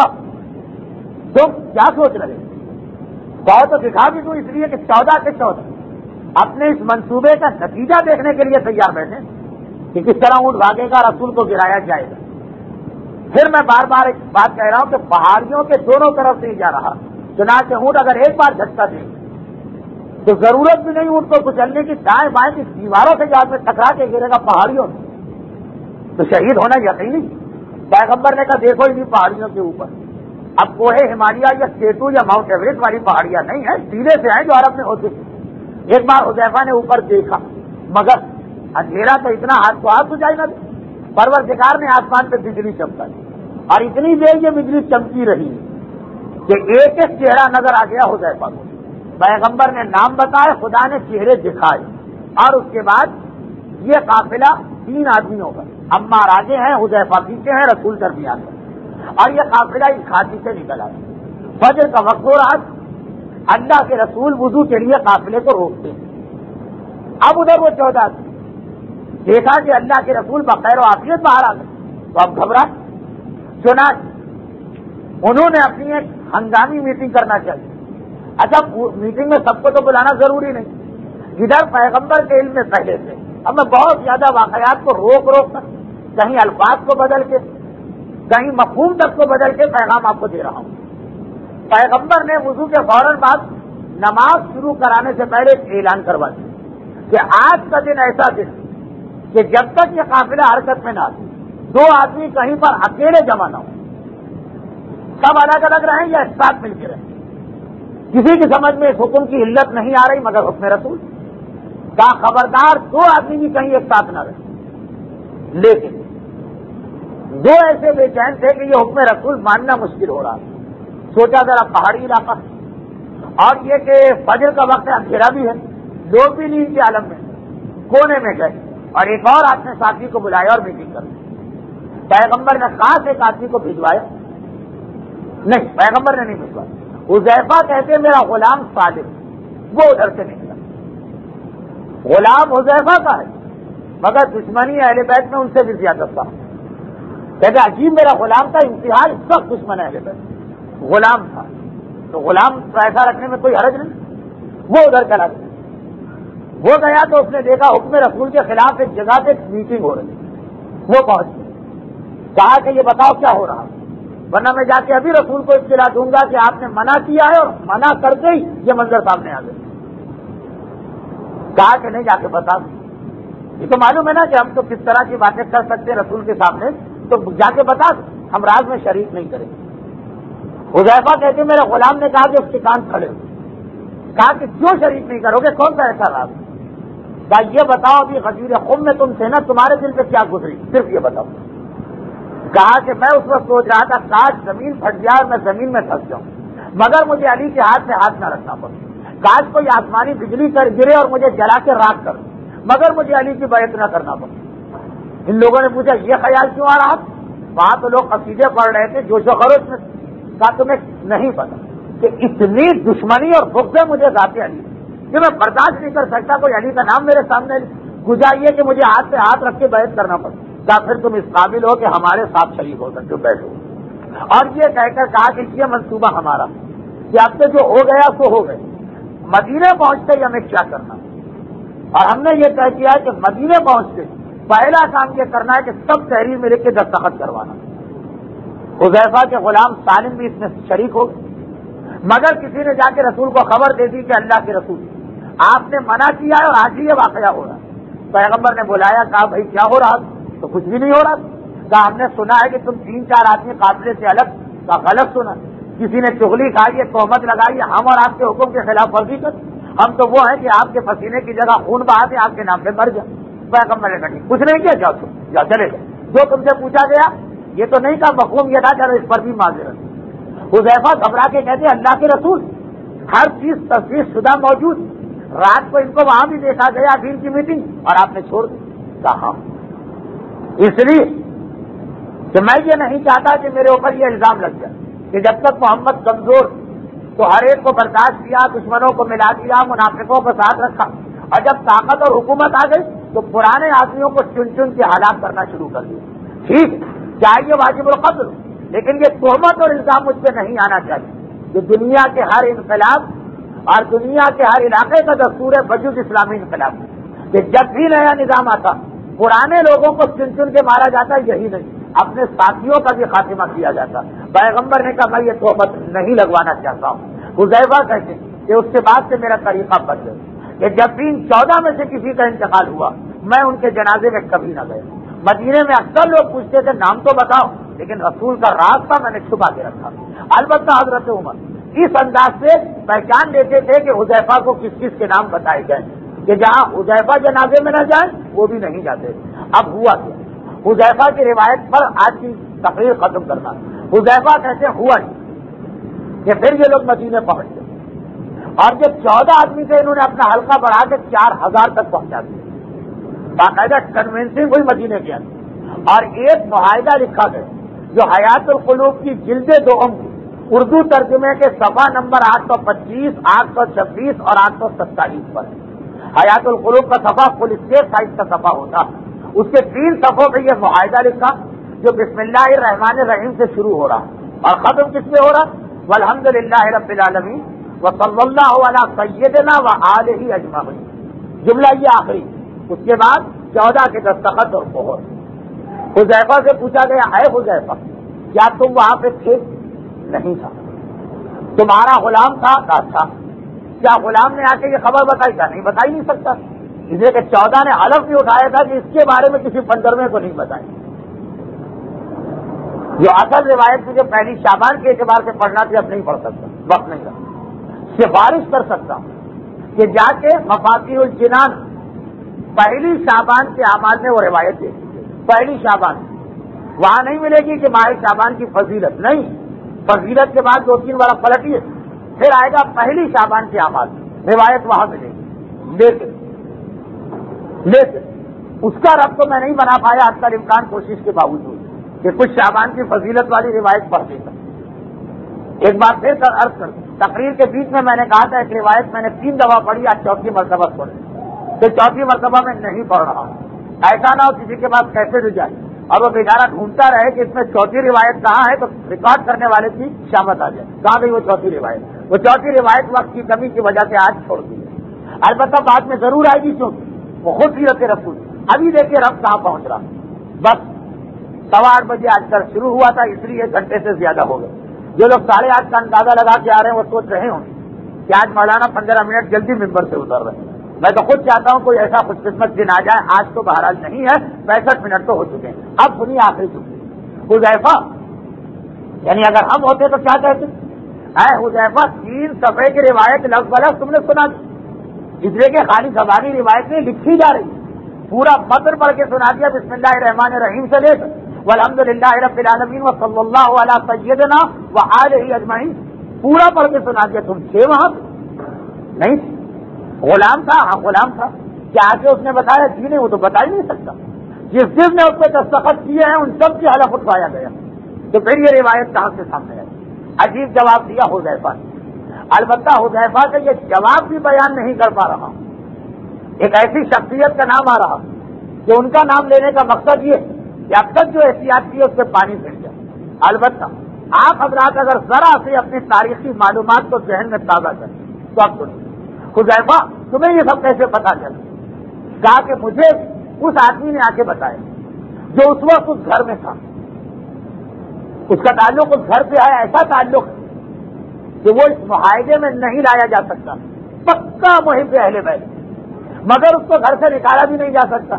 تم کیا سوچ رہے بہت تو دکھا بھی دوں، اس لیے کہ چودہ کے چودہ اپنے اس منصوبے کا نتیجہ دیکھنے کے لیے تیار بیٹھے کہ کس طرح اونٹ بھاگے گا، رسول کو گرایا جائے گا۔ پھر میں بار بار ایک بات کہہ رہا ہوں کہ پہاڑیوں کے دونوں طرف سے ہی جا رہا، چنانچہ اونٹ اگر ایک بار جھٹکا دے تو ضرورت بھی نہیں اونٹ کو کچلنے کی، دائیں بائیں کی دیواروں سے جہاز میں ٹکرا کے گرے گا پہاڑیوں میں تو شہید ہونا یقینی۔ پیغمبر نے کہا دیکھو انہیں پہاڑیوں کے اوپر، اب کوہ ہمالیہ یا کیٹو یا ماؤنٹ ایوریسٹ والی پہاڑیاں نہیں ہیں، سیدھے سے ہیں جو عرب میں ہوتے تھے۔ ایک بار حذیفہ نے اوپر دیکھا مگر اندھیرا تو اتنا ہاتھ کو ہاتھ سجائی نہ دے، پروردگار نے آسمان پہ بجلی چمکا دی اور اتنی دیر یہ بجلی چمکی رہی کہ ایک ایک چہرہ نظر آ گیا حذیفہ کو۔ پیغمبر نے نام بتائے، خدا نے چہرے دکھائے، اور اس کے بعد یہ قافلہ تین آدمیوں کا، عمار آگے ہیں، حذیفہ پیچھے ہیں، رسول درمیان ہے، اور یہ قافلہ اس گھاٹی سے نکل آیا۔ فجر کا وقت ہو رہا، اللہ کے رسول وضو کے لیے قافلے کو روکتے ہیں۔ اب ادھر وہ چودہ آدمی دیکھا کہ اللہ کے رسول بخیر و عافیت باہر آ گئے تو اب گھبرا، چنانچہ انہوں نے اپنی ایک ہنگامی میٹنگ کرنا چاہیے۔ اچھا میٹنگ میں سب کو تو بلانا ضروری نہیں، ادھر پیغمبر کے علم میں پہلے سے اب میں بہت زیادہ واقعات کو روک روک کر کہیں الفاظ کو بدل کے کہیں مفہوم تک کو بدل کے پیغام آپ کو دے رہا ہوں۔ پیغمبر نے وضو کے فوراً بعد نماز شروع کرانے سے پہلے ایک اعلان کروا دیا کہ آج کا دن ایسا دن کہ جب تک یہ قافلہ حرکت میں نہ آئے دو آدمی کہیں پر اکیلے جمع نہ ہو، سب الگ الگ رہیں یا ایک ساتھ مل کے رہیں۔ کسی کی سمجھ میں اس حکم کی علت نہیں آ رہی مگر حکم رسول کا خبردار دو آدمی بھی کہیں ایک ساتھ نہ رہے۔ لیکن دو ایسے بے چین تھے کہ یہ حکم رسول ماننا مشکل ہو رہا تھا۔ سوچا ذرا پہاڑی علاقہ اور یہ کہ فجر کا وقت اندھیرا بھی ہے، لوگ بھی نیند کے عالم میں، کونے میں گئے اور ایک اور اپنے ساتھی کو بلایا اور میٹنگ کر دی۔ پیغمبر نے خاص ایک آدمی کو بھجوایا، نہیں پیغمبر نے نہیں بھجوایا، حذیفہ کہتے میرا غلام صالح، وہ ادھر سے نکلا۔ غلام حذیفہ کا ہے مگر دشمنی اہل بیت میں ان سے بھی زیادہ تھا۔ کہتے عجیب میرا غلام تھا، انتہائی سخت دشمن اہل بیت، غلام تھا تو غلام ایسا رکھنے میں کوئی حرج نہیں۔ وہ ادھر چلا گیا، وہ گیا تو اس نے دیکھا حکم رسول کے خلاف ایک جگہ پہ میٹنگ ہو رہی، وہ پہنچ گیا، کہا کہ یہ بتاؤ کیا ہو رہا، ورنہ میں جا کے ابھی رسول کو اطلاع دوں گا کہ آپ نے منع کیا ہے اور منع کرتے ہی یہ منظر سامنے آ گئے۔ کہا کہ نہیں جا کے بتا، یہ تو معلوم ہے نا کہ ہم تو کس طرح کی باتیں کر سکتے ہیں رسول کے سامنے، تو جا کے بتا، ہم راز میں شریک نہیں کریں گے۔ حذیفہ کہتے میرے غلام نے کہا کہ اس کے کان کھڑے ہوئے، کہا کہ کیوں شریک نہیں کرو گے، کون سا ایسا راز؟ کہا یہ بتاؤ ابھی غدیر قوم میں تم تھے نا، تمہارے دل پہ کیا گزری، صرف یہ بتاؤ۔ کہا کہ میں اس وقت سوچ رہا تھا کاش زمین پھٹ جائے اور میں زمین میں پھنس جاؤں، مگر مجھے علی کے ہاتھ سے ہاتھ نہ رکھنا پڑے، کاش کوئی آسمانی بجلی کر گرے اور مجھے جلا کے راکھ کر، مگر مجھے علی کی بیعت نہ کرنا پڑے۔ ان لوگوں نے پوچھا یہ خیال کیوں آ رہا؟ وہاں تو لوگ قصیدے پڑھ رہے تھے جوش و خروش میں، کہا تمہیں نہیں پتا کہ اتنی دشمنی اور بغض ہے مجھے ذات علی کہ میں برداشت نہیں کر سکتا کوئی علی کا نام میرے سامنے گزاریے کہ مجھے ہاتھ سے ہاتھ رکھ کے بیعت کرنا پڑے۔ کہا پھر تم اس قابل ہو کہ ہمارے ساتھ شریک ہو سکتے ہو، بیٹھو۔ اور یہ کہہ کر کہا کہ یہ منصوبہ ہمارا کہ اب سے جو ہو گیا سو ہو گئے، مدینے پہنچتے ہی ہمیں کیا کرنا، اور ہم نے یہ طے کیا کہ مدینے پہنچتے پہلا کام یہ کرنا ہے کہ سب تحریر میں لکھ کے دستخط کروانا۔ حذیفہ کے غلام سالم بھی اس میں شریک ہو گئے، مگر کسی نے جا کے رسول کو خبر دے دی کہ اللہ کے رسول آپ نے منع کیا ہے اور آج ہی یہ واقعہ ہو رہا ہے۔ پیغمبر نے بلایا، کہا بھائی کیا ہو رہا، تو کچھ بھی نہیں ہو رہا، کہا ہم نے سنا ہے کہ تم تین چار آدمی قافلے سے الگ، کا غلط سنا، کسی نے چغلی کھائی ہے، تہمت لگائی ہے، ہم اور آپ کے حکم کے خلاف ورزی کر، ہم تو وہ ہیں کہ آپ کے پسینے کی جگہ خون بہا دیں، آپ کے نام پہ مر جائے۔ پیغمبر نے کہا کچھ نہیں کیا، جاؤ تم جاؤ چلے جاؤ، جو تم سے پوچھا گیا یہ تو نہیں کہا، مفہوم یہ تھا چلو اس پر بھی معذرت۔ حذیفہ گھبرا کے کہتے اللہ کے رسول ہر چیز تصویر شدہ موجود، رات کو ان کو وہاں بھی دیکھا گیا دین کی میٹنگ اور آپ نے چھوڑ دی۔ کہا اس لیے کہ میں یہ نہیں چاہتا کہ میرے اوپر یہ الزام لگ جائے کہ جب تک محمد کمزور تو ہر ایک کو برداشت کیا، دشمنوں کو ملا دیا، منافقوں کو ساتھ رکھا، اور جب طاقت اور حکومت آ گئی تو پرانے آدمیوں کو چن چن کے ہلاک کرنا شروع کر دیا۔ ٹھیک چاہیے واجب القتل، لیکن یہ تہمت اور الزام مجھ پہ نہیں آنا چاہیے کہ دنیا کے ہر انقلاب اور دنیا کے ہر علاقے کا دستور ہے وجود اسلامی انقلاب کہ جب بھی نیا نظام آتا پرانے لوگوں کو چن چن کے مارا جاتا، یہی نہیں اپنے ساتھیوں کا بھی خاتمہ کیا جاتا۔ پیغمبر نے کہا میں یہ تہمت نہیں لگوانا چاہتا ہوں۔ حذیفہ کہتے کہ اس کے بعد سے میرا طریقہ بدل کہ جب تین چودہ میں سے کسی کا انتقال ہوا میں ان کے جنازے میں کبھی نہ گیا۔ مدینے میں اکثر لوگ پوچھتے تھے نام تو بتاؤ، لیکن رسول کا راز تھا میں نے چھپا کے رکھا۔ البتہ حضرت عمر اس انداز سے پہچان دیتے تھے کہ حذیفہ کو کس کس کے نام بتائے گئے کہ جہاں حذیفہ جنازے میں نہ جائیں وہ بھی نہیں جاتے۔ اب ہوا کیا، حذیفہ کی روایت پر آج کی تقریر ختم کرنا۔ حذیفہ کہتے ہوا کہ پھر یہ لوگ مدینے پہنچ گئے اور جو چودہ آدمی تھے انہوں نے اپنا حلقہ بڑھا کے چار ہزار تک پہنچا دیا۔ باقاعدہ کنوینسنگ ہوئی مدینے کے اندر اور ایک معاہدہ لکھا گیا جو حیات القلوب کی جلد دوم اردو ترجمے کے صفحہ نمبر آٹھ سو پچیس آٹھ سو چھبیس اور آٹھ سو ستائیس پر ہے۔ حیات القلوب کا صفحہ فل اسکیپ سائز کا صفحہ ہوتا، اس کے تین صفحوں پہ یہ معاہدہ لکھا جو بسم اللہ الرحمن الرحیم سے شروع ہو رہا اور ختم کس میں ہو رہا، والحمد للہ رب العالمین وصلی اللہ علی سیدنا و آلہ اجمعین۔ جملہ یہ آخری، اس کے بعد چودہ کے دستخط اور مہر۔ حذیفہ سے پوچھا گیا اے حذیفہ کیا تم وہاں پہ تھے؟ نہیں تھا۔ تمہارا غلام تھا؟ کہا تھا۔ کیا غلام نے آ کے یہ خبر بتائی؟ کیا نہیں بتا ہی نہیں سکتا، اس لیے کہ چودہ نے حلف بھی اٹھایا تھا کہ اس کے بارے میں کسی پندرہویں کو نہیں بتائیں۔ جو اصل روایت مجھے پہلی شعبان کے اعتبار سے پڑھنا تھی، اب نہیں پڑھ سکتا، وقت نہیں رہا۔ سفارش کر سکتا ہوں کہ جا کے مفاتیح الجنان پہلی شعبان کے اعمال میں وہ روایت ہے، پہلی شعبان وہاں نہیں ملے گی کہ ماہ شعبان کی فضیلت، نہیں، فضیلت کے بعد دو تین بڑا پلٹیے، پھر آئے گا پہلی شعبان کے اعمال، روایت وہاں ملے گی۔ لیکن لیکن اس کا رب تو میں نہیں بنا پایا حتی الامکان کوشش کے باوجود کہ کچھ شعبان کی فضیلت والی روایت پڑھ دے سکتا۔ ایک بار پھر کر عرض کر تقریر کے بیچ میں میں نے کہا تھا ایک روایت میں نے تین دفعہ پڑھی، آج چوتھی مرتبہ پڑھ تو چوتھی مرتبہ میں نہیں پڑھ رہا ہوں، ایسا نہ ہو کسی کے پاس کیسے بھی جائے اور وہ بیچارہ ڈھونڈتا رہے کہ اس میں چوتھی روایت کہاں ہے، تو ریکارڈ کرنے والے کی شامت آ جائے کہاں گئی وہ چوتھی روایت۔ وہ چوتھی روایت وقت کی کمی کی وجہ سے آج چھوڑ دی ہے، البتہ بعد میں ضرور آئے گی کیونکہ وہ خود سیرت رسول۔ ابھی دیکھیے رب کہاں پہنچ رہا، بس سوا آٹھ بجے آج کل شروع ہوا تھا، اس لیے ایک گھنٹے سے زیادہ ہو گئے۔ جو لوگ ساڑھے آٹھ کا اندازہ لگا کے آ رہے ہیں وہ سوچ رہے ہوں کہ آج مولانا پندرہ منٹ جلدی ممبر سے اتر رہے ہیں۔ میں تو خود چاہتا ہوں کوئی ایسا خوش قسمت دن آ جائے، آج تو بہرحال نہیں ہے، پینسٹھ منٹ تو ہو چکے ہیں۔ اب سنیے آخری چکی حذیفہ، یعنی اگر ہم ہوتے تو کیا کہتے؟ اے حذیفہ، تین صفحے کی روایت لفظ بلفظ تم نے سنا دی، اس لیے کہ خالی زبانی روایت نہیں لکھی جا رہی، پورا متن پڑھ کے سنا دیا بسم اللہ الرحمن الرحیم سے لے کر والحمد للہ رب العالمین وصلی اللہ علی سیدنا وآلہ اجمعین، پورا پڑھ کے سنا دیا۔ تم تھے وہاں نہیں؟ غلام تھا؟ ہاں غلام تھا، کیا آگے اس نے بتایا؟ جی نہیں، وہ تو بتا ہی نہیں سکتا۔ جس جس نے اس پہ دستخط کیے ہیں ان سب کی حلف اٹھوایا گیا، تو پھر یہ روایت کہاں سے سامنے آئی؟ عجیب جواب دیا حذیفہ نے۔ البتہ حذیفہ کا یہ جواب بھی بیان نہیں کر پا رہا، ایک ایسی شخصیت کا نام آ رہا کہ ان کا نام لینے کا مقصد یہ کہ اب تک جو احتیاط کی اس پہ پانی پھر جائے۔ البتہ آپ حضرات اگر ذرا سے اپنی تاریخی معلومات کو ذہن میں تازہ کریں تو اب سنیے حذیفہ تمہیں یہ سب کیسے پتا چلا؟ کہا کہ مجھے اس آدمی نے آ کے بتایا جو اس وقت اس گھر میں تھا، اس کا تعلق اس گھر سے ہے، ایسا تعلق کہ وہ اس معاہدے میں نہیں لایا جا سکتا، پکا محب اہل بیت، مگر اس کو گھر سے نکالا بھی نہیں جا سکتا،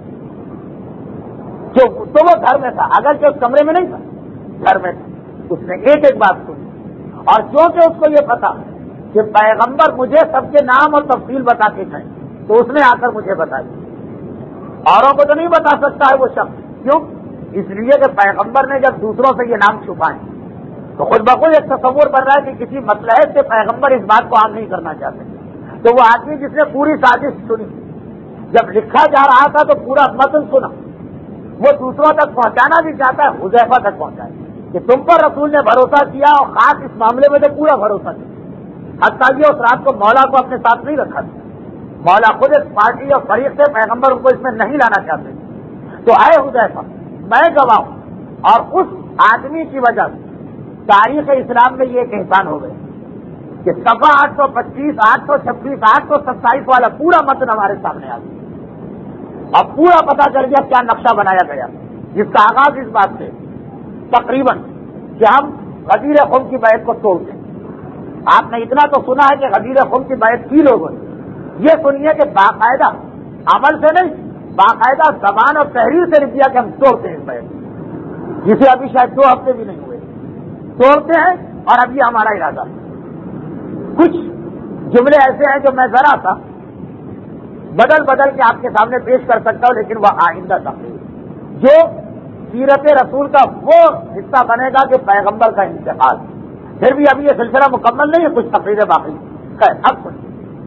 جو تو وہ گھر میں تھا، اگرچہ اس کمرے میں نہیں تھا، گھر میں تھا۔ اس نے ایک ایک بات سنی، اور کیونکہ اس کو یہ پتا کہ پیغمبر مجھے سب کے نام اور تفصیل بتا کے گئے، تو اس نے آ کر مجھے بتایا۔ اوروں کو تو نہیں بتا سکتا ہے وہ شخص، کیوں؟ اس لیے کہ پیغمبر نے جب دوسروں سے یہ نام چھپائے تو خود بخود ایک تصور بن رہا ہے کہ کسی مصلحت سے پیغمبر اس بات کو عام نہیں کرنا چاہتے۔ تو وہ آدمی جس نے پوری سازش سنی، جب لکھا جا رہا تھا تو پورا متن سنا، وہ دوسروں تک پہنچانا بھی چاہتا ہے، حذیفہ تک پہنچائے کہ تم پر رسول نے بھروسہ کیا، اور خاص اس معاملے میں تو پورا بھروسہ کیا، حتیٰ کہ اس رات کو مولا کو اپنے ساتھ نہیں رکھا تھا، مولا خود اس پارٹی اور فریق سے پیغمبر کو اس میں نہیں لانا چاہتے۔ تو آئے حذیفہ، میں گواہ ہوں، اور اس آدمی کی وجہ سے تاریخ اسلام میں یہ ایک احسان ہو گیا کہ صفحہ آٹھ سو پچیس آٹھ سو چھبیس آٹھ سو ستائیس والا پورا متن ہمارے سامنے آ گیا، اور پورا پتا چل گیا کیا نقشہ بنایا گیا، جس کا آغاز اس بات سے تقریباً کہ ہم غدیر خم کی بیعت کو توڑتے ہیں۔ آپ نے اتنا تو سنا ہے کہ غدیر خم کی بیعت کی لوگوں نے، یہ سنیے کہ باقاعدہ عمل سے نہیں، باقاعدہ زبان اور تحریر سے لکھ دیا کہ ہم توڑتے ہیں اس بیعت، جسے ابھی شاید دو ہفتے بھی نہیں ہوئے، توڑتے ہیں، اور اب یہ ہمارا ارادہ ہے۔ کچھ جملے ایسے ہیں جو میں ذرا سا بدل بدل کے آپ کے سامنے پیش کر سکتا ہوں، لیکن وہ آئندہ تقریر جو سیرت رسول کا وہ حصہ بنے گا کہ پیغمبر کا انتقال، پھر بھی ابھی یہ سلسلہ مکمل نہیں ہے، کچھ تقریریں باقی ہے۔ اب سنیے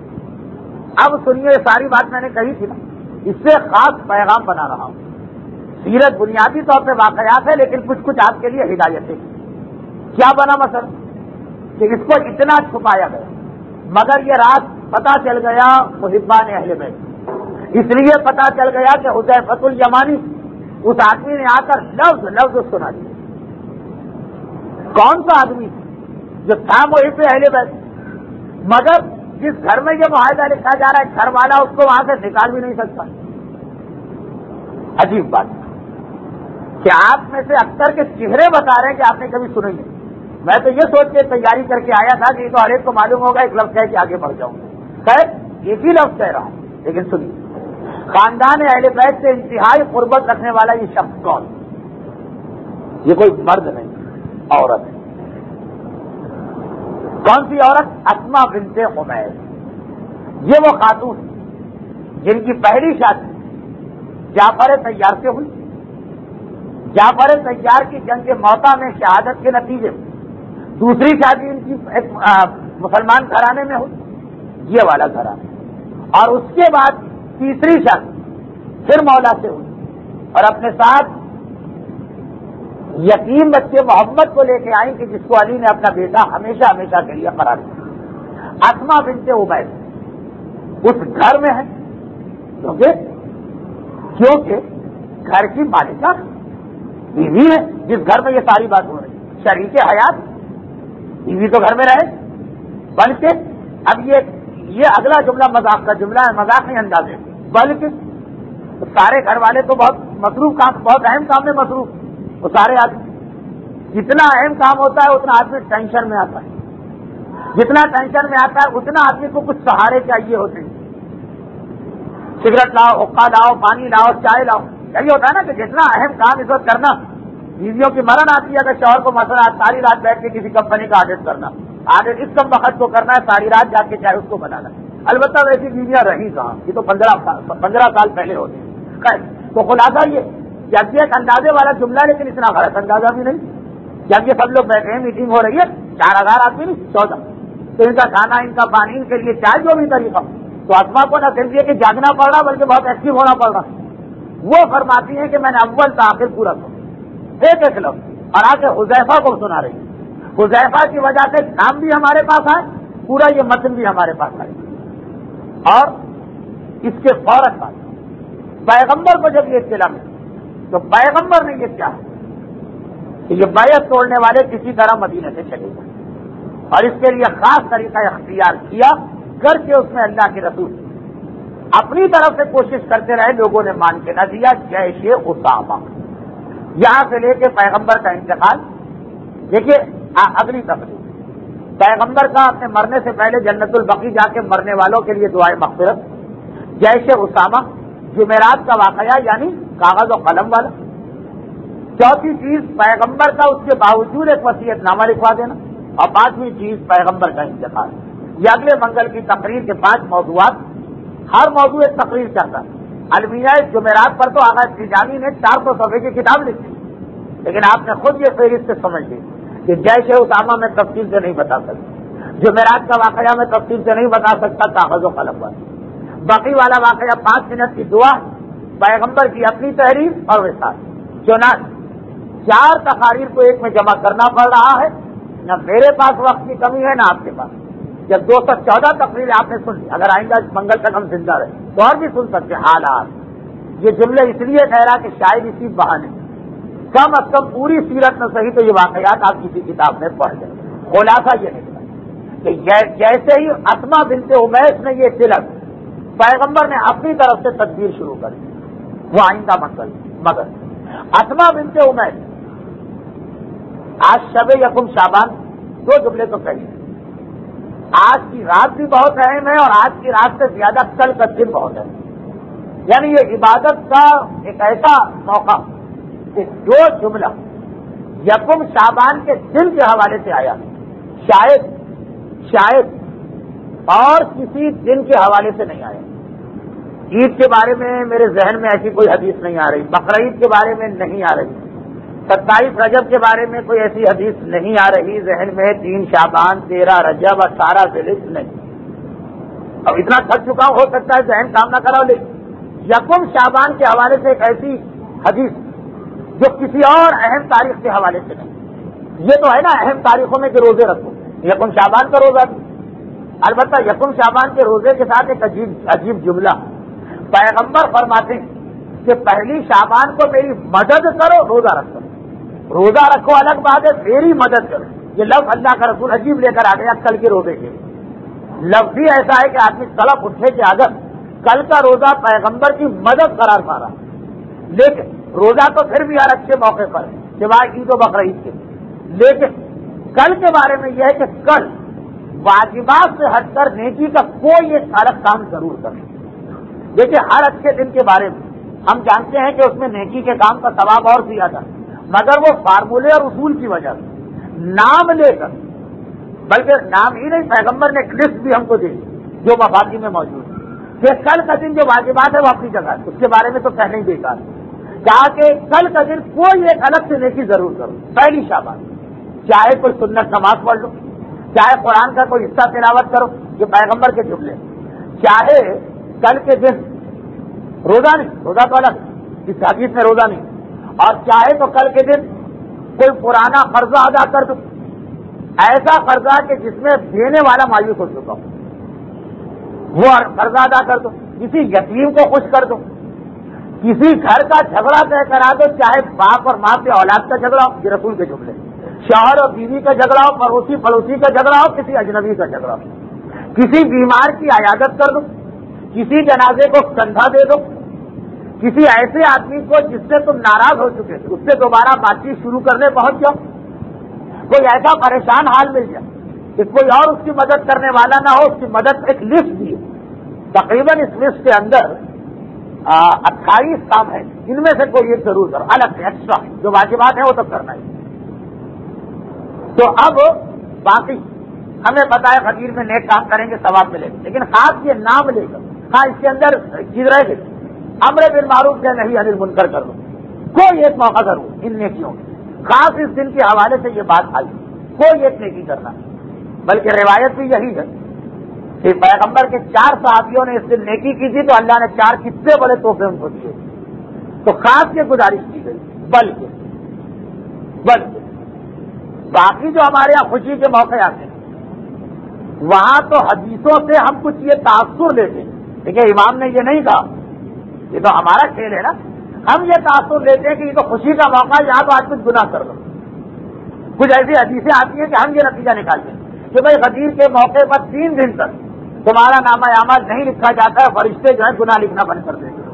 اب سنیے یہ ساری بات میں نے کہی تھی نا، اس سے خاص پیغام بنا رہا ہوں۔ سیرت بنیادی طور پہ واقعات ہے، لیکن کچھ کچھ آپ کے لیے ہدایتیں کیا بنا مثلا کہ اس کو اتنا چھپایا گیا، مگر یہ رات پتا چل گیا محبان اہل بیت، اس لیے پتا چل گیا کہ حذیفہ الیمانی اس آدمی نے آ کر لفظ لفظ سنا دیا۔ کون سا آدمی جو تھا محب اہل بیت، مگر جس گھر میں یہ معاہدہ لکھا جا رہا ہے گھر والا اس کو وہاں سے نکال بھی نہیں سکتا۔ عجیب بات کہ آپ میں سے اکثر کے چہرے بتا رہے ہیں کہ آپ نے کبھی سنے نہیں، میں تو یہ سوچ کے تیاری کر کے آیا تھا کہ یہ تو ہر ایک کو معلوم ہوگا ایک لفظ کہہ کے آگے بڑھ جاؤں گا. خیر ایک ہی لفظ کہہ رہا ہوں, لیکن سنیے خاندان اہل بیت سے انتہائی قربت رکھنے والا یہ شخص کون؟ یہ کوئی مرد نہیں, عورت ہے. کون سی عورت؟ اسماء بنت عمیس. یہ وہ خاتون جن کی پہلی شادی جعفر طیار سے ہوئی. جعفر طیار کی جنگ موتا میں شہادت کے نتیجے میں دوسری شادی ان کی ایک مسلمان گھرانے میں ہوئی, یہ والا گھرانا. اور اس کے بعد تیسری شادی پھر مولا سے ہوئی, اور اپنے ساتھ یتیم بچے محمد کو لے کے آئیں کہ جس کو علی نے اپنا بیٹا ہمیشہ ہمیشہ کے لیے قرار دیا. اسماء بنت عمیس اس گھر میں ہے کیونکہ کیونکہ گھر کی مالکہ بیوی ہے جس گھر میں یہ ساری بات ہو رہی ہے. شریک حیات بیوی تو گھر میں رہے, بلکہ اب یہ یہ اگلا جملہ مذاق کا جملہ ہے, مذاق نہیں اندازے, بلکہ سارے گھر والے تو بہت مصروف کام, بہت اہم کام میں مصروف. وہ سارے آدمی جتنا اہم کام ہوتا ہے اتنا آدمی ٹینشن میں آتا ہے, جتنا ٹینشن میں آتا ہے اتنا آدمی کو کچھ سہارے چاہیے ہوتے ہیں. سگریٹ لاؤ, حقہ لاؤ, پانی لاؤ, چائے لاؤ. یہی ہوتا ہے نا کہ جتنا اہم کام اس وقت کرنا. بیویوں کی مرن آتی ہے اگر شوہر کو مسئلہ ساری رات بیٹھ کے کسی کمپنی کا آڈٹ کرنا, آڈٹ اس کم وقت کو کرنا ہے, ساری رات جا کے چاہے اس کو بنانا. البتہ ویسی بیویاں رہی کہاں, یہ تو پندرہ پندرہ سال پہلے ہوتے ہیں. خیر تو خلاصہ یہ جب ایک اندازے والا جملہ, لیکن اتنا غلط اندازہ بھی نہیں. جب یہ سب لوگ بیٹھے ہیں, میٹنگ ہو رہی ہے, چار ہزار آدمی نہیں چودہ, تو ان کا کھانا, ان کا پانی, ان کے لیے چائے, جو بھی طریقہ, تو اسماء کو نہ صرف یہ کہ جاگنا پڑ رہا بلکہ بہت ایکٹیو ہونا پڑ رہا. وہ فرماتی ہیں کہ میں نے اول تا آخر پورا سنا ایک ایک لفظ, اور آ کے حذیفہ کو سنا رہی ہے. حذیفہ کی وجہ سے نام بھی ہمارے پاس آئے, پورا یہ متن بھی ہمارے پاس آئے. اور اس کے فوراً بعد پیغمبر کو جب یہ اطلاع ملی تو پیغمبر نے یہ کیا کہ یہ بیعت توڑنے والے کسی طرح مدینے سے چلے گئے, اور اس کے لیے خاص طریقہ اختیار کیا کر کے اس میں اللہ کے رسول اپنی طرف سے کوشش کرتے رہے, لوگوں نے مان کے نہ دیا. جیش اسامہ یہاں سے لے کے پیغمبر کا انتقال. دیکھیے اگلی تقریر پیغمبر کا اپنے مرنے سے پہلے جنت البقیع جا کے مرنے والوں کے لیے دعائے مغفرت. جیش اسامہ جمعرات کا واقعہ یعنی کاغذ و قلم والا. چوتھی چیز پیغمبر کا اس کے باوجود ایک وصیت نامہ لکھوا دینا. اور پانچویں چیز پیغمبر کا انتقال. یہ اگلے منگل کی تقریر کے پانچ موضوعات, ہر موضوع ایک تقریر چاہتا ہے. المیہ جمعرات پر تو آغاز تیجانی نے چار سو صفحے کی کتاب لکھی, لیکن آپ نے خود یہ فہرست سے سمجھ لی کہ جیش اسامہ میں تفصیل سے نہیں بتا سکتا, جمعرات کا واقعہ میں تفصیل سے نہیں بتا سکتا, کاغذ و قلم والا. باقی والا واقعہ پانچ منٹ کی دعا, پیغمبر کی اپنی تحریر اور وصال. چنانچہ چار تقاریر کو ایک میں جمع کرنا پڑ رہا ہے. نہ میرے پاس وقت کی کمی ہے نہ آپ کے پاس. جب دو سو چودہ تقریر آپ نے سن لی, اگر آئندہ منگل تک ہم زندہ رہے تو اور بھی سن سکتے حالات. یہ جملے اس لیے کہہ رہا کہ شاید اسی بہانے کم از کم پوری سیرت میں صحیح تو یہ واقعات آپ کسی کتاب میں پڑھ جائیں. خلاصہ یہ نکلا کہ جیسے ہی اسماء بنت عمیس نے یہ تلک, پیغمبر نے اپنی طرف سے تدبیر شروع کر دی, وہ آئندہ منگل. مگر اسماء بنت عمیس آج شب یکم شعبان, دو جملے تو کہیے. آج کی رات بھی بہت اہم ہے, اور آج کی رات سے زیادہ کل کا دن بہت اہم ہے. یعنی یہ عبادت کا ایک ایسا موقع کہ جو جملہ یکم شعبان کے دن کے حوالے سے آیا, شاید شاید اور کسی دن کے حوالے سے نہیں آیا. عید کے بارے میں میرے ذہن میں ایسی کوئی حدیث نہیں آ رہی, بقرعید کے بارے میں نہیں آ رہی, ستائیس رجب کے بارے میں کوئی ایسی حدیث نہیں آ رہی ذہن میں, تین شعبان, تیرہ رجب, اٹھارہ ذوالحجہ نہیں. اب اتنا تھک چکا ہو سکتا ہے ذہن کام نہ کرا, لیکن یکم شعبان کے حوالے سے ایک ایسی حدیث جو کسی اور اہم تاریخ کے حوالے سے نہیں. یہ تو ہے نا اہم تاریخوں میں کہ روزے رکھو, یکم شعبان کا روزہ بھی. البتہ یکم شعبان کے روزے کے ساتھ ایک عجیب عجیب جملہ, پیغمبر فرماتے ہیں کہ پہلی شعبان کو میری مدد کرو, روزہ رکھو. روزہ رکھو الگ بات ہے, میری مدد کرو. یہ لفظ اللہ کا رسول عجیب لے کر آ گیا کل کے روزے کے. لفظ ہی ایسا ہے کہ آدمی طلب اٹھے کہ اگر کل کا روزہ پیغمبر کی مدد قرار پا رہا, لیکن روزہ تو پھر بھی ہر اچھے موقع پر ہے سوائے عید و بقرعید کے, لیکن کل کے بارے میں یہ ہے کہ کل واجبات سے ہٹ کر نیکی کا کوئی ایک الگ کام ضرور کریں. دیکھیے ہر اچھے دن کے بارے میں ہم جانتے ہیں کہ اس میں نیکی کے کام کا ثواب اور زیادہ ہے، مگر وہ فارمولے اور اصول کی وجہ سے نام لے کر، بلکہ نام ہی نہیں، پیغمبر نے ایک لسٹ بھی ہم کو دی جو مفادی میں موجود ہے کہ کل کا دن جو واجبات ہے وہ اپنی جگہ ہے، اس کے بارے میں تو کہنے ہی بیکار ہے. کہا کہ کل کا دن کوئی ایک الگ سے نیکی ضرور کرو. پہلی شابان چاہے کوئی سنت نماز پڑھ لو، چاہے قرآن کا کوئی حصہ تلاوت کرو، یہ پیغمبر کے جملے، چاہے کل کے دن روزہ نہیں، روزہ تو الگ اس حدیث میں روزہ نہیں، اور چاہے تو کل کے دن کوئی پرانا قرضہ ادا کر دو، ایسا قرضہ کہ جس میں دینے والا مایوس ہو چکا ہو وہ قرضہ ادا کر دو، کسی یتیم کو خوش کر دو، کسی گھر کا جھگڑا طے کرا دو، چاہے باپ اور ماں سے اولاد کا جھگڑا ہو، یہ رسول کے جملے، شوہر اور بیوی کا جھگڑا ہو، پڑوسی پڑوسی کا جھگڑا ہو، کسی اجنبی کا جھگڑا ہو، کسی بیمار کی عیادت کر دو، کسی جنازے کو کندھا دے دو، کسی ایسے آدمی کو جس سے تم ناراض ہو چکے تھے اس سے دوبارہ بات چیت شروع کرنے پہنچ جاؤ، کوئی ایسا پریشان حال مل جائے کہ کوئی اور اس کی مدد کرنے والا نہ ہو، اس کی مدد ایک لسٹ دی ہے. تقریباً اس لسٹ کے اندر اٹھائیس کام ہیں، ان میں سے کوئی ایک ضرور کرو، الگ سے ایکسٹرا جو واجبات ہیں وہ تو کرنا ہی. تو اب باقی ہمیں پتا ہے فقیر میں نیک کام کریں گے ثواب ملے گا، لیکن خاص یہ نام لے کر، ہاں اس کے اندر چیز رہ گئی امر بالمعروف سے نہیں عن المنکر کر دو، کوئی ایک موقع ضرور ان نیکیوں میں، خاص اس دن کے حوالے سے یہ بات آئی، کوئی ایک نیکی کرنا. بلکہ روایت بھی یہی ہے کہ پیغمبر کے چار صحابیوں نے اس دن نیکی کی تھی تو اللہ نے چار کتنے بڑے تحفے ان کو دیے، تو خاص یہ گزارش کی گئی. بلکہ بلکہ باقی جو ہمارے یہاں خوشی کے موقع آتے ہیں وہاں تو حدیثوں سے ہم کچھ یہ تاثر لیتے ہیں. دیکھیے امام نے یہ نہیں کہا، یہ تو ہمارا کھیل ہے نا، ہم یہ تاثر لیتے ہیں کہ یہ تو خوشی کا موقع ہے، یہاں تو آج کچھ گناہ کر لو. کچھ ایسی حدیثیں آتی ہیں کہ ہم یہ نتیجہ نکالتے ہیں کہ بھائی غدیر کے موقع پر تین دن تک تمہارا نامہ اعمال نہیں لکھا جاتا ہے، فرشتے جو ہے گناہ لکھنا بند کر دیتے.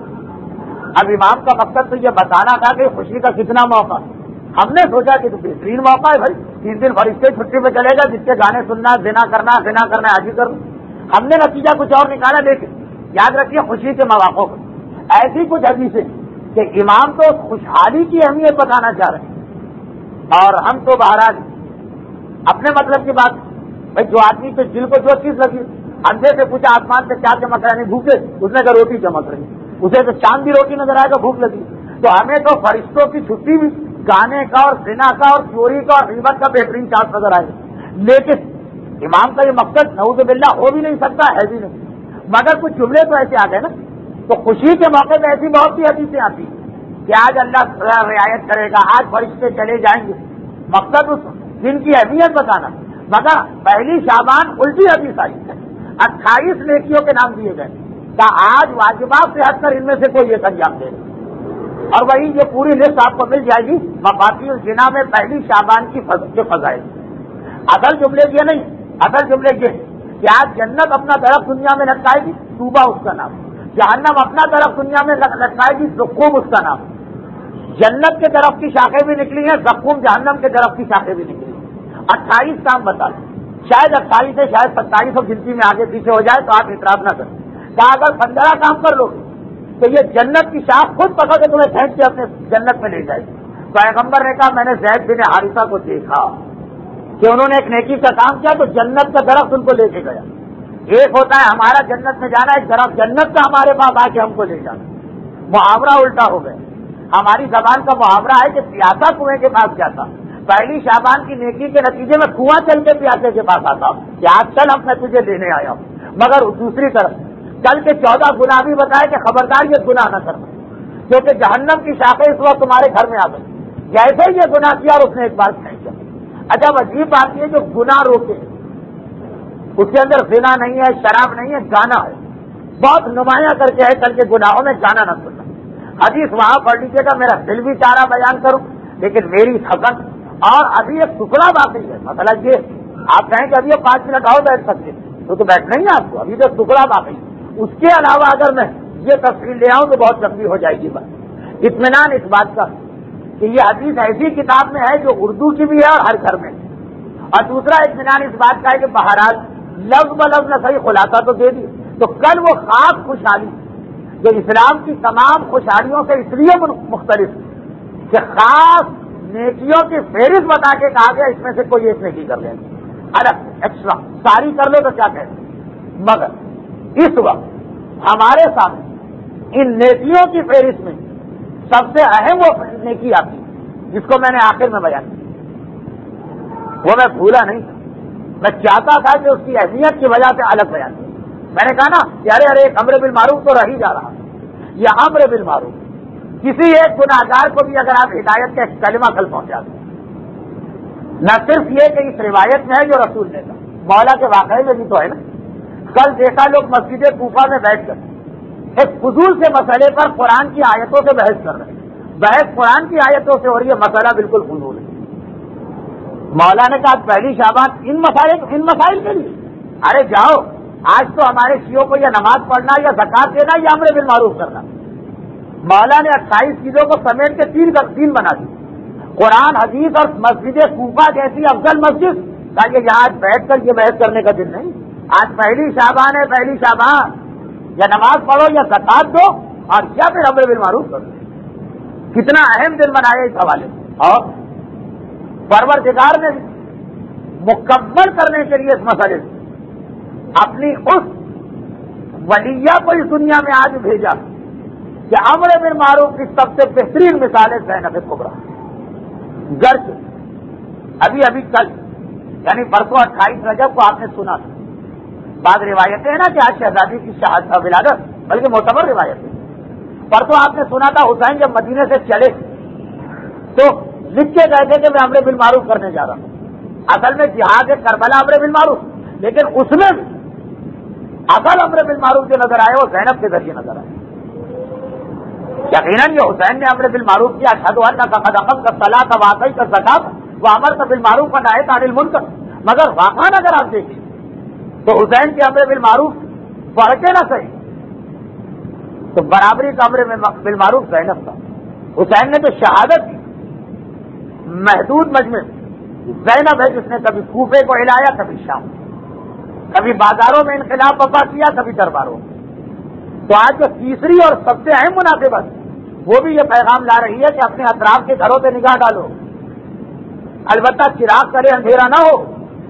اب امام کا مقصد تو یہ بتانا تھا کہ خوشی کا کتنا موقع. ہم نے سوچا کہ تو بہترین موقع ہے بھائی، تین دن فرشتے چھٹی پہ چلے گا، جس کے گانے سننا، زنا کرنا، زنا کرنا حاجی کرنا. ہم نے نتیجہ کچھ اور نکالا. لیکن یاد رکھیے خوشی کے مواقع پر ایسی کچھ حدیثیں کہ امام تو خوشحالی کی اہمیت بتانا چاہ رہے ہیں اور ہم تو بہرحال اپنے مطلب کی بات. بھائی جو آدمی کے دل کو جو چیز لگی، اندھے سے پوچھا آسمان سے کیا چمک رہا ہے، بھوکے، اس نے کہا روٹی چمک رہی، اسے تو چاند کی روٹی نظر آئے گا، بھوک لگی. تو ہمیں تو فرشتوں کی چھٹی بھی گانے کا اور زنا کا اور چوری کا اور غیبت کا بہترین چانس نظر آئے گا. لیکن امام کا یہ مقصد نعوذ باللہ ہو بھی نہیں سکتا، ہے بھی نہیں، مگر کچھ جملے تو ایسے آ گئے نا. تو خوشی کے موقع پہ ایسی بہت سی حدیثیں آتی ہیں کہ آج اللہ رعایت کرے گا، آج فرشتے چلے جائیں گے. مقصد اس دن کی اہمیت بتانا. مگر پہلی شعبان الٹی حدیث آئی ہے، اٹھائیس نیکیوں کے نام دیے گئے کہ آج واجبات سے ہٹ کر ان میں سے کوئی ایک انجام دے گا. اور وہی یہ پوری لسٹ آپ کو مل جائے گی مفاتیح الجنا میں پہلی شعبان کی فضائل. اصل جملے یہ نہیں، اصل جملے یہ کہ آج جنت اپنا درخت دنیا میں لٹکائے گی، توبہ اس کا نام. جہنم اپنا درخت دنیا میں لٹکائے گی، زقوم اس کا نام. جنت کے درخت کی شاخیں بھی نکلی ہیں، زقوم جہنم کے درخت کی شاخیں بھی نکلی. اٹھائیس کام بتا دیں، شاید اٹھائیس سے شاید ستائیس اور گنتی میں آگے پیچھے ہو جائے تو آپ اعتراض نہ کریں. کہا اگر پندرہ کام کر لو تو یہ جنت کی شاخ خود پکڑ کے تمہیں کھینچ کے اپنے جنت میں لے جائے گی. پیغمبر نے کہا میں نے زید بن حارثہ کو دیکھا کہ انہوں نے ایک نیکی کا کام کیا تو جنت کا درخت ان کو لے کے گیا. ایک ہوتا ہے ہمارا جنت میں جانا، ایک درخت جنت کا ہمارے پاس آ کے ہم کو لے جانا. محاورہ الٹا ہو گیا. ہماری زبان کا محاورہ ہے کہ پیاسا کنویں کے پاس جاتا، پہلی شعبان کی نیکی کے نتیجے میں کنواں چل کے پیاسے کے پاس آتا کہ آج چل اب میں تجھے لینے آیا ہوں. مگر دوسری طرف کل کے چودہ گناہ بھی بتائے کہ خبردار یہ گناہ نہ کرنا، کیونکہ جہنم کی شاخیں اس وقت تمہارے گھر میں آ گئی. جیسے ہی یہ گناہ کیا اور اس نے ایک بار کھینچا. اچھا عجیب بات یہ جو گناہ روکے اس کے اندر زنا نہیں ہے، شراب نہیں ہے، گانا ہے. بہت نمایاں کر کے ہے کل کے گناہوں میں گانا نہ سننا. حدیث وہاں پڑھ لیجیے گا. میرا دل بھی چاہ رہا بیان کروں لیکن میری تھکن اور ابھی ایک ٹکڑا باقی ہے. مطلب یہ آپ کہیں کہ ابھی یہ پانچ منٹ اور بیٹھ سکتے تو تو بیٹھنا ہی آپ کو، ابھی تو ٹکڑا باقی. اس کے علاوہ اگر میں یہ تفصیل لے آؤں تو بہت لمبی ہو جائے گی بات. اطمینان اس بات کا کہ یہ حدیث ایسی کتاب میں ہے جو اردو کی بھی ہے اور ہر گھر میں، اور دوسرا اطمینان اس بات کا ہے کہ بہرحال لفظ بلفظ نہ صحیح خلاصہ تو دے دی. تو کل وہ خاص خوشحالی جو اسلام کی تمام خوشحالیوں سے اس لیے مختلف کہ خاص نیکیوں کی فہرست بتا کے کہا گیا اس میں سے کوئی ایک نیکی کر لینا الگ ایکسٹرا ساری کر لو تو کیا کہتے ہیں. مگر اس وقت ہمارے سامنے ان نیکیوں کی فہرست میں سب سے اہم وہ نیکی آتی ہے جس کو میں نے آخر میں بیان کیا. وہ میں بھولا نہیں تھا, میں چاہتا تھا کہ اس کی اہمیت کی وجہ سے الگ بیان کیا. میں نے کہا نا کہ ارے ارے امر بالمعروف تو رہ ہی جا رہا, یہ امر بالمعروف کسی ایک گناہگار کو بھی اگر آپ ہدایت کا ایک کلمہ کل پہنچا دیں, نہ صرف یہ کہ اس روایت میں ہے جو رسول نے کہا, مولا کے واقعے میں بھی تو ہے نا. کل دیکھا لوگ مسجد کوفہ میں بیٹھ کر ایک فضول سے مسئلے پر قرآن کی آیتوں سے بحث کر رہے ہیں. بحث قرآن کی آیتوں سے اور یہ مسئلہ بالکل فضول ہے. مولا نے کہا پہلی شابان ان مسائل ان مسائل کے لیے, ارے جاؤ آج تو ہمارے شیعوں کو یا نماز پڑھنا یا زکات دینا یا امر بالمعروف کرنا. مولا نے اٹھائیس چیزوں کو سمیٹ کے تین تین بنا دی, قرآن حدیث اور مسجد کوفہ جیسی افضل مسجد, تاکہ یہاں آج بیٹھ کر یہ بحث کرنے کا دن نہیں. آج پہلی شابان ہے, پہلی شابان یا نماز پڑھو یا زکات دو اور یا پھر امر بالمعروف کرو. کتنا اہم دن بنایا اس حوالے سے. اور پروردگار نے مکمل کرنے کے لیے اس مسئلے سے اپنی اس ولیہ کو اس دنیا میں آج بھیجا کہ امر بالمعروف کی سب سے بہترین مثال ہے زینب کبریٰ. گرچہ ابھی ابھی کل یعنی پرسوں اٹھائیس رجب کو آپ نے سنا تھا, بعض روایتیں ہیں نا کہ آج شہزادی کی شہادت ولادت, بلکہ معتبر روایتیں. پرسوں آپ نے سنا تھا حسین جب مدینے سے چلے تو لکھ کے گئے تھے کہ میں امر بالمعروف کرنے جا رہا ہوں. اصل میں جہاد کربلا امر بالمعروف, لیکن اس میں بھی اصل امر بالمعروف جو نظر آئے وہ زینب کے ذریعے نظر آئے. یقیناً یہ حسین نے امر بالمعروف کیا, اشہد ان قد اقمت الصلاۃ وآتیت الزکاۃ وامرت بالمعروف ونہیت عن المنکر. مگر واقعاً اگر آپ دیکھیں تو حسین کے امر بالمعروف پڑھ کے نہ صحیح تو برابری کا امر بالمعروف زینب کا. حسین نے تو شہادت کی محدود مجمع زینب ہے جس نے کبھی کوفے کو ہلایا, کبھی شام, کبھی بازاروں میں انقلاب برپا کیا, کبھی درباروں میں. تو آج جو تیسری اور سب سے اہم مناسبت وہ بھی یہ پیغام لا رہی ہے کہ اپنے اطراف کے گھروں پہ نگاہ ڈالو, البتہ چراغ کرے اندھیرا نہ ہو.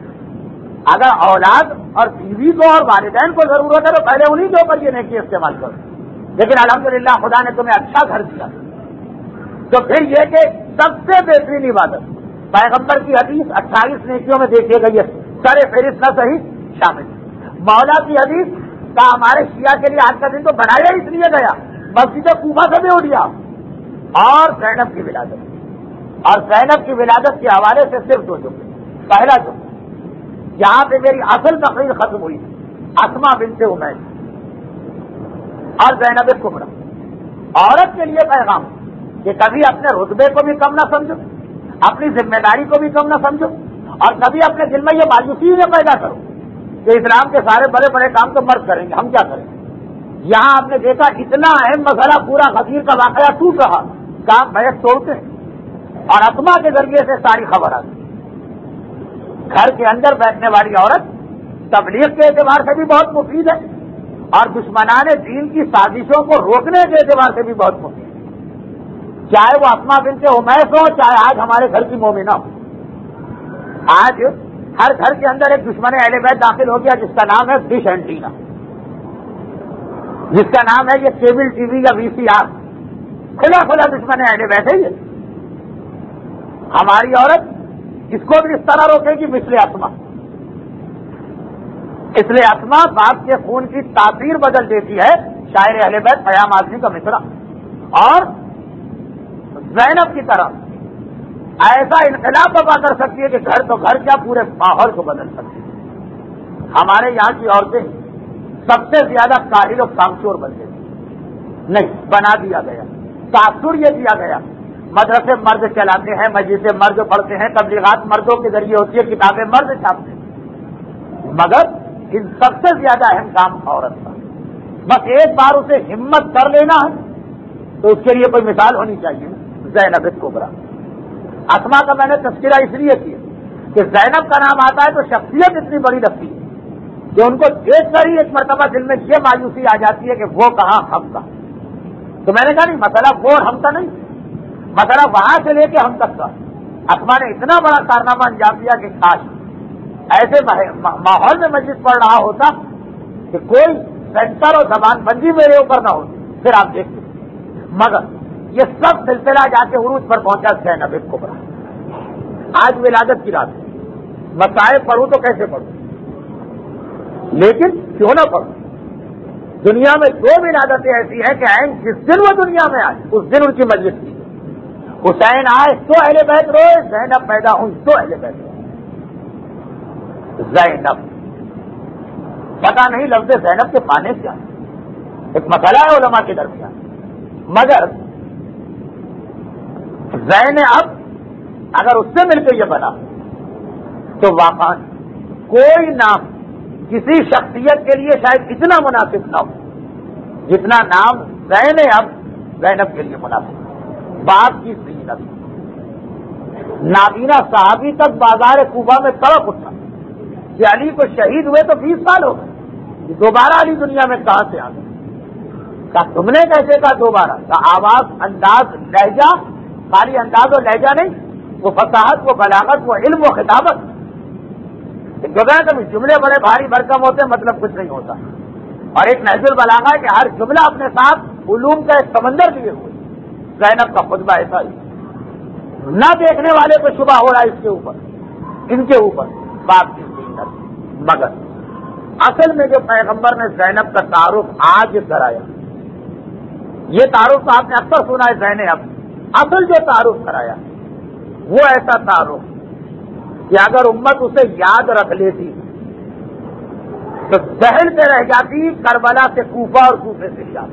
اگر اولاد اور بیوی کو اور والدین کو ضرورت ہے تو پہلے انہیں کے اوپر یہ نیکی استعمال کرو. لیکن الحمدللہ خدا نے تمہیں اچھا گھر دیا تو پھر یہ کہ سب سے بہترین عبادت پیغمبر کی حدیث اٹھائیس نیکیوں میں دیکھیے گئی ہے, سر فہرست نہ صحیح شامل. مولا کی حدیث کا ہمارے شیعہ کے لیے آج کا دن تو بنایا اس لیے گیا, مسجد کوفہ سے بھی اٹھیا اور زینب کی ولادت. اور زینب کی ولادت کے حوالے سے صرف دو جملے. پہلا جملہ جہاں پہ میری اصل تقریر ختم ہوئی اسما بنت عمیس اور زینب کبریٰ, عورت کے لیے پیغام کہ کبھی اپنے رتبے کو بھی کم نہ سمجھو, اپنی ذمہ داری کو بھی کم نہ سمجھو, اور کبھی اپنے دل میں یہ مایوسی نہ پیدا کرو کہ اسلام کے سارے بڑے بڑے کام تو مرد کریں گے, ہم کیا کریں. یہاں آپ نے دیکھا اتنا اہم مسئلہ پورا غدیر کا واقعہ ٹوٹ رہا, کام بیٹھ توڑتے ہیں اور اسما کے ذریعے سے ساری خبر آتی. گھر کے اندر بیٹھنے والی عورت تبلیغ کے اعتبار سے بھی بہت مفید ہے اور دشمنان دین کی سازشوں کو روکنے کے اعتبار سے بھی بہت مفید ہے, چاہے وہ اسما بنت عمیس ہو, چاہے آج ہمارے گھر کی مومنہ ہو. آج ہر گھر کے اندر ایک دشمن اہل بیت داخل ہو گیا جس کا نام ہے ڈش اینٹینا, جس کا نام ہے یہ کیبل ٹی وی یا وی سی آر. کھلا کھلا دشمن اہل بیت ہے یہ. ہماری عورت اس کو بھی اس طرح روکے گی مثل اسما. اس لیے اسما باپ کے خون کی تاثیر بدل دیتی ہے, شاعر اہل بیت قیام آدمی کا مصرع. اور زینب کی طرح ایسا انقلاب برپا کر سکتی ہے کہ گھر تو گھر کیا پورے ماحول کو بدل سکتی ہے. ہمارے یہاں کی عورتیں سب سے زیادہ کاہل و کامچور بن گئی, نہیں بنا دیا گیا. تاثر یہ دیا گیا مدرسے مرد چلاتے ہیں, مسجدیں مرد پڑھتے ہیں, تبلیغات مردوں کے ذریعے ہوتی ہے, کتابیں مرد چھاپتے ہیں, مگر ان سب سے زیادہ اہم کام عورت کا. بس ایک بار اسے ہمت کر لینا ہے تو اس کے لیے کوئی مثال ہونی چاہیے. زینب کبریٰ اسما کا میں نے تذکرہ اس لیے کیا کہ زینب کا نام آتا ہے تو شخصیت اتنی بڑی لگتی ہے کہ ان کو دیکھ کر ہی ایک مرتبہ دل میں یہ مایوسی آ جاتی ہے کہ وہ کہاں ہم کا. تو میں نے کہا نہیں، مسئلہ وہ اور ہم کا نہیں، مسئلہ وہاں سے لے کے ہم تک کا. اسما نے اتنا بڑا کارنامہ انجام دیا کہ کاش ایسے ماحول میں مجلس پڑھ رہا ہوتا کہ کوئی سینسر اور زبان بندی میرے اوپر نہ ہوتی، پھر آپ دیکھتے. مگر یہ سب سلسلہ جا کے عروج پر پہنچا زینب کبریٰ. آج ولادت کی رات مسائل پڑھوں تو کیسے پڑھوں، لیکن کیوں نہ پڑھوں. دنیا میں دو ولادتیں ایسی ہیں کہ عین جس دن وہ دنیا میں آئے اس دن ان کی مجلس کی. حسین آئے تو اہل بیت روئے، زینب پیدا ہوئی تو اہل بیت روئے. زینب پتا نہیں لفظ زینب کے معنی کیا، ایک مسئلہ ہے علماء کے درمیان. مگر زینب اگر اس سے مل کے یہ بنا تو واقعا کوئی نام کسی شخصیت کے لیے شاید اتنا مناسب نہ ہو جتنا نام زینب زینب کے لیے مناسب. باپ کی زینت، نابینا صحابی تک بازار کوبا میں تڑپ اٹھا کہ علی کو شہید ہوئے تو بیس سال ہو گئے، دوبارہ علی دنیا میں کہاں سے آ گئے. کہا تم نے کیسے کہا دوبارہ؟ کہا آواز، انداز، لہجہ، خالی انداز و لہجہ نہیں، وہ فصاحت، وہ بلاغت، وہ علم و خطابت. جگہ کبھی جملے بڑے بھاری بھرکم ہوتے مطلب کچھ نہیں ہوتا. اور ایک نہج البلاغہ ہے کہ ہر جملہ اپنے ساتھ علوم کا ایک سمندر لیے ہوئے. زینب کا خطبہ ایسا ہی، نہ دیکھنے والے کو شبہ ہو رہا ہے اس کے اوپر، ان کے اوپر باپ کی زینت. مگر اصل میں جو پیغمبر نے زینب کا تعارف آج کرایا، یہ تعارف تو آپ نے اکثر سنا ہے زینب، اصل جو تعارف کرایا وہ ایسا تعارف کہ اگر امت اسے یاد رکھ لیتی تو ذہن سے رہ جاتی کربلا سے کوفہ اور کوفے سے یاد.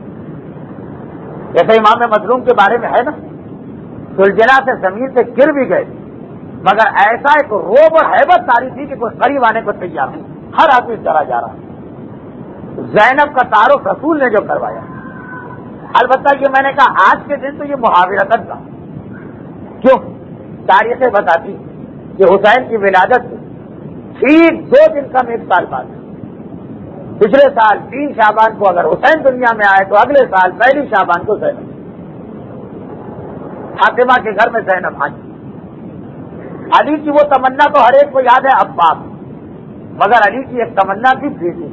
جیسے امام مظلوم کے بارے میں ہے نا، سلجنا سے زمین سے گر بھی گئے مگر ایسا ایک روب اور ہیبت ساری تھی کہ کوئی قریب آنے کو تیار نہیں، ہر آدمی ڈرا جا رہا. زینب کا تعارف رسول نے جو کروایا، البتہ یہ میں نے کہا آج کے دن تو یہ محاورتن تھا. کیوں؟ تاریخیں بتاتی کہ حسین کی ولادت ٹھیک دو دن کم ایک سال بعد، پچھلے سال تین شعبان کو اگر حسین دنیا میں آئے تو اگلے سال پہلی شعبان کو زینب. فاطمہ کے گھر میں زینب آئی. علی کی وہ تمنا تو ہر ایک کو یاد ہے عباس، مگر علی کی ایک تمنا تھی بیٹی.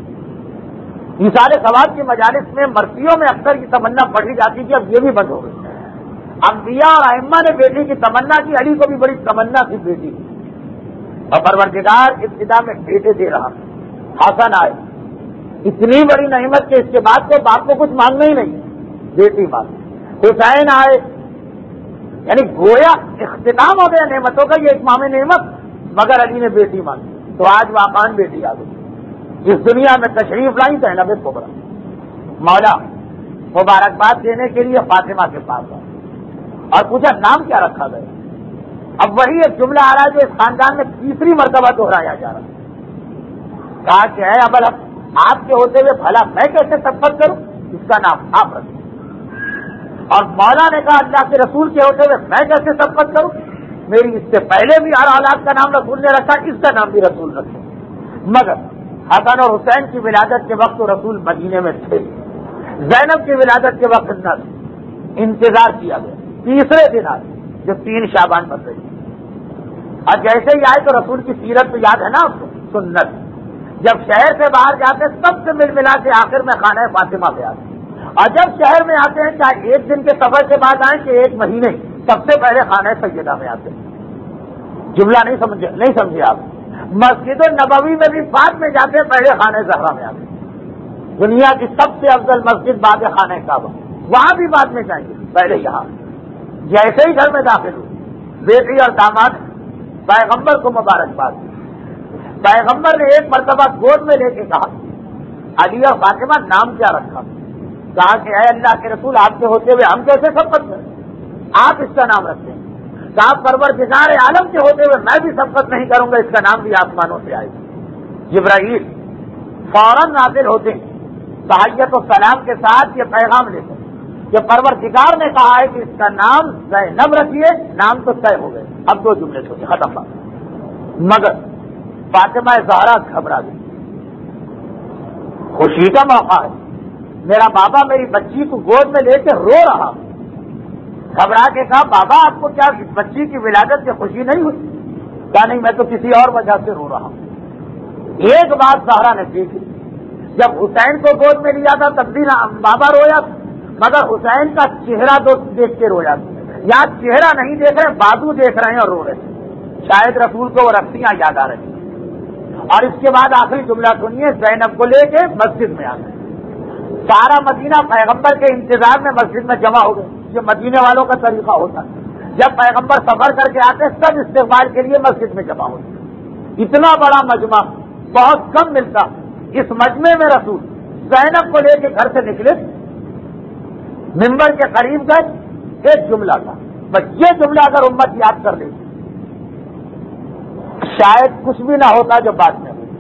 مثال ثواب کی مجالس میں مرثیوں میں اکثر کی تمنا پڑھی جاتی تھی، اب یہ بھی بند ہو گئی. انبیاء اور ائمہ نے بیٹی کی تمنا کی، علی کو بھی بڑی تمنا تھی بیٹی. اور پروردگار ابتدا میں بیٹے دے رہا. حسن آئے، اتنی بڑی نعمت کہ اس کے بعد تو باپ کو کچھ مانگنا ہی نہیں، بیٹی مانگ. حسین آئے، یعنی گویا اختتام ہو گیا نعمتوں کا، یہ اتمام نعمت، مگر علی نے بیٹی مانگی. تو آج واقعان بیٹی آ گئی. اس دنیا میں تشریف لائی زینب کبریٰ. مولا مبارکباد دینے کے لیے فاطمہ کے پاس آئے اور پوچھا نام کیا رکھا گیا. اب وہی ایک جملہ آ رہا ہے جو اس خاندان میں تیسری مرتبہ دہرایا جا رہا ہے. کہا کہ ہے ابل آپ کے ہوتے ہوئے بھلا میں کیسے سبقت کروں، اس کا نام آپ رکھیں. اور مولا نے کہا اللہ کے رسول کے ہوتے ہوئے میں کیسے سبقت کروں، میری اس سے پہلے بھی ہر اولاد کا نام رسول نے رکھا، اس کا نام بھی رسول رکھے. مگر حسن اور حسین کی ولادت کے وقت تو رسول مدینے میں تھے، زینب کی ولادت کے وقت نہ انتظار کیا گیا. تیسرے دن آئے جو تین شعبان بن رہی. اور جیسے ہی آئے تو رسول کی سیرت تو یاد ہے نا آپ کو، سنت. جب شہر سے باہر جاتے سب سے مل ملا کے آخر میں خانہ فاطمہ پہ آتے، اور جب شہر میں آتے ہیں چاہے ایک دن کے سفر کے بعد آئیں کہ ایک مہینے، سب سے پہلے خانہ سیدہ میں آتے ہیں. جملہ نہیں سمجھے نہیں سمجھے آپ. مسجد النبوی میں بھی بعد میں جاتے ہیں، پہلے خانہ زہرا میں آتے ہیں. دنیا کی سب سے افضل مسجد بعد خانہ کعبہ، وہاں بھی بعد میں جائیں گے، پہلے یہاں. جیسے ہی گھر میں داخل ہوئے بیٹی اور داماد پیغمبر کو مبارکباد. پیغمبر نے ایک مرتبہ گود میں لے کے کہا علی اور فاطمہ نام کیا رکھا. کہا کہ اے اللہ کے رسول آپ کے ہوتے ہوئے ہم کیسے سبقت کریں، آپ اس کا نام رکھتے ہیں. کہا پروردگار عالم کے ہوتے ہوئے میں بھی سبقت نہیں کروں گا، اس کا نام بھی آسمانوں سے آئے گا. جبرائیل فوراً نازل ہوتے ہیں تحیت و سلام کے ساتھ یہ پیغام لیتے ہیں کہ پروردگار نے کہا ہے کہ اس کا نام زینب رکھیے. نام تو طے ہو گئے، اب دو جملے چھوٹے ختم بات. مگر فاطمہ زہرا گھبرا گئی. خوشی کا موقع ہے, میرا بابا میری بچی کو گود میں لے کے رو رہا. گھبرا کے کہا بابا آپ کو کیا بچی کی ولادت سے خوشی نہیں ہوئی؟ کہا نہیں میں تو کسی اور وجہ سے رو رہا ہوں. ایک بات زہرا نے دیکھی, جب حسین کو گود میں لیا تھا تب بھی بابا رویا تھا, مگر حسین کا چہرہ تو دیکھ کے رویا تھا. یا چہرہ نہیں دیکھ رہے, بازو دیکھ رہے ہیں اور رو رہے ہیں. شاید رسول کو وہ رختیاں یاد آ رہی ہیں. اور اس کے بعد آخری جملہ سنیے, زینب کو لے کے مسجد میں آ گئے. سارا مدینہ پیغمبر کے انتظار میں مسجد میں جمع ہو گئے. یہ مدینے والوں کا طریقہ ہوتا ہے, جب پیغمبر سفر کر کے آتے سب استقبال کے لیے مسجد میں جمع ہوتے. اتنا بڑا مجمع بہت کم ملتا. اس مجمع میں رسول زینب کو لے کے گھر سے نکلے, منبر کے قریب گئے. ایک جملہ تھا, بس یہ جملہ اگر امت یاد کر لیتی شاید کچھ بھی نہ ہوتا جو بات میں ہوئی.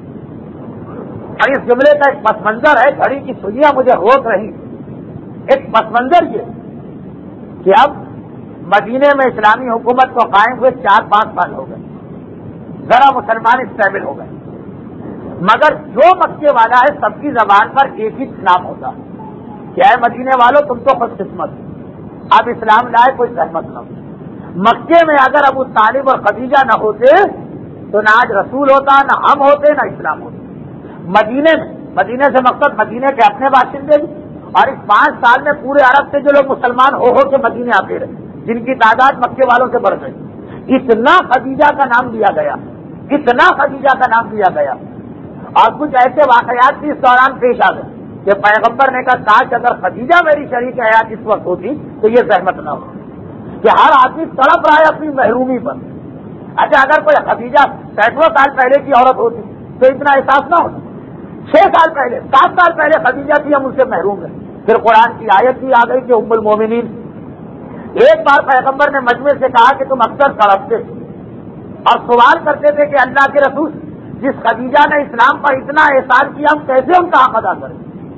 اور اس جملے کا ایک پس منظر ہے, گھڑی کی سوئیاں مجھے روک رہی. ایک پس منظر یہ کہ اب مدینے میں اسلامی حکومت کو قائم ہوئے چار پانچ سال ہو گئے, ذرا مسلمان اسٹیبل ہو گئے, مگر جو مکے والا ہے سب کی زبان پر ایک ہی نام ہوتا ہے, کیا ہے مدینے والوں تم تو خوش قسمت, اب اسلام لائے کوئی زحمت نہ ہو. مکے میں اگر ابو طالب اور خدیجہ نہ ہوتے تو نہ آج رسول ہوتا, نہ ہم ہوتے, نہ اسلام ہوتے. مدینے میں, مدینے سے مقصد مدینے کے اپنے باشندے بھی, اور اس پانچ سال میں پورے عرب سے جو لوگ مسلمان ہو ہو کے مدینے آتے رہے, جن کی تعداد مکے والوں سے بڑھ گئی. اتنا خدیجہ کا نام لیا گیا, اتنا خدیجہ کا نام لیا گیا. اور کچھ ایسے واقعات بھی اس دوران پیش آ گئے کہ پیغمبر نے کہا کاش اگر خدیجہ میری شریک حیات اس وقت ہوتی تو یہ زحمت نہ ہو کہ ہر آدمی تڑپ رہا ہے اپنی محرومی پر. اچھا اگر کوئی خدیجہ سینکڑوں سال پہلے کی عورت ہوتی تو اتنا احساس نہ ہوتا. چھ سال پہلے, سات سال پہلے خدیجہ تھی, ہم اس سے محروم ہیں. پھر قرآن کی آیت بھی آ گئی کہ ام المومنین. ایک بار پیغمبر نے مجمع سے کہا کہ تم اکثر تڑپتے اور سوال کرتے تھے کہ اللہ کے رسول جس خدیجہ نے اسلام پر اتنا احسان کیا ہم کیسے ان کا حق ادا کریں.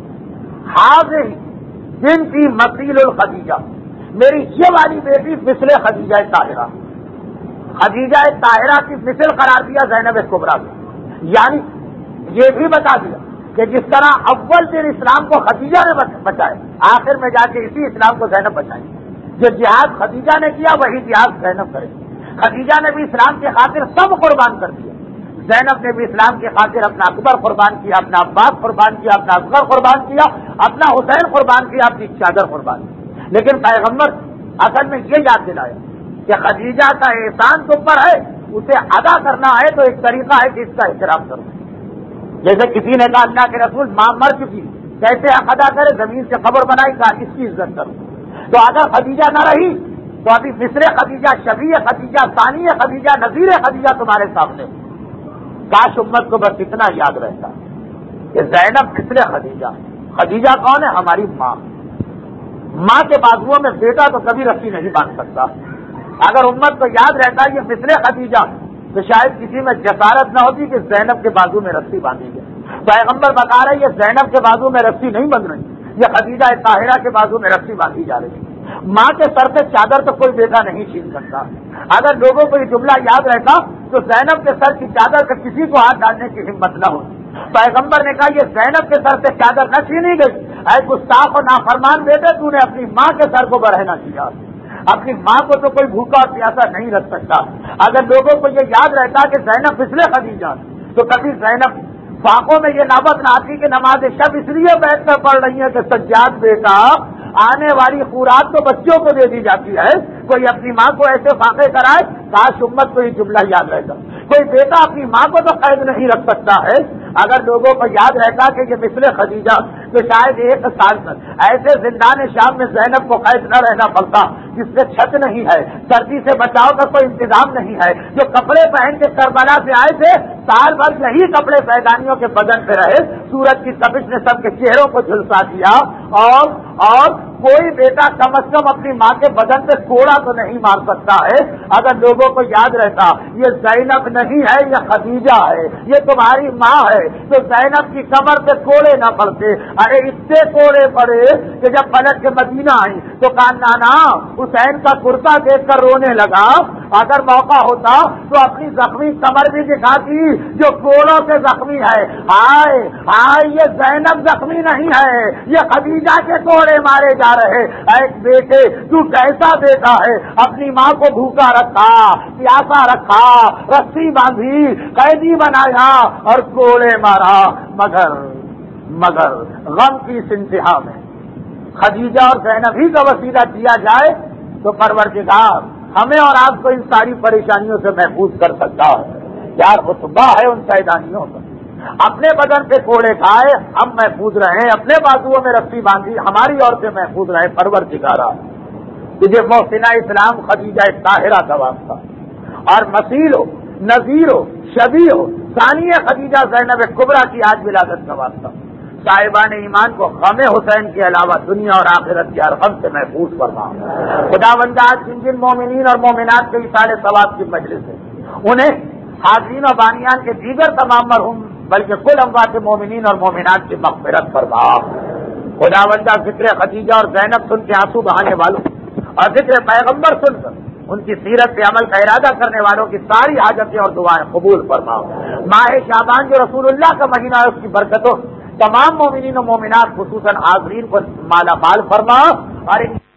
حاضر جن کی مثیل الخدیجہ, میری یہ والی بیٹی مثل خدیجہ طاہرہ, خدیجہ طاہرہ کی مثل قرار دیا زینب کبریٰ کو. یعنی یہ بھی بتا دیا کہ جس طرح اول دن اسلام کو خدیجہ نے بچائے, آخر میں جا کے اسی اسلام کو زینب بچائیں. جو جہاد خدیجہ نے کیا وہی جہاد زینب کرے. خدیجہ نے بھی اسلام کی خاطر سب قربان کر دیا, زینب نے بھی اسلام کی خاطر اپنا اکبر قربان کیا, اپنا عباس قربان کیا, اپنا اصغر قربان کیا, اپنا حسین قربان کیا, اپنی چادر قربان کی. لیکن پیغمبر اصل میں یہ یاد دلایا کہ خدیجہ کا احسان تم پر ہے, اسے ادا کرنا ہے تو ایک طریقہ ہے کہ اس کا احترام کرو. جیسے کسی نے کہا اللہ کے رسول ماں مر چکی کیسے حق ادا کرے, زمین سے قبر بنائی, کہا اس کی عزت کرو. تو اگر خدیجہ نہ رہی تو ابھی مصر خدیجہ, شبیہ خدیجہ, ثانی خدیجہ, نذیر خدیجہ تمہارے سامنے. کاش امت کو بس اتنا یاد رہتا کہ زینب مصر خدیجہ. خدیجہ کون ہے؟ ہماری ماں. ماں کے بازوؤں میں بیٹا تو کبھی رسی نہیں باندھ سکتا. اگر امت کو یاد رہتا یہ مصر خدیجہ تو شاید کسی میں جسارت نہ ہوتی کہ زینب کے بازو میں رسی باندھی گئی. پیغمبر بتا رہے یہ زینب کے بازو میں رسی نہیں بندھ رہی, یہ خدیجہ طاہرہ کے بازو میں رسی باندھی جا رہی ہے. ماں کے سر سے چادر تو کوئی بیٹا نہیں چھین سکتا. اگر لوگوں کو یہ جملہ یاد رہتا تو زینب کے سر کی چادر کا کسی کو ہاتھ ڈالنے کی ہمت نہ ہوتی. پیغمبر نے کہا یہ زینب کے سر سے چادر نہ چھینی گئی, اے گستاخ و نافرمان بیٹے تو نے اپنی ماں کے سر کو برہنا کیا. اپنی ماں کو تو کوئی بھوکا اور پیاسا نہیں رکھ سکتا. اگر لوگوں کو یہ یاد رہتا کہ زینب پچھلے خدیجہ تو کبھی زینب فاقوں میں یہ نوبت نہ آتی کہ نماز شب اس لیے بیٹھ کر پڑھ رہی ہے کہ سجاد بیٹا آنے والی خوراک تو بچوں کو دے دی جاتی ہے, کوئی اپنی ماں کو ایسے فاقے کرائے. کاش امت کو یہ جملہ یاد رہتا. کوئی بیٹا اپنی ماں کو تو قید نہیں رکھ سکتا ہے. اگر لوگوں کو یاد رہتا کہ یہ مثل خدیجہ تو شاید ایک سال تک ایسے زندان شام میں زینب کو قید نہ رہنا پڑتا جس سے چھت نہیں ہے, سردی سے بچاؤ کا کوئی انتظام نہیں ہے, جو کپڑے پہن کے کربلا سے آئے تھے سال بھر یہی کپڑے پیدانیوں کے بدن پہ رہے. سورج کی تپش نے سب کے چہروں کو جھلسا دیا. اور اور کوئی بیٹا کم از کم اپنی ماں کے بدن پہ کوڑا تو نہیں مار سکتا ہے. اگر لوگوں کو یاد رہتا یہ زینب نہیں ہے یہ خدیجہ ہے, یہ تمہاری ماں ہے, تو زینب کی کمر پہ کوڑے نہ پڑتے. ارے اتنے کوڑے پڑے کہ جب پلٹ کے مدینہ آئی تو کہا نانا حسین کا کرتا دیکھ کر رونے لگا، اگر موقع ہوتا تو اپنی زخمی کمر بھی دکھاتی جو کوڑوں سے زخمی ہے۔ ہائے ہائے یہ زینب زخمی نہیں ہے، یہ خدیجہ کے کوڑے مارے جا رہے۔ اے بیٹے تو کیسا بیٹا ہے، اپنی ماں کو بھوکا رکھا، پیاسا رکھا، رسی باندھی، قیدی بنایا اور کوڑے مارا، مگر مگر غم کی اس انتہا میں خدیجہ اور زینب ہی کا وسیلہ دیا جائے تو پروردگار ہمیں اور آپ کو ان ساری پریشانیوں سے محفوظ کر سکتا ہے۔ کیا خطبہ ہے ان سیدانیوں کا، اپنے بدن پہ کوڑے کھائے ہم محفوظ رہیں، اپنے بازوؤں میں رسی باندھی ہماری عورتیں محفوظ رہیں۔ پروردگارا تجھے محسنہ اسلام خدیجہ طاہرہ کا واسطہ اور مسیل ہو، نذیر ہو، شبیہ ہو، ثانیہ خدیجہ زینب کبریٰ کی آج ولادت کا واسطہ، صاحبان ایمان کو غم حسین کے علاوہ دنیا اور آخرت کے ہر غم سے محفوظ فرما۔ خداوند آج جن جن مومنین اور مومنات کے اثار ثواب کی مجلس ہے انہیں حاضرین و بانیان کے دیگر تمام مرحوم بلکہ کل اموات مومنین اور مومنات کی مغفرت فرما۔ خداوندہ ذکر خدیجہ اور زینب سن کے آنسو بہانے والوں اور ذکر پیغمبر سن کر ان کی سیرت پہ عمل کا ارادہ کرنے والوں کی ساری حاجتیں اور دعائیں قبول فرما۔ ماہ شعبان جو رسول اللہ کا مہینہ ہے اس کی برکتوں تمام مومنین و مومنات خصوصاً حاضرین کو مالا مال فرما اور